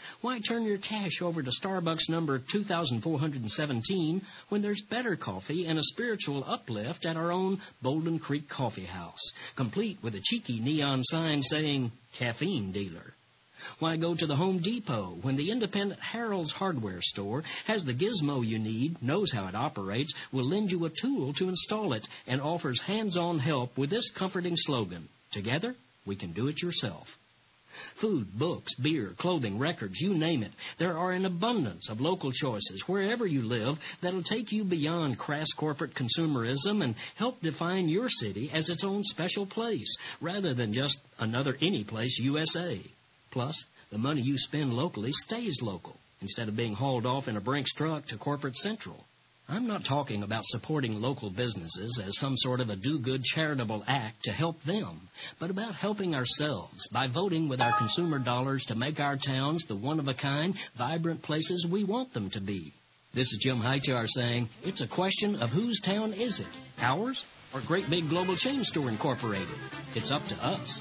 Why turn your cash over to Starbucks number two thousand four hundred seventeen when there's better coffee and a spiritual uplift at our own Bolden Creek Coffee House, complete with a cheeky neon sign saying, Caffeine Dealer? Why go to the Home Depot when the independent Harold's Hardware Store has the gizmo you need, knows how it operates, will lend you a tool to install it, and offers hands-on help with this comforting slogan, Together, we can do it yourself. Food, books, beer, clothing, records, you name it. There are an abundance of local choices wherever you live that'll take you beyond crass corporate consumerism and help define your city as its own special place, rather than just another any place U S A. Plus, the money you spend locally stays local, instead of being hauled off in a Brinks truck to Corporate Central. I'm not talking about supporting local businesses as some sort of a do-good charitable act to help them, but about helping ourselves by voting with our consumer dollars to make our towns the one-of-a-kind, vibrant places we want them to be. This is Jim Hightower saying, it's a question of whose town is it, ours or Great Big Global Chain Store Incorporated? It's up to us.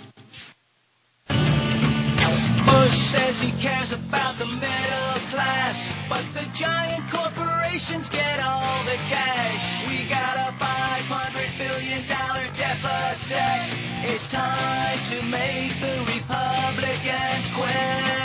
Bush says he cares about the middle class, but the giant corporations get all the cash. We got a five hundred billion dollars deficit. It's time to make the Republicans quit.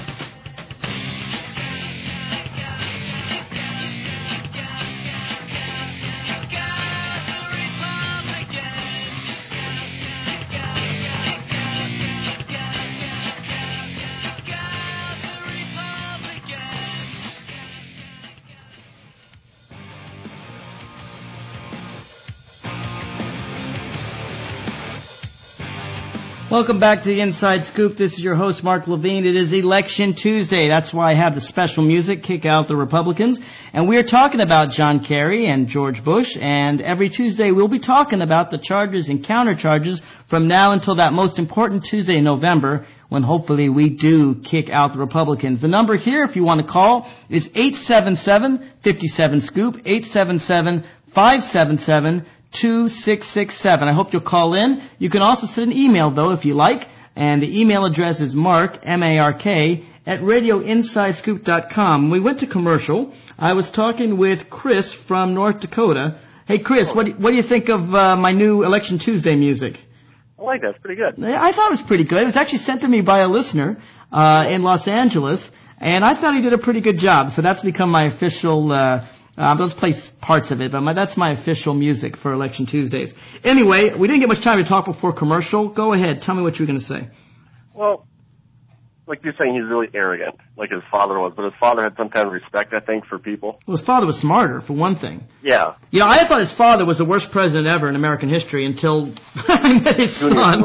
Welcome back to the Inside Scoop. This is your host, Mark Levine. It is Election Tuesday. That's why I have the special music, Kick Out the Republicans. And we are talking about John Kerry and George Bush. And every Tuesday we'll be talking about the charges and countercharges from now until that most important Tuesday in November, when hopefully we do kick out the Republicans. The number here, if you want to call, is eight seven seven, five seven, SCOOP, eight seven seven, five seven seven, two six six seven. I hope you'll call in. You can also send an email, though, if you like. And the email address is mark, M A R K, at radio inside scoop dot com. We went to commercial. I was talking with Chris from North Dakota. Hey, Chris, what do you, what do you think of uh, my new Election Tuesday music? I like that. It's pretty good. I thought it was pretty good. It was actually sent to me by a listener uh, in Los Angeles, and I thought he did a pretty good job. So that's become my official... Uh, Uh, let's play parts of it, but my, that's my official music for Election Tuesdays. Anyway, we didn't get much time to talk before commercial. Go ahead. Tell me what you were going to say. Well, like you're saying, he's really arrogant, like his father was. But his father had some kind of respect, I think, for people. Well, his father was smarter, for one thing. Yeah. You know, I thought his father was the worst president ever in American history until I met his son.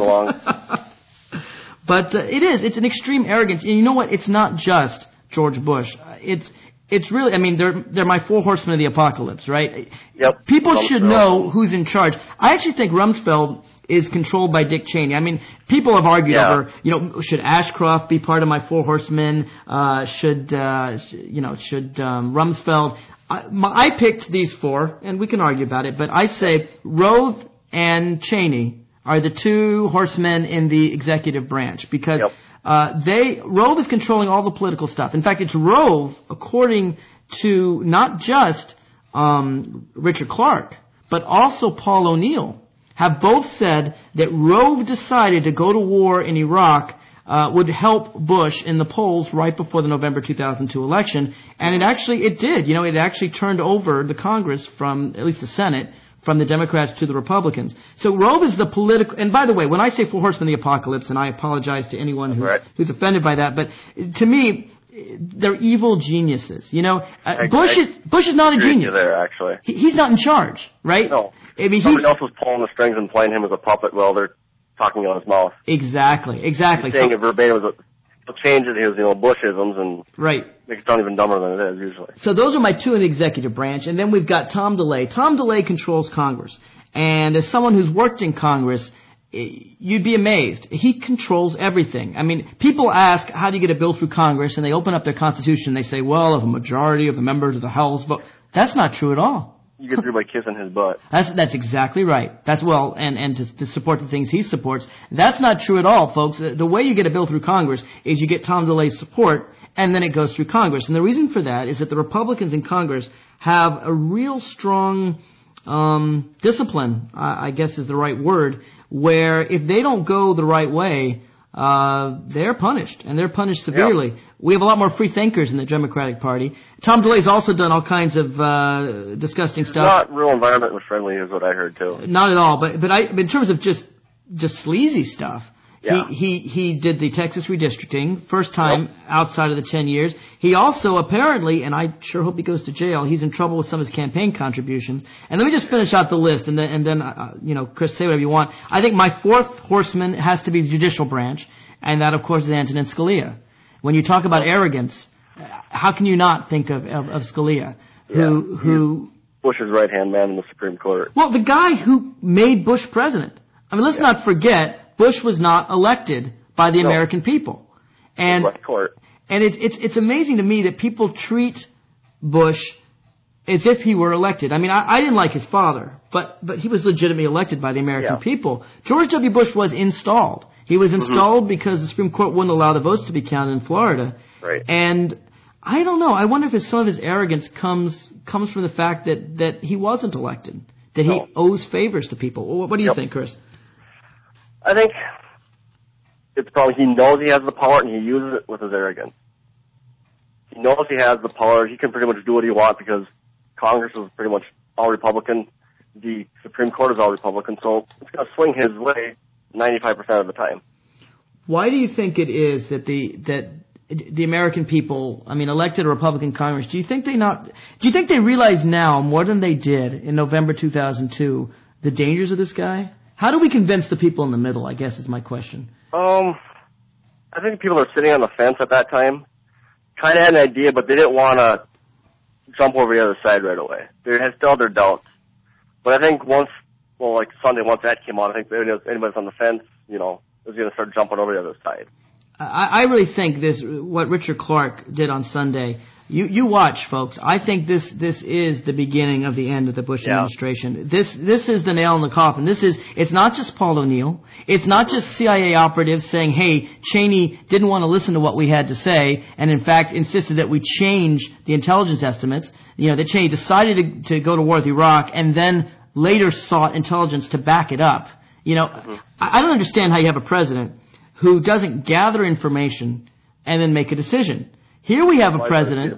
But uh, it is. It's an extreme arrogance. And you know what? It's not just George Bush. It's... It's really, I mean, they're they're my four horsemen of the apocalypse, right? Yep. People Rumsfeld. should know who's in charge. I actually think Rumsfeld is controlled by Dick Cheney. I mean, people have argued yeah. over, you know, should Ashcroft be part of my four horsemen? Uh, should, uh, sh- you know, should um, Rumsfeld? I, my, I picked these four, and we can argue about it, but I say Rove and Cheney are the two horsemen in the executive branch because... Yep. Uh, they, Rove is controlling all the political stuff. In fact, it's Rove, according to not just, um, Richard Clarke, but also Paul O'Neill, have both said that Rove decided to go to war in Iraq, uh, would help Bush in the polls right before the November two thousand two election. And it actually, it did. You know, it actually turned over the Congress from, at least the Senate, from the Democrats to the Republicans. So Rove is the political, and by the way, when I say four horsemen of the apocalypse, and I apologize to anyone who's, right. who's offended by that, but to me, they're evil geniuses. You know, uh, Bush is Bush is not a genius. There, actually, he, he's not in charge, right? No, I mean, somebody else was pulling the strings and playing him as a puppet while they're talking on his mouth. Exactly, exactly. He's saying so, it verbatim. Was a, He'll change it, his, you know, Bushisms, and right. make it sound even dumber than it is usually. So those are my two in the executive branch, and then we've got Tom DeLay. Tom DeLay controls Congress. And as someone who's worked in Congress, you'd be amazed. He controls everything. I mean, people ask, how do you get a bill through Congress? And they open up their Constitution and they say, well, if a majority of the members of the House vote. That's not true at all. You get through by kissing his butt. That's that's exactly right. That's well, and and to, to support the things he supports. That's not true at all, folks. The way you get a bill through Congress is you get Tom DeLay's support, and then it goes through Congress. And the reason for that is that the Republicans in Congress have a real strong um, discipline, I guess is the right word, where if they don't go the right way, uh, they're punished, and they're punished severely. Yeah. We have a lot more free thinkers in the Democratic Party. Tom DeLay's also done all kinds of uh, disgusting it's stuff. Not real environment friendly is what I heard too. Not at all, but but I in terms of just just sleazy stuff. Yeah. He, he he did the Texas redistricting, first time yep. outside of the ten years. He also apparently, and I sure hope he goes to jail, he's in trouble with some of his campaign contributions. And let me just finish out the list, and then, and then uh, you know, Chris, say whatever you want. I think my fourth horseman has to be the judicial branch, and that, of course, is Antonin Scalia. When you talk about arrogance, how can you not think of, of, of Scalia, who yeah. who Bush's right-hand man in the Supreme Court? Well, the guy who made Bush president. I mean, let's yeah. not forget, Bush was not elected by the no. American people. And and it, it's it's amazing to me that people treat Bush as if he were elected. I mean, I, I didn't like his father, but but he was legitimately elected by the American yeah. people. George W. Bush was installed. He was installed mm-hmm. because the Supreme Court wouldn't allow the votes to be counted in Florida. Right. And I don't know. I wonder if his, some of his arrogance comes comes from the fact that, that he wasn't elected, that no. he owes favors to people. What, what do you yep. think, Chris? I think it's probably he knows he has the power and he uses it with his arrogance. He knows he has the power. He can pretty much do what he wants because Congress is pretty much all Republican. The Supreme Court is all Republican, so it's going to swing his way ninety-five percent of the time. Why do you think it is that the that the American people, I mean, elected a Republican Congress, do you think they not? Do you think they realize now more than they did in November two thousand two the dangers of this guy? How do we convince the people in the middle, I guess, is my question. Um, I think people are sitting on the fence at that time. Kind of had an idea, but they didn't want to jump over the other side right away. They had still their doubts. But I think once, well, like Sunday, once that came out, I think anybody's on the fence, you know, is going to start jumping over the other side. I, I really think this, what Richard Clark did on Sunday, You you watch, folks. I think this this is the beginning of the end of the Bush yeah. administration. This this is the nail in the coffin. This is it's not just Paul O'Neill. It's not just C I A operatives saying, "Hey, Cheney didn't want to listen to what we had to say, and in fact insisted that we change the intelligence estimates." You know, that Cheney decided to, to go to war with Iraq and then later sought intelligence to back it up. You know, mm-hmm. I, I don't understand how you have a president who doesn't gather information and then make a decision. Here we have a president.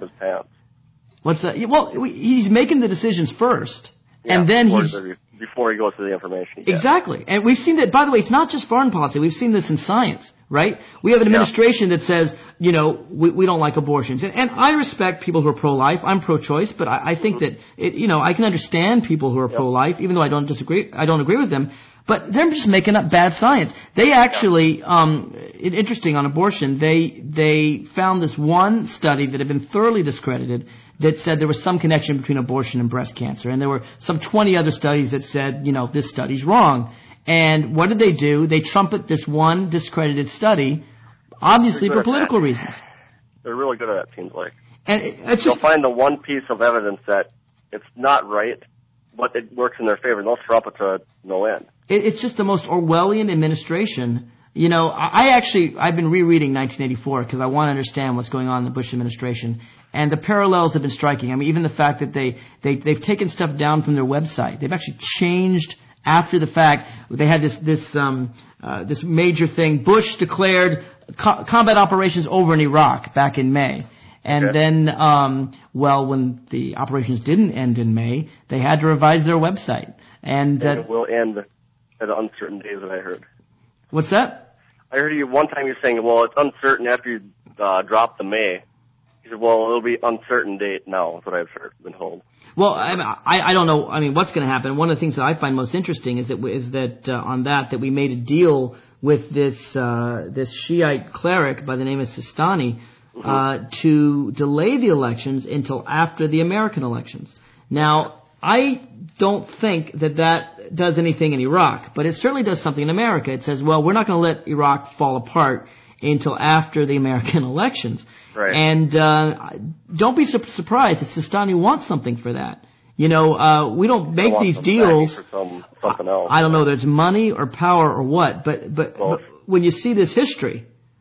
What's that? Well, he's making the decisions first, yeah, and then before he's the, before he goes to the information. Yeah. Exactly, and we've seen that. By the way, it's not just foreign policy. We've seen this in science, right? We have an administration yeah. that says, you know, we, we don't like abortions, and, and I respect people who are pro-life. I'm pro-choice, but I, I think mm-hmm. that it, you know I can understand people who are yep. pro-life, even though I don't disagree. I don't agree with them. But they're just making up bad science. They actually, um, it, interesting on abortion, they they found this one study that had been thoroughly discredited that said there was some connection between abortion and breast cancer. And there were some twenty other studies that said, you know, this study's wrong. And what did they do? They trumpet this one discredited study, obviously for political reasons. They're really good at that, seems like. And it, it's They'll just, find the one piece of evidence that it's not right, but it works in their favor, and they'll trump it to no end. It's just the most Orwellian administration. You know, I actually, I've been rereading nineteen eighty-four because I want to understand what's going on in the Bush administration. And the parallels have been striking. I mean, even the fact that they, they, they've taken stuff down from their website. They've actually changed after the fact. They had this, this, um, uh, this major thing. Bush declared co- combat operations over in Iraq back in May. And okay. then, um, well, when the operations didn't end in May, they had to revise their website. And, uh, and it will end at uncertain days, that I heard. What's that? I heard you one time you're saying, well, it's uncertain after you uh, drop the May. He said, well, it'll be uncertain date now. That's what I've heard, been told. Well, I, I, I don't know. I mean, what's going to happen? One of the things that I find most interesting is that is that uh, on that that we made a deal with this uh, this Shiite cleric by the name of Sistani mm-hmm. uh, to delay the elections until after the American elections. Now, I don't think that that does anything in Iraq, but it certainly does something in America. It says, well, we're not going to let Iraq fall apart until after the American elections. Right. And uh, don't be su- surprised if Sistani wants something for that. You know, uh, we don't make these deals. For some, something else. I don't know, there's money or power or what, but, but, but when you see this history,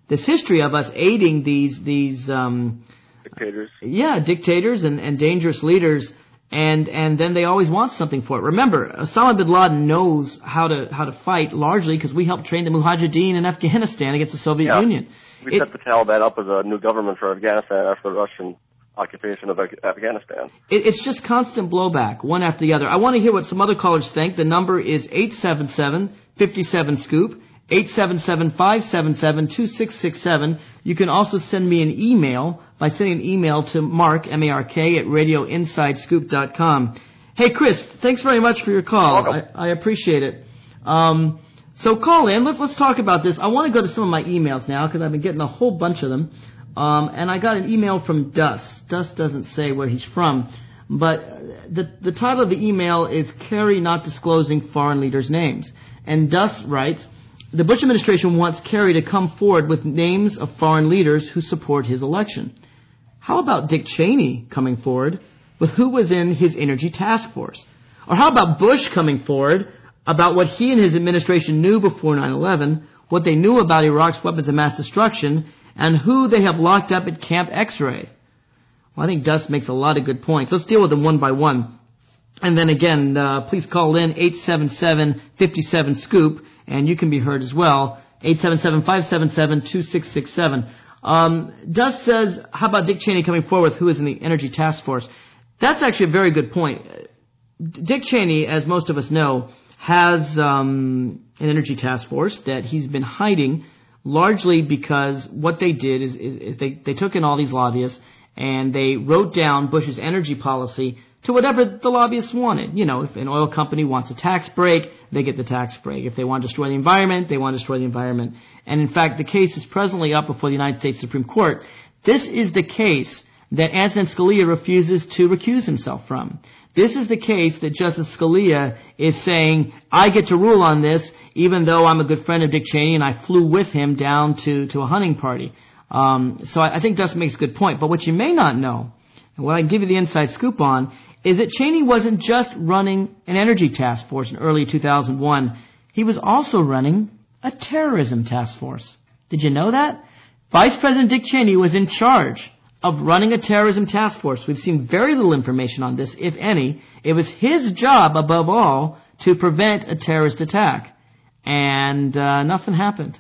this history of us aiding these these um, dictators. Yeah, dictators and, and dangerous leaders, and and then they always want something for it. Remember, Osama bin Laden knows how to how to fight largely because we helped train the Mujahideen in Afghanistan against the Soviet Yeah. Union. We It- set the Taliban up as a new government for Afghanistan after the Russian occupation of Af- Afghanistan. It, it's just constant blowback, one after the other. I want to hear what some other callers think. The number is eight seven seven, five seven, SCOOP, eight seven seven, five seven seven, two six six seven. You can also send me an email by sending an email to Mark, M A R K, at radio inside scoop dot com. Hey, Chris, thanks very much for your call. I, I appreciate it. Um, so call in. Let's, let's talk about this. I want to go to some of my emails now because I've been getting a whole bunch of them. Um, and I got an email from Dus. Dus doesn't say where he's from, but the the title of the email is Kerry not disclosing foreign leaders' names. And Dus writes, the Bush administration wants Kerry to come forward with names of foreign leaders who support his election. How about Dick Cheney coming forward with who was in his energy task force? Or how about Bush coming forward about what he and his administration knew before nine eleven, what they knew about Iraq's weapons of mass destruction, and who they have locked up at Camp X-Ray? Well, I think Dus makes a lot of good points. Let's deal with them one by one. And then again, uh, please call in eight seven seven, five seven, SCOOP, and you can be heard as well, eight seven seven, five seven seven, two six six seven. Um, Dus says, how about Dick Cheney coming forward with who is in the Energy Task Force? That's actually a very good point. Dick Cheney, as most of us know, has um, an Energy Task Force that he's been hiding largely because what they did is, is, is they, they took in all these lobbyists and they wrote down Bush's energy policy to whatever the lobbyists wanted. You know, if an oil company wants a tax break, they get the tax break. If they want to destroy the environment, they want to destroy the environment. And in fact, the case is presently up before the United States Supreme Court. This is the case that Antonin Scalia refuses to recuse himself from. This is the case that Justice Scalia is saying, I get to rule on this, even though I'm a good friend of Dick Cheney and I flew with him down to, to a hunting party. Um, so I, I think Dus makes a good point. But what you may not know, and what I can give you the inside scoop on, is that Cheney wasn't just running an energy task force in early two thousand one. He was also running a terrorism task force. Did you know that? Vice President Dick Cheney was in charge of running a terrorism task force. We've seen very little information on this, if any. It was his job, above all, to prevent a terrorist attack. And uh, nothing happened.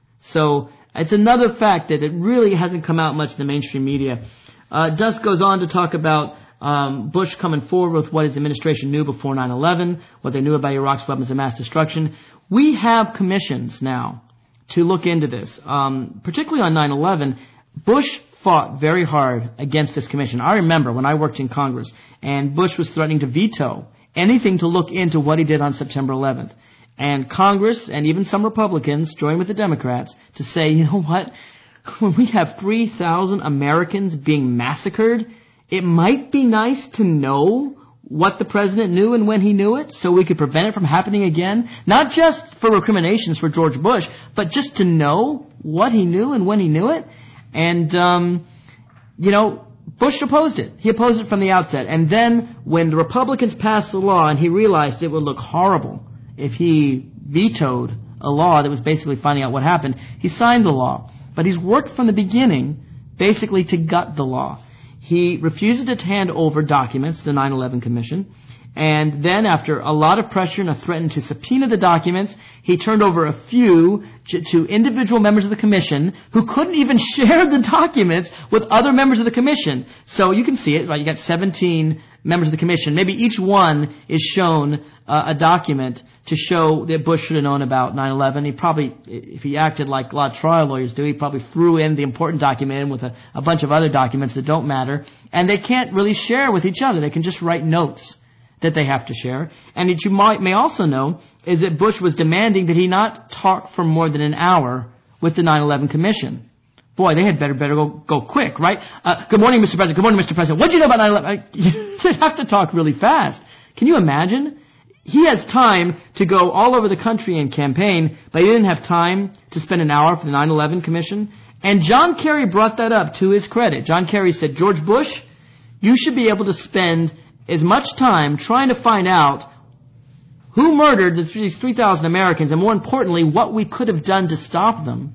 So it's another fact that it really hasn't come out much in the mainstream media. Uh, Dus goes on to talk about um, Bush coming forward with what his administration knew before nine eleven, what they knew about Iraq's weapons of mass destruction. We have commissions now to look into this, um, particularly on nine eleven. Bush fought very hard against this commission. I remember when I worked in Congress, and Bush was threatening to veto anything to look into what he did on September eleventh. And Congress and even some Republicans joined with the Democrats to say, you know what, when we have three thousand Americans being massacred, it might be nice to know what the president knew and when he knew it so we could prevent it from happening again. Not just for recriminations for George Bush, but just to know what he knew and when he knew it. And, um, you know, Bush opposed it. He opposed it from the outset. And then when the Republicans passed the law and he realized it would look horrible if he vetoed a law that was basically finding out what happened, he signed the law. But he's worked from the beginning basically to gut the law. He refuses to hand over documents to the nine eleven Commission. And then after a lot of pressure and a threat to subpoena the documents, he turned over a few to individual members of the commission who couldn't even share the documents with other members of the commission. So you can see it, right? You got seventeen members of the commission. Maybe each one is shown uh, a document to show that Bush should have known about nine eleven. He probably, if he acted like a lot of trial lawyers do, he probably threw in the important document in with a, a bunch of other documents that don't matter. And they can't really share with each other. They can just write notes that they have to share. And what you might, may also know is that Bush was demanding that he not talk for more than an hour with the nine eleven Commission. Boy, they had better better go go quick, right? Uh, good morning, Mister President. Good morning, Mister President. What did you know about nine eleven? You'd have to talk really fast. Can you imagine? He has time to go all over the country and campaign, but he didn't have time to spend an hour for the nine eleven Commission. And John Kerry brought that up to his credit. John Kerry said, George Bush, you should be able to spend as much time trying to find out who murdered these three thousand Americans, and more importantly, what we could have done to stop them,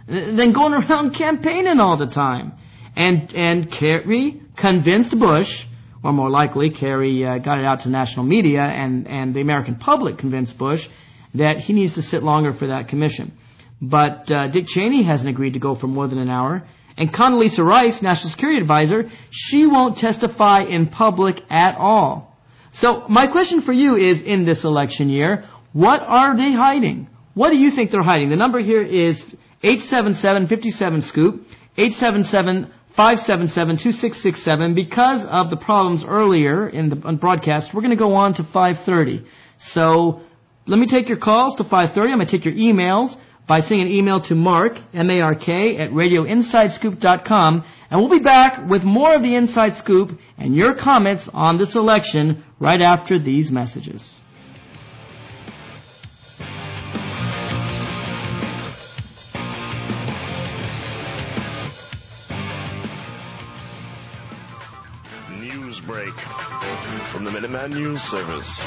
than going around campaigning all the time. And and Kerry convinced Bush, or more likely, Kerry uh, got it out to national media, and, and the American public convinced Bush that he needs to sit longer for that commission. But uh, Dick Cheney hasn't agreed to go for more than an hour. And Condoleezza Rice, National Security Advisor, she won't testify in public at all. So my question for you is, in this election year, what are they hiding? What do you think they're hiding? The number here is eight seven seven, five seven, SCOOP, eight seven seven, five seven seven, two six six seven. Because of the problems earlier in the broadcast, we're going to go on to five thirty. So let me take your calls to five thirty. I'm going to take your emails by sending an email to Mark, M A R K, at radio inside scoop dot com. And we'll be back with more of the Inside Scoop and your comments on this election right after these messages. News break from the Minuteman News Service.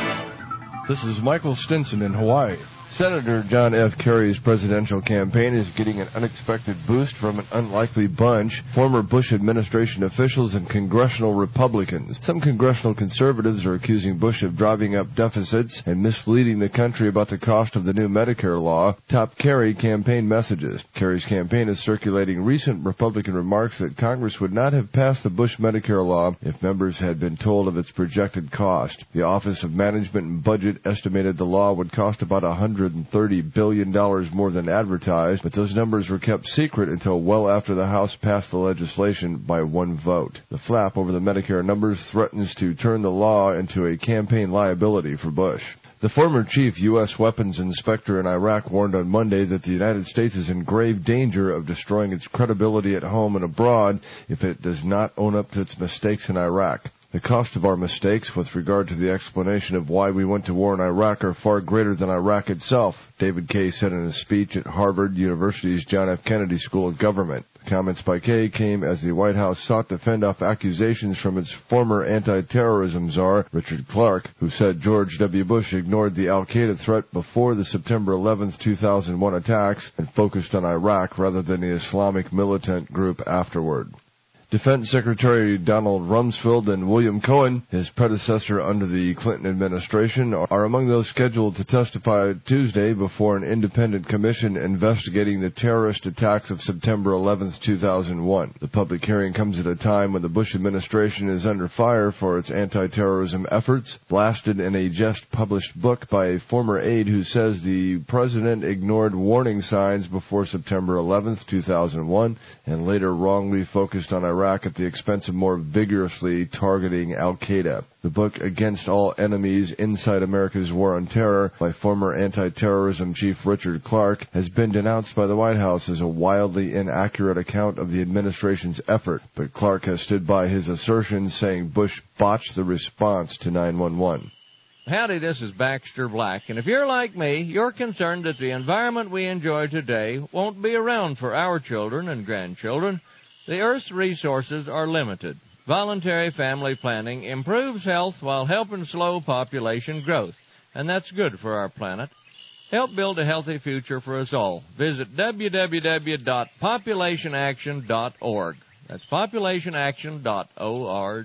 This is Michael Stinson in Hawaii. Senator John F. Kerry's presidential campaign is getting an unexpected boost from an unlikely bunch, former Bush administration officials and congressional Republicans. Some congressional conservatives are accusing Bush of driving up deficits and misleading the country about the cost of the new Medicare law, top Kerry campaign messages. Kerry's campaign is circulating recent Republican remarks that Congress would not have passed the Bush Medicare law if members had been told of its projected cost. The Office of Management and Budget estimated the law would cost about one hundred thirty billion dollars more than advertised, but those numbers were kept secret until well after the House passed the legislation by one vote. The flap over the Medicare numbers threatens to turn the law into a campaign liability for Bush. The former chief U S weapons inspector in Iraq warned on Monday that the United States is in grave danger of destroying its credibility at home and abroad if it does not own up to its mistakes in Iraq. The cost of our mistakes with regard to the explanation of why we went to war in Iraq are far greater than Iraq itself, David Kaye said in a speech at Harvard University's John F. Kennedy School of Government. The comments by Kaye came as the White House sought to fend off accusations from its former anti-terrorism czar, Richard Clarke, who said George W. Bush ignored the al-Qaeda threat before the September eleventh, two thousand one attacks and focused on Iraq rather than the Islamic militant group afterward. Defense Secretary Donald Rumsfeld and William Cohen, his predecessor under the Clinton administration, are among those scheduled to testify Tuesday before an independent commission investigating the terrorist attacks of September eleventh, two thousand one. The public hearing comes at a time when the Bush administration is under fire for its anti-terrorism efforts, blasted in a just-published book by a former aide who says the president ignored warning signs before September eleventh, two thousand one, and later wrongly focused on Iraq Iraq at the expense of more vigorously targeting al-Qaeda. The book, Against All Enemies, Inside America's War on Terror, by former anti-terrorism chief Richard Clarke, has been denounced by the White House as a wildly inaccurate account of the administration's effort, but Clarke has stood by his assertions, saying Bush botched the response to nine one one. Howdy, this is Baxter Black, and if you're like me, you're concerned that the environment we enjoy today won't be around for our children and grandchildren. The Earth's resources are limited. Voluntary family planning improves health while helping slow population growth, and that's good for our planet. Help build a healthy future for us all. Visit w w w dot population action dot org. That's population action dot org.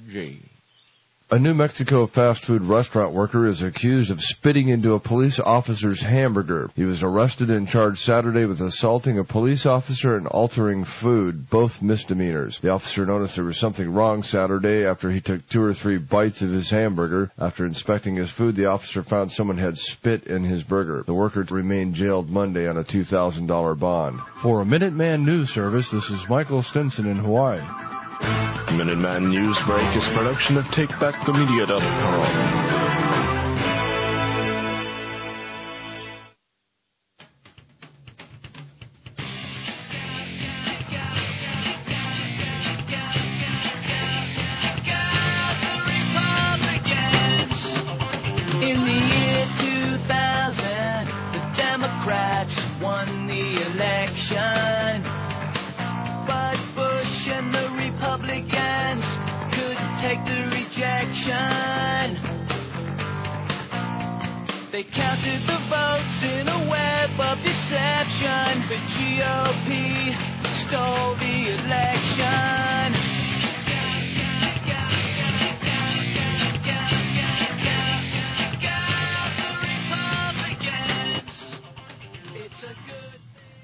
A New Mexico fast food restaurant worker is accused of spitting into a police officer's hamburger. He was arrested and charged Saturday with assaulting a police officer and altering food, both misdemeanors. The officer noticed there was something wrong Saturday after he took two or three bites of his hamburger. After inspecting his food, the officer found someone had spit in his burger. The worker remained jailed Monday on a two thousand dollars bond. For a Minuteman News Service, this is Michael Stinson in Hawaii. Minuteman News Break is a production of take back the media dot com. They counted the votes in a web of deception. The G O P It's a good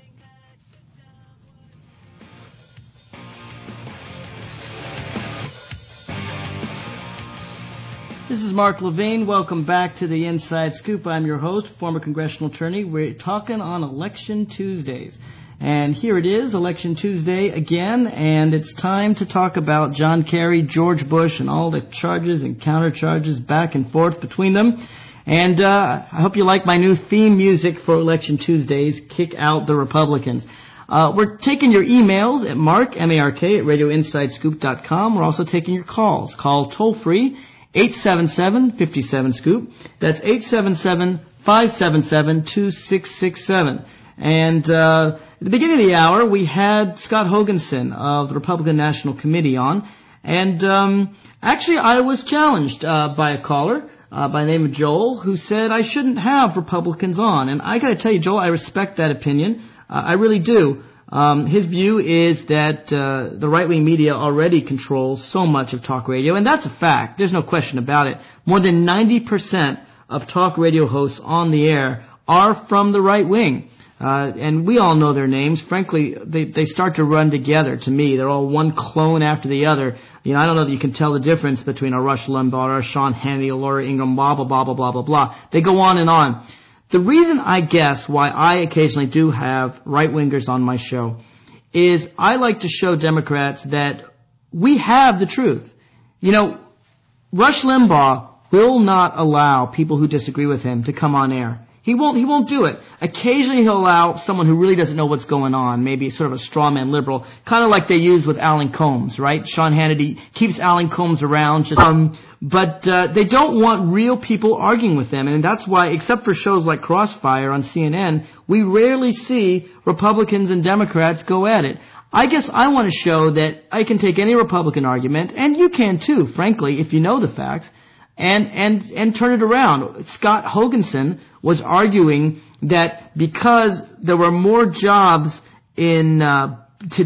This is Mark Levine. Welcome back to the Inside Scoop. I'm your host, former congressional attorney. We're talking on Election Tuesdays. And here it is, Election Tuesday again, and it's time to talk about John Kerry, George Bush, and all the charges and countercharges back and forth between them. And uh, I hope you like my new theme music for Election Tuesdays, Kick Out the Republicans. Uh, we're taking your emails at mark, M A R K, at radio inside scoop dot com. We're also taking your calls. Call toll-free, eight seven seven, five seven, SCOOP. That's eight seven seven, five seven seven, two six six seven. And uh, at the beginning of the hour, we had Scott Hoganson of the Republican National Committee on. And um, actually, I was challenged uh, by a caller uh, by the name of Joel who said I shouldn't have Republicans on. And I got to tell you, Joel, I respect that opinion. Uh, I really do. Um, his view is that uh, the right-wing media already controls so much of talk radio, and that's a fact. There's no question about it. More than ninety percent of talk radio hosts on the air are from the right wing. Uh, and we all know their names. Frankly, they, they start to run together to me. They're all one clone after the other. You know, I don't know that you can tell the difference between a Rush Limbaugh or a Sean Hannity or Laura Ingraham, blah, blah, blah, blah, blah, blah, blah. They go on and on. The reason I guess why I occasionally do have right-wingers on my show is I like to show Democrats that we have the truth. You know, Rush Limbaugh will not allow people who disagree with him to come on air. He won't, he won't do it. Occasionally he'll allow someone who really doesn't know what's going on, maybe sort of a straw man liberal, kind of like they use with Alan Combs, right? Sean Hannity keeps Alan Combs around, just, um, but, uh, they don't want real people arguing with them. And that's why, except for shows like Crossfire on C N N, we rarely see Republicans and Democrats go at it. I guess I want to show that I can take any Republican argument, and you can too, frankly, if you know the facts, and, and, and turn it around. Scott Hoganson was arguing that because there were more jobs in, uh,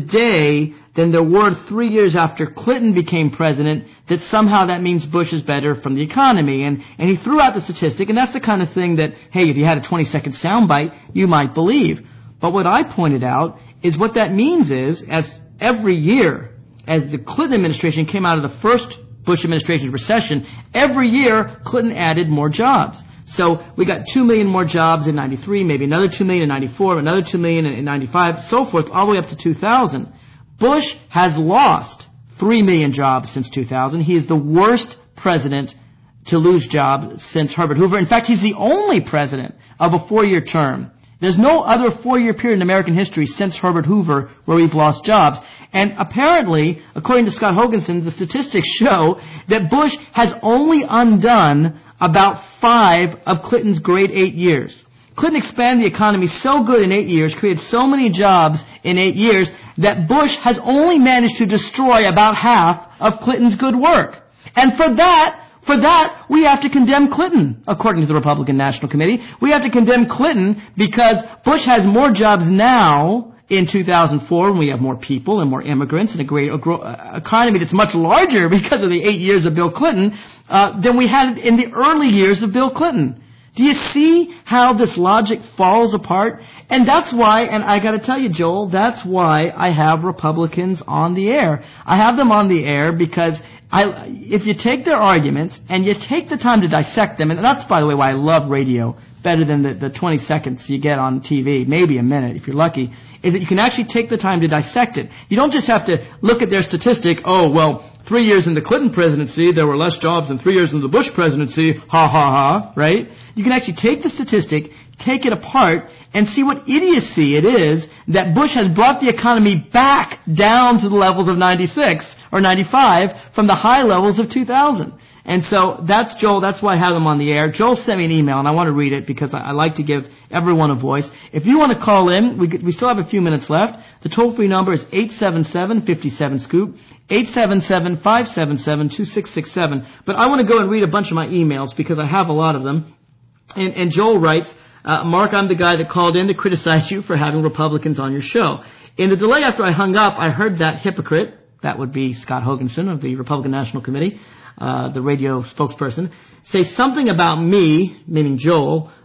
today than there were three years after Clinton became president, that somehow that means Bush is better from the economy. And, and he threw out the statistic, and that's the kind of thing that, hey, if you had a twenty second soundbite, you might believe. But what I pointed out is what that means is, as every year, as the Clinton administration came out of the first Bush administration's recession, every year Clinton added more jobs. So we got two million more jobs in ninety-three, maybe another two million in ninety-four, another two million in ninety-five, so forth, all the way up to two thousand. Bush has lost three million jobs since two thousand. He is the worst president to lose jobs since Herbert Hoover. In fact, he's the only president of a four-year term. There's no other four-year period in American history since Herbert Hoover where we've lost jobs. And apparently, according to Scott Hoganson, the statistics show that Bush has only undone about five of Clinton's great eight years. Clinton expanded the economy so good in eight years, created so many jobs in eight years, that Bush has only managed to destroy about half of Clinton's good work. And for that, For that, we have to condemn Clinton, according to the Republican National Committee. We have to condemn Clinton because Bush has more jobs now in two thousand four when we have more people and more immigrants and a great economy that's much larger because of the eight years of Bill Clinton uh, than we had in the early years of Bill Clinton. Do you see how this logic falls apart? And that's why, and I gotta tell you, Joel, that's why I have Republicans on the air. I have them on the air because I, if you take their arguments and you take the time to dissect them, and that's, by the way, why I love radio better than the, the twenty seconds you get on T V, maybe a minute if you're lucky, is that you can actually take the time to dissect it. You don't just have to look at their statistic, oh, well, three years in the Clinton presidency, there were less jobs than three years in the Bush presidency, ha, ha, ha, right? You can actually take the statistic, take it apart, and see what idiocy it is that Bush has brought the economy back down to the levels of ninety-six or ninety-five from the high levels of two thousand. And so that's Joel, that's why I have him on the air. Joel sent me an email, and I want to read it because I, I like to give everyone a voice. If you want to call in, we, we still have a few minutes left. The toll-free number is eight seven seven, five seven, SCOOP, eight seven seven, five seven seven, two six six seven. But I want to go and read a bunch of my emails because I have a lot of them. And, and Joel writes, uh, Mark, I'm the guy that called in to criticize you for having Republicans on your show. In the delay after I hung up, I heard that hypocrite, that would be Scott Hoganson of the Republican National Committee, uh, the radio spokesperson, say something about me, meaning Joel,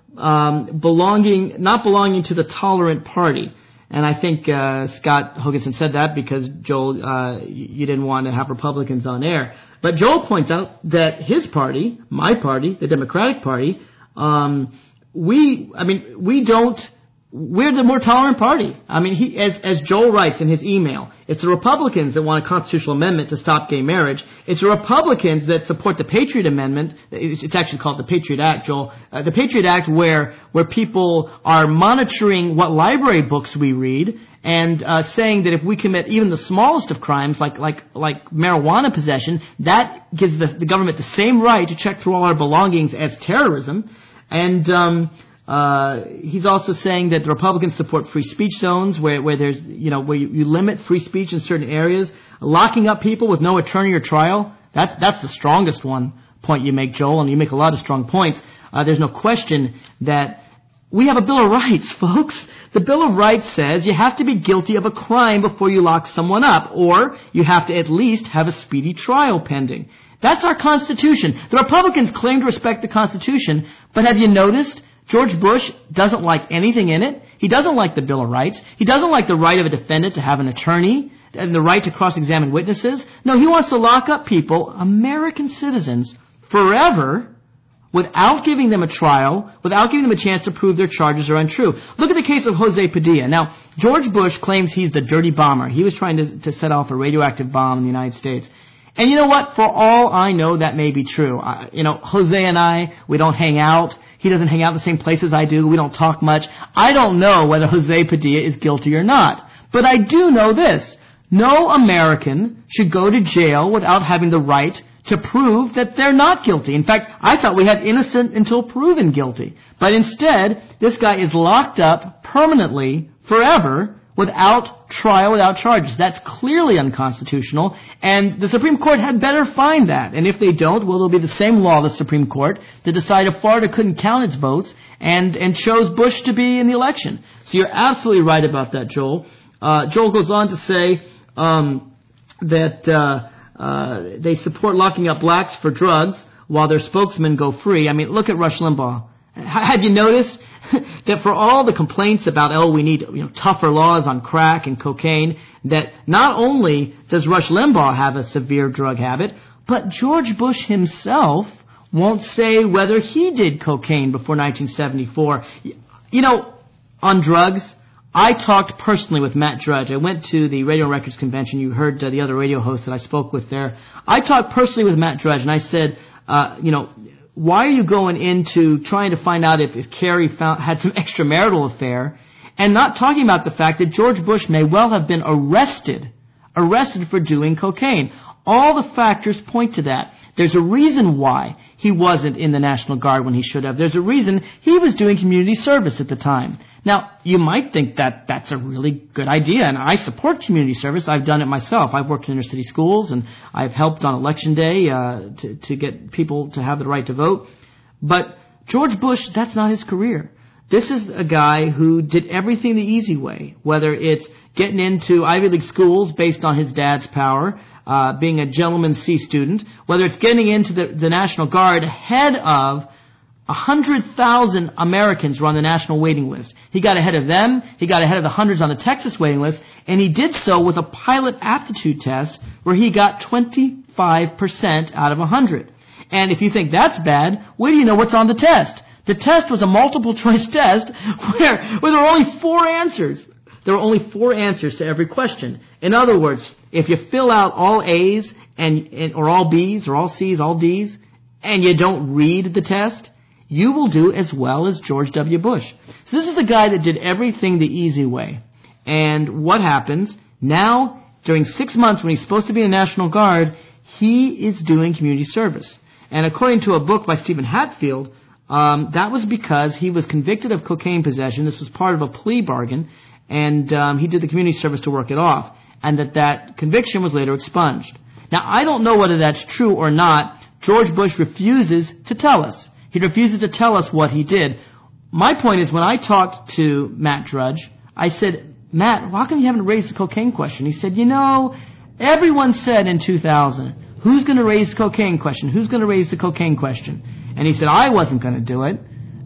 um, belonging, not belonging to the tolerant party. And I think uh, Scott Hoganson said that because, Joel, uh, you didn't want to have Republicans on air. But Joel points out that his party, my party, the Democratic Party, um, we, I mean, we don't, we're the more tolerant party. I mean, he, as, as Joel writes in his email, it's the Republicans that want a constitutional amendment to stop gay marriage. It's the Republicans that support the Patriot Amendment. It's, it's actually called the Patriot Act, Joel. Uh, the Patriot Act where, where people are monitoring what library books we read and, uh, saying that if we commit even the smallest of crimes, like, like, like marijuana possession, that gives the, the government the same right to check through all our belongings as terrorism. And, um, Uh, he's also saying that the Republicans support free speech zones where, where there's, you know, where you, you limit free speech in certain areas. Locking up people with no attorney or trial, that's, that's the strongest one point you make, Joel, and you make a lot of strong points. Uh, there's no question that we have a Bill of Rights, folks. The Bill of Rights says you have to be guilty of a crime before you lock someone up, or you have to at least have a speedy trial pending. That's our Constitution. The Republicans claim to respect the Constitution, but have you noticed George Bush doesn't like anything in it? He doesn't like the Bill of Rights. He doesn't like the right of a defendant to have an attorney and the right to cross-examine witnesses. No, he wants to lock up people, American citizens, forever without giving them a trial, without giving them a chance to prove their charges are untrue. Look at the case of Jose Padilla. Now, George Bush claims he's the dirty bomber. He was trying to, to set off a radioactive bomb in the United States. And you know what? For all I know, that may be true. I, you know, Jose and I, we don't hang out. He doesn't hang out in the same places I do. We don't talk much. I don't know whether Jose Padilla is guilty or not. But I do know this. No American should go to jail without having the right to prove that they're not guilty. In fact, I thought we had innocent until proven guilty. But instead, this guy is locked up permanently, forever, without trial, without charges. That's clearly unconstitutional, and the Supreme Court had better find that. And if they don't, well, there'll be the same law, the Supreme Court, to decide if Florida couldn't count its votes and, and chose Bush to be in the election. So you're absolutely right about that, Joel. Uh, Joel goes on to say um, that uh, uh, they support locking up blacks for drugs while their spokesmen go free. I mean, look at Rush Limbaugh. Have you noticed that for all the complaints about, oh, we need, you know, tougher laws on crack and cocaine, that not only does Rush Limbaugh have a severe drug habit, but George Bush himself won't say whether he did cocaine before nineteen seventy-four. You know, on drugs, I talked personally with Matt Drudge. I went to the Radio Records Convention. You heard uh, the other radio hosts that I spoke with there. I talked personally with Matt Drudge, and I said, uh, you know, why are you going into trying to find out if, if Kerry found, had some extramarital affair and not talking about the fact that George Bush may well have been arrested, arrested for doing cocaine? All the factors point to that. There's a reason why he wasn't in the National Guard when he should have. There's a reason he was doing community service at the time. Now, you might think that that's a really good idea, and I support community service. I've done it myself. I've worked in inner city schools, and I've helped on election day uh, to, to get people to have the right to vote. But George Bush, that's not his career. This is a guy who did everything the easy way, whether it's getting into Ivy League schools based on his dad's power, uh, being a gentleman C student, whether it's getting into the, the National Guard ahead of one hundred thousand Americans were on the national waiting list. He got ahead of them, he got ahead of the hundreds on the Texas waiting list, and he did so with a pilot aptitude test where he got twenty-five percent out of one hundred. And if you think that's bad, wait till you know what's on the test. The test was a multiple choice test where, where there were only four answers. There were only four answers to every question. In other words, if you fill out all A's and, and or all B's or all C's, all D's, and you don't read the test, you will do as well as George W. Bush. So this is a guy that did everything the easy way. And what happens? Now, during six months when he's supposed to be in the National Guard, he is doing community service. And according to a book by Stephen Hatfield, um, that was because he was convicted of cocaine possession. This was part of a plea bargain, and um, he did the community service to work it off, and that that conviction was later expunged. Now, I don't know whether that's true or not. George Bush refuses to tell us. He refuses to tell us what he did. My point is, when I talked to Matt Drudge, I said, Matt, how come you haven't raised the cocaine question? He said, you know, everyone said in two thousand, who's going to raise the cocaine question? Who's going to raise the cocaine question? And he said, I wasn't going to do it.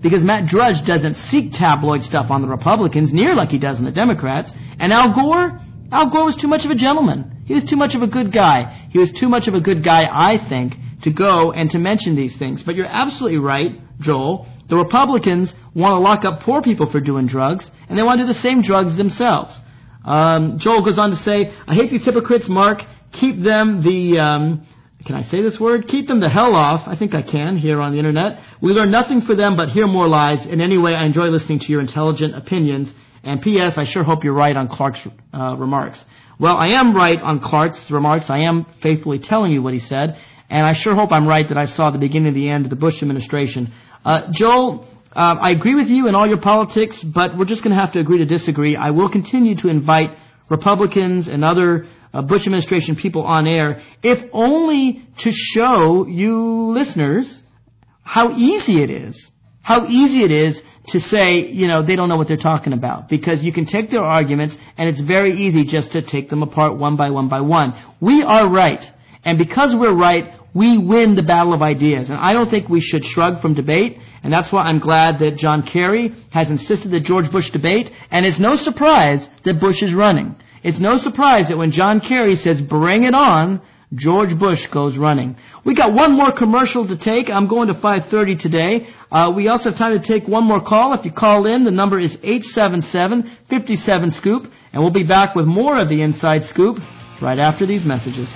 because Matt Drudge doesn't seek tabloid stuff on the Republicans near like he does on the Democrats. And Al Gore, Al Gore was too much of a gentleman. He was too much of a good guy. He was too much of a good guy, I think, to go and to mention these things. But you're absolutely right, Joel. The Republicans want to lock up poor people for doing drugs, and they want to do the same drugs themselves. Um, Joel goes on to say, I hate these hypocrites, Mark. Keep them the, um, can I say this word? Keep them the hell off. I think I can here on the Internet. We learn nothing for them but hear more lies. And anyway, I enjoy listening to your intelligent opinions. And P S. I sure hope you're right on Clark's uh, remarks. Well, I am right on Clark's remarks. I am faithfully telling you what he said. And I sure hope I'm right that I saw the beginning and the end of the Bush administration. Uh, Joel, uh, I agree with you in all your politics, but we're just going to have to agree to disagree. I will continue to invite Republicans and other uh, Bush administration people on air, if only to show you listeners how easy it is, how easy it is to say, you know, they don't know what they're talking about. Because you can take their arguments, and it's very easy just to take them apart one by one by one. We are right. And because we're right, we win the battle of ideas. And I don't think we should shrug from debate. And that's why I'm glad that John Kerry has insisted that George Bush debate. And it's no surprise that Bush is running. It's no surprise that when John Kerry says, bring it on, George Bush goes running. We got one more commercial to take. I'm going to five thirty today. Uh, we also have time to take one more call. If you call in, the number is eight seven seven, five seven, scoop. And we'll be back with more of the Inside Scoop right after these messages.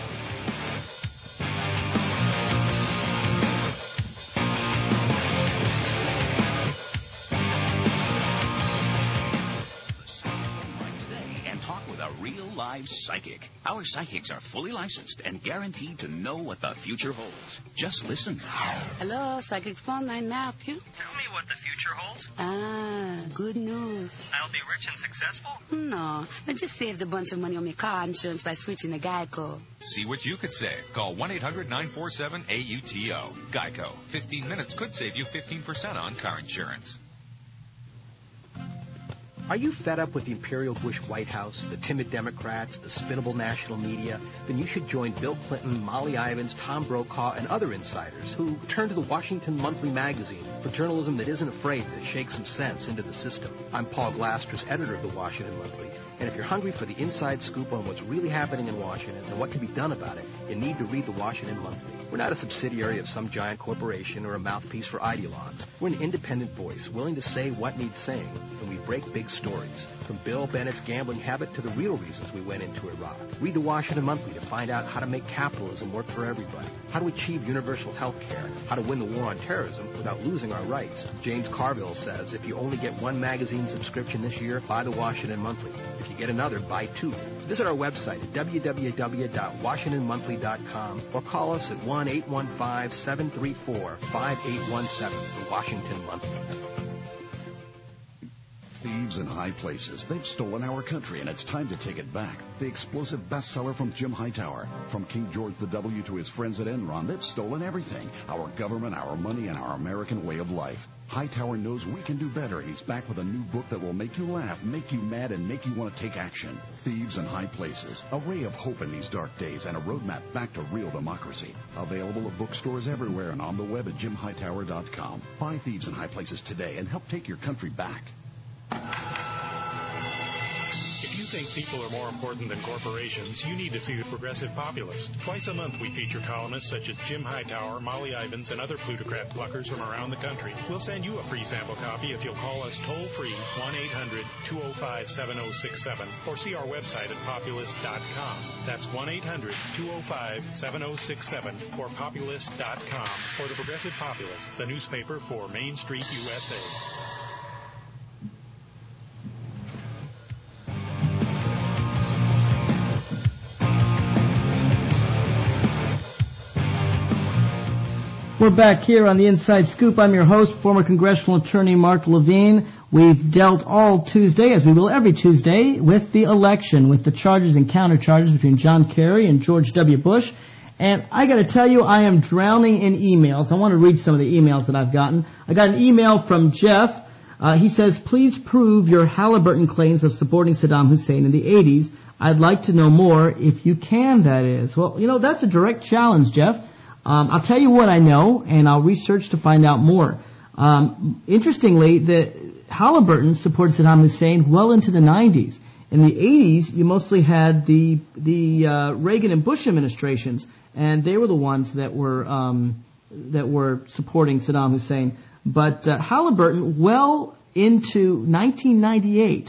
Psychic. Our psychics are fully licensed and guaranteed to know what the future holds. Just listen. Hello, Psychic Phone Line, may I help you? Tell me what the future holds. Ah, good news. I'll be rich and successful? No, I just saved a bunch of money on my car insurance by switching to Geico. See what you could save. Call one eight hundred nine four seven A U T O. Geico. fifteen minutes could save you fifteen percent on car insurance. Are you fed up with the Imperial Bush White House, the timid Democrats, the spinnable national media? Then you should join Bill Clinton, Molly Ivins, Tom Brokaw, and other insiders who turn to the Washington Monthly magazine for journalism that isn't afraid to shake some sense into the system. I'm Paul Glasters, editor of the Washington Monthly, and if you're hungry for the inside scoop on what's really happening in Washington and what can be done about it, you need to read the Washington Monthly. We're not a subsidiary of some giant corporation or a mouthpiece for ideologues. We're an independent voice willing to say what needs saying, and we break big stories, from Bill Bennett's gambling habit to the real reasons we went into Iraq. Read the Washington Monthly to find out how to make capitalism work for everybody, how to achieve universal health care, how to win the war on terrorism without losing our rights. James Carville says if you only get one magazine subscription this year, buy the Washington Monthly. If you get another, buy two. Visit our website at w w w dot washington monthly dot com or call us at one eight one five, seven three four, five eight one seven, the Washington Monthly. Thieves in high places. They've stolen our country, and it's time to take it back. The explosive bestseller from Jim Hightower. From King George the W to his friends at Enron, they've stolen everything. Our government, our money, and our American way of life. Hightower knows we can do better, and he's back with a new book that will make you laugh, make you mad, and make you want to take action. Thieves in High Places. A ray of hope in these dark days and a roadmap back to real democracy. Available at bookstores everywhere and on the web at jim hightower dot com. Buy Thieves in High Places today and help take your country back. If you think people are more important than corporations, you need to see The Progressive Populist. Twice a month we feature columnists such as Jim Hightower, Molly Ivins, and other plutocrat pluckers from around the country. We'll send you a free sample copy if you'll call us toll-free one eight hundred, two oh five, seven oh six seven or see our website at populist dot com. That's one eight hundred, two oh five, seven oh six seven or populist dot com for The Progressive Populist, the newspaper for Main Street, U S A. We're back here on the Inside Scoop. I'm your host, former congressional attorney Mark Levine. We've dealt all Tuesday, as we will every Tuesday, with the election, with the charges and countercharges between John Kerry and George W. Bush. And I got to tell you, I am drowning in emails. I want to read some of the emails that I've gotten. I got an email from Jeff. Uh, he says, please prove your Halliburton claims of supporting Saddam Hussein in the eighties. I'd like to know more, if you can, that is. Well, you know, that's a direct challenge, Jeff. Um, I'll tell you what I know, and I'll research to find out more. Um, interestingly, the Halliburton supported Saddam Hussein well into the nineties. In the eighties, you mostly had the the uh, Reagan and Bush administrations, and they were the ones that were um, that were supporting Saddam Hussein. But uh, Halliburton, well into nineteen ninety-eight,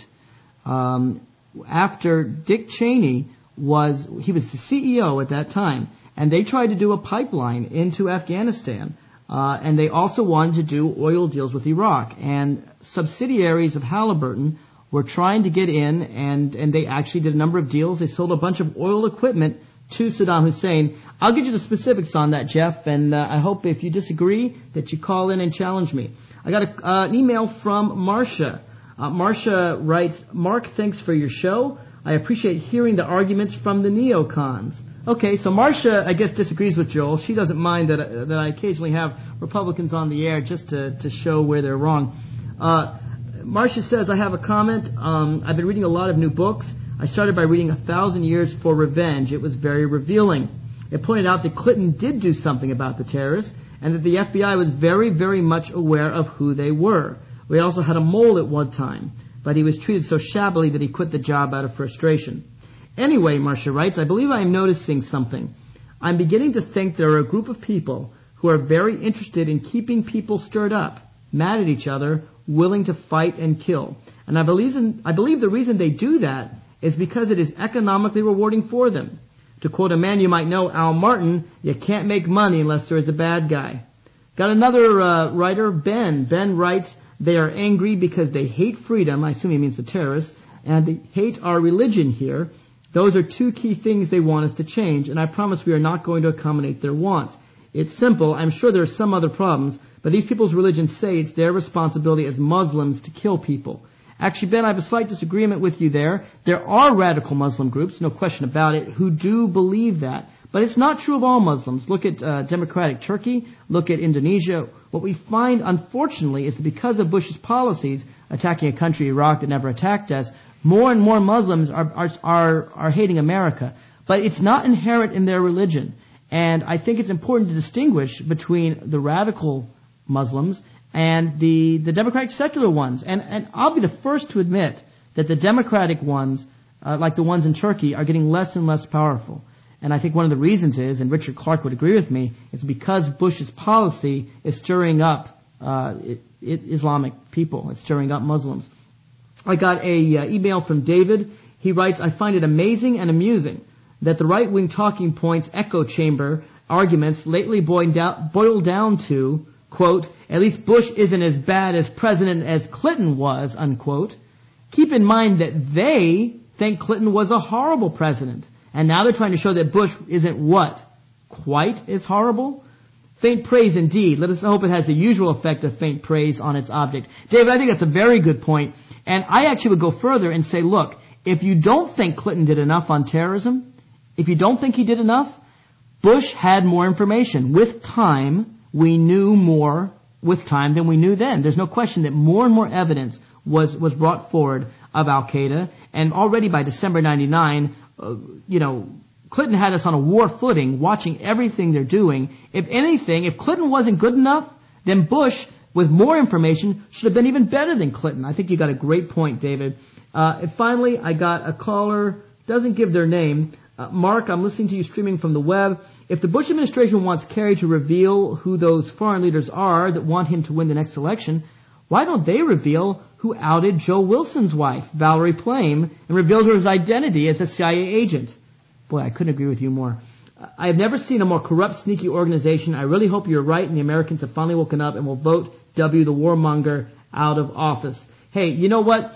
um, after Dick Cheney was he was the C E O at that time, and they tried to do a pipeline into Afghanistan. Uh, and they also wanted to do oil deals with Iraq. And subsidiaries of Halliburton were trying to get in, and, and they actually did a number of deals. They sold a bunch of oil equipment to Saddam Hussein. I'll get you the specifics on that, Jeff, and uh, I hope if you disagree that you call in and challenge me. I got a, uh, an email from Marcia. Uh, Marcia writes, Mark, thanks for your show. I appreciate hearing the arguments from the neocons. Okay, so Marcia, I guess, disagrees with Joel. She doesn't mind that uh, that I occasionally have Republicans on the air just to, to show where they're wrong. Uh, Marcia says, I have a comment. Um, I've been reading a lot of new books. I started by reading A Thousand Years for Revenge. It was very revealing. It pointed out that Clinton did do something about the terrorists, and that the F B I was very, very much aware of who they were. We also had a mole at one time, but he was treated so shabbily that he quit the job out of frustration. Anyway, Marcia writes, I believe I am noticing something. I'm beginning to think there are a group of people who are very interested in keeping people stirred up, mad at each other, willing to fight and kill. And I believe, in, I believe the reason they do that is because it is economically rewarding for them. To quote a man you might know, Al Martin, you can't make money unless there is a bad guy. Got another uh, writer, Ben. Ben writes, they are angry because they hate freedom, I assume he means the terrorists, and they hate our religion here. Those are two key things they want us to change, and I promise we are not going to accommodate their wants. It's simple. I'm sure there are some other problems, but these people's religions say it's their responsibility as Muslims to kill people. Actually, Ben, I have a slight disagreement with you there. There are radical Muslim groups, no question about it, who do believe that. But it's not true of all Muslims. Look at uh, democratic Turkey. Look at Indonesia. What we find, unfortunately, is that because of Bush's policies, attacking a country, Iraq, that never attacked us, more and more Muslims are, are, are, are hating America. But it's not inherent in their religion. And I think it's important to distinguish between the radical Muslims and the, the democratic secular ones. And, and I'll be the first to admit that the democratic ones, uh, like the ones in Turkey, are getting less and less powerful. And I think one of the reasons is, and Richard Clark would agree with me, it's because Bush's policy is stirring up uh, it, it, Islamic people. It's stirring up Muslims. I got a uh, email from David. He writes, I find it amazing and amusing that the right-wing talking points echo chamber arguments lately boiled down, boiled down to, quote, at least Bush isn't as bad as president as Clinton was, unquote. Keep in mind that they think Clinton was a horrible president. And now they're trying to show that Bush isn't what? Quite as horrible? Faint praise indeed. Let us hope it has the usual effect of faint praise on its object. David, I think that's a very good point. And I actually would go further and say, look, if you don't think Clinton did enough on terrorism, if you don't think he did enough, Bush had more information. With time, we knew more with time than we knew then. There's no question that more and more evidence was, was brought forward of Al-Qaeda. And already by December ninety-nine, uh, you know, Clinton had us on a war footing, watching everything they're doing. If anything, if Clinton wasn't good enough, then Bush, with more information, should have been even better than Clinton. I think you got a great point, David. Uh, and finally, I got a caller, doesn't give their name. Uh, Mark, I'm listening to you streaming from the web. If the Bush administration wants Kerry to reveal who those foreign leaders are that want him to win the next election, why don't they reveal who outed Joe Wilson's wife, Valerie Plame, and revealed her identity as a C I A agent? Boy, I couldn't agree with you more. I have never seen a more corrupt, sneaky organization. I really hope you're right and the Americans have finally woken up and will vote W. the warmonger out of office. Hey, you know what?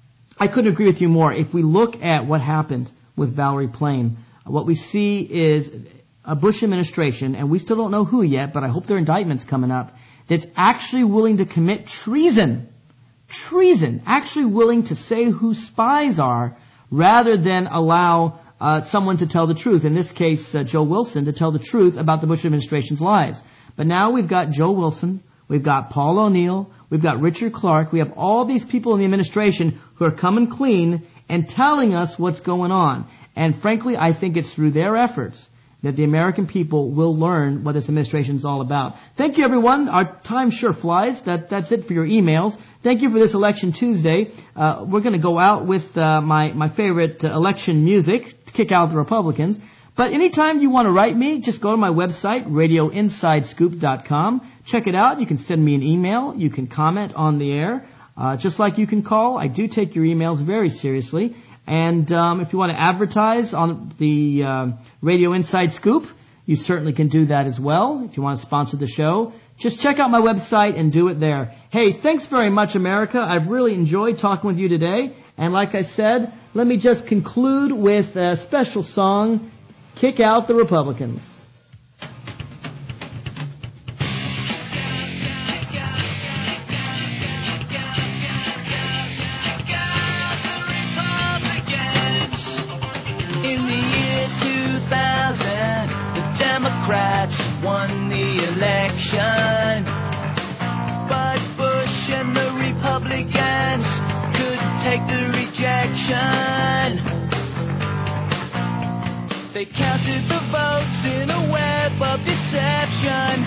I couldn't agree with you more. If we look at what happened with Valerie Plame, what we see is a Bush administration, and we still don't know who yet, but I hope there are indictments coming up, that's actually willing to commit treason. Treason. Actually willing to say who spies are rather than allow uh, someone to tell the truth. In this case, uh, Joe Wilson, to tell the truth about the Bush administration's lies. But now we've got Joe Wilson, we've got Paul O'Neill, we've got Richard Clark, we have all these people in the administration who are coming clean and telling us what's going on. And frankly, I think it's through their efforts that the American people will learn what this administration is all about. Thank you, everyone. Our time sure flies. That That's it for your emails. Thank you for this Election Tuesday. Uh, we're going to go out with uh, my, my favorite uh, election music to kick out the Republicans. But anytime you want to write me, just go to my website, radio inside scoop dot com. Check it out. You can send me an email. You can comment on the air. Uh, just like you can call. I do take your emails very seriously. And um, if you want to advertise on the um, Radio Inside Scoop, you certainly can do that as well. If you want to sponsor the show, just check out my website and do it there. Hey, thanks very much, America. I've really enjoyed talking with you today. And like I said, let me just conclude with a special song, Kick Out the Republicans. In the year two thousand, the Democrats won the election, but Bush and the Republicans couldn't take the rejection. They counted the votes in a web of deception.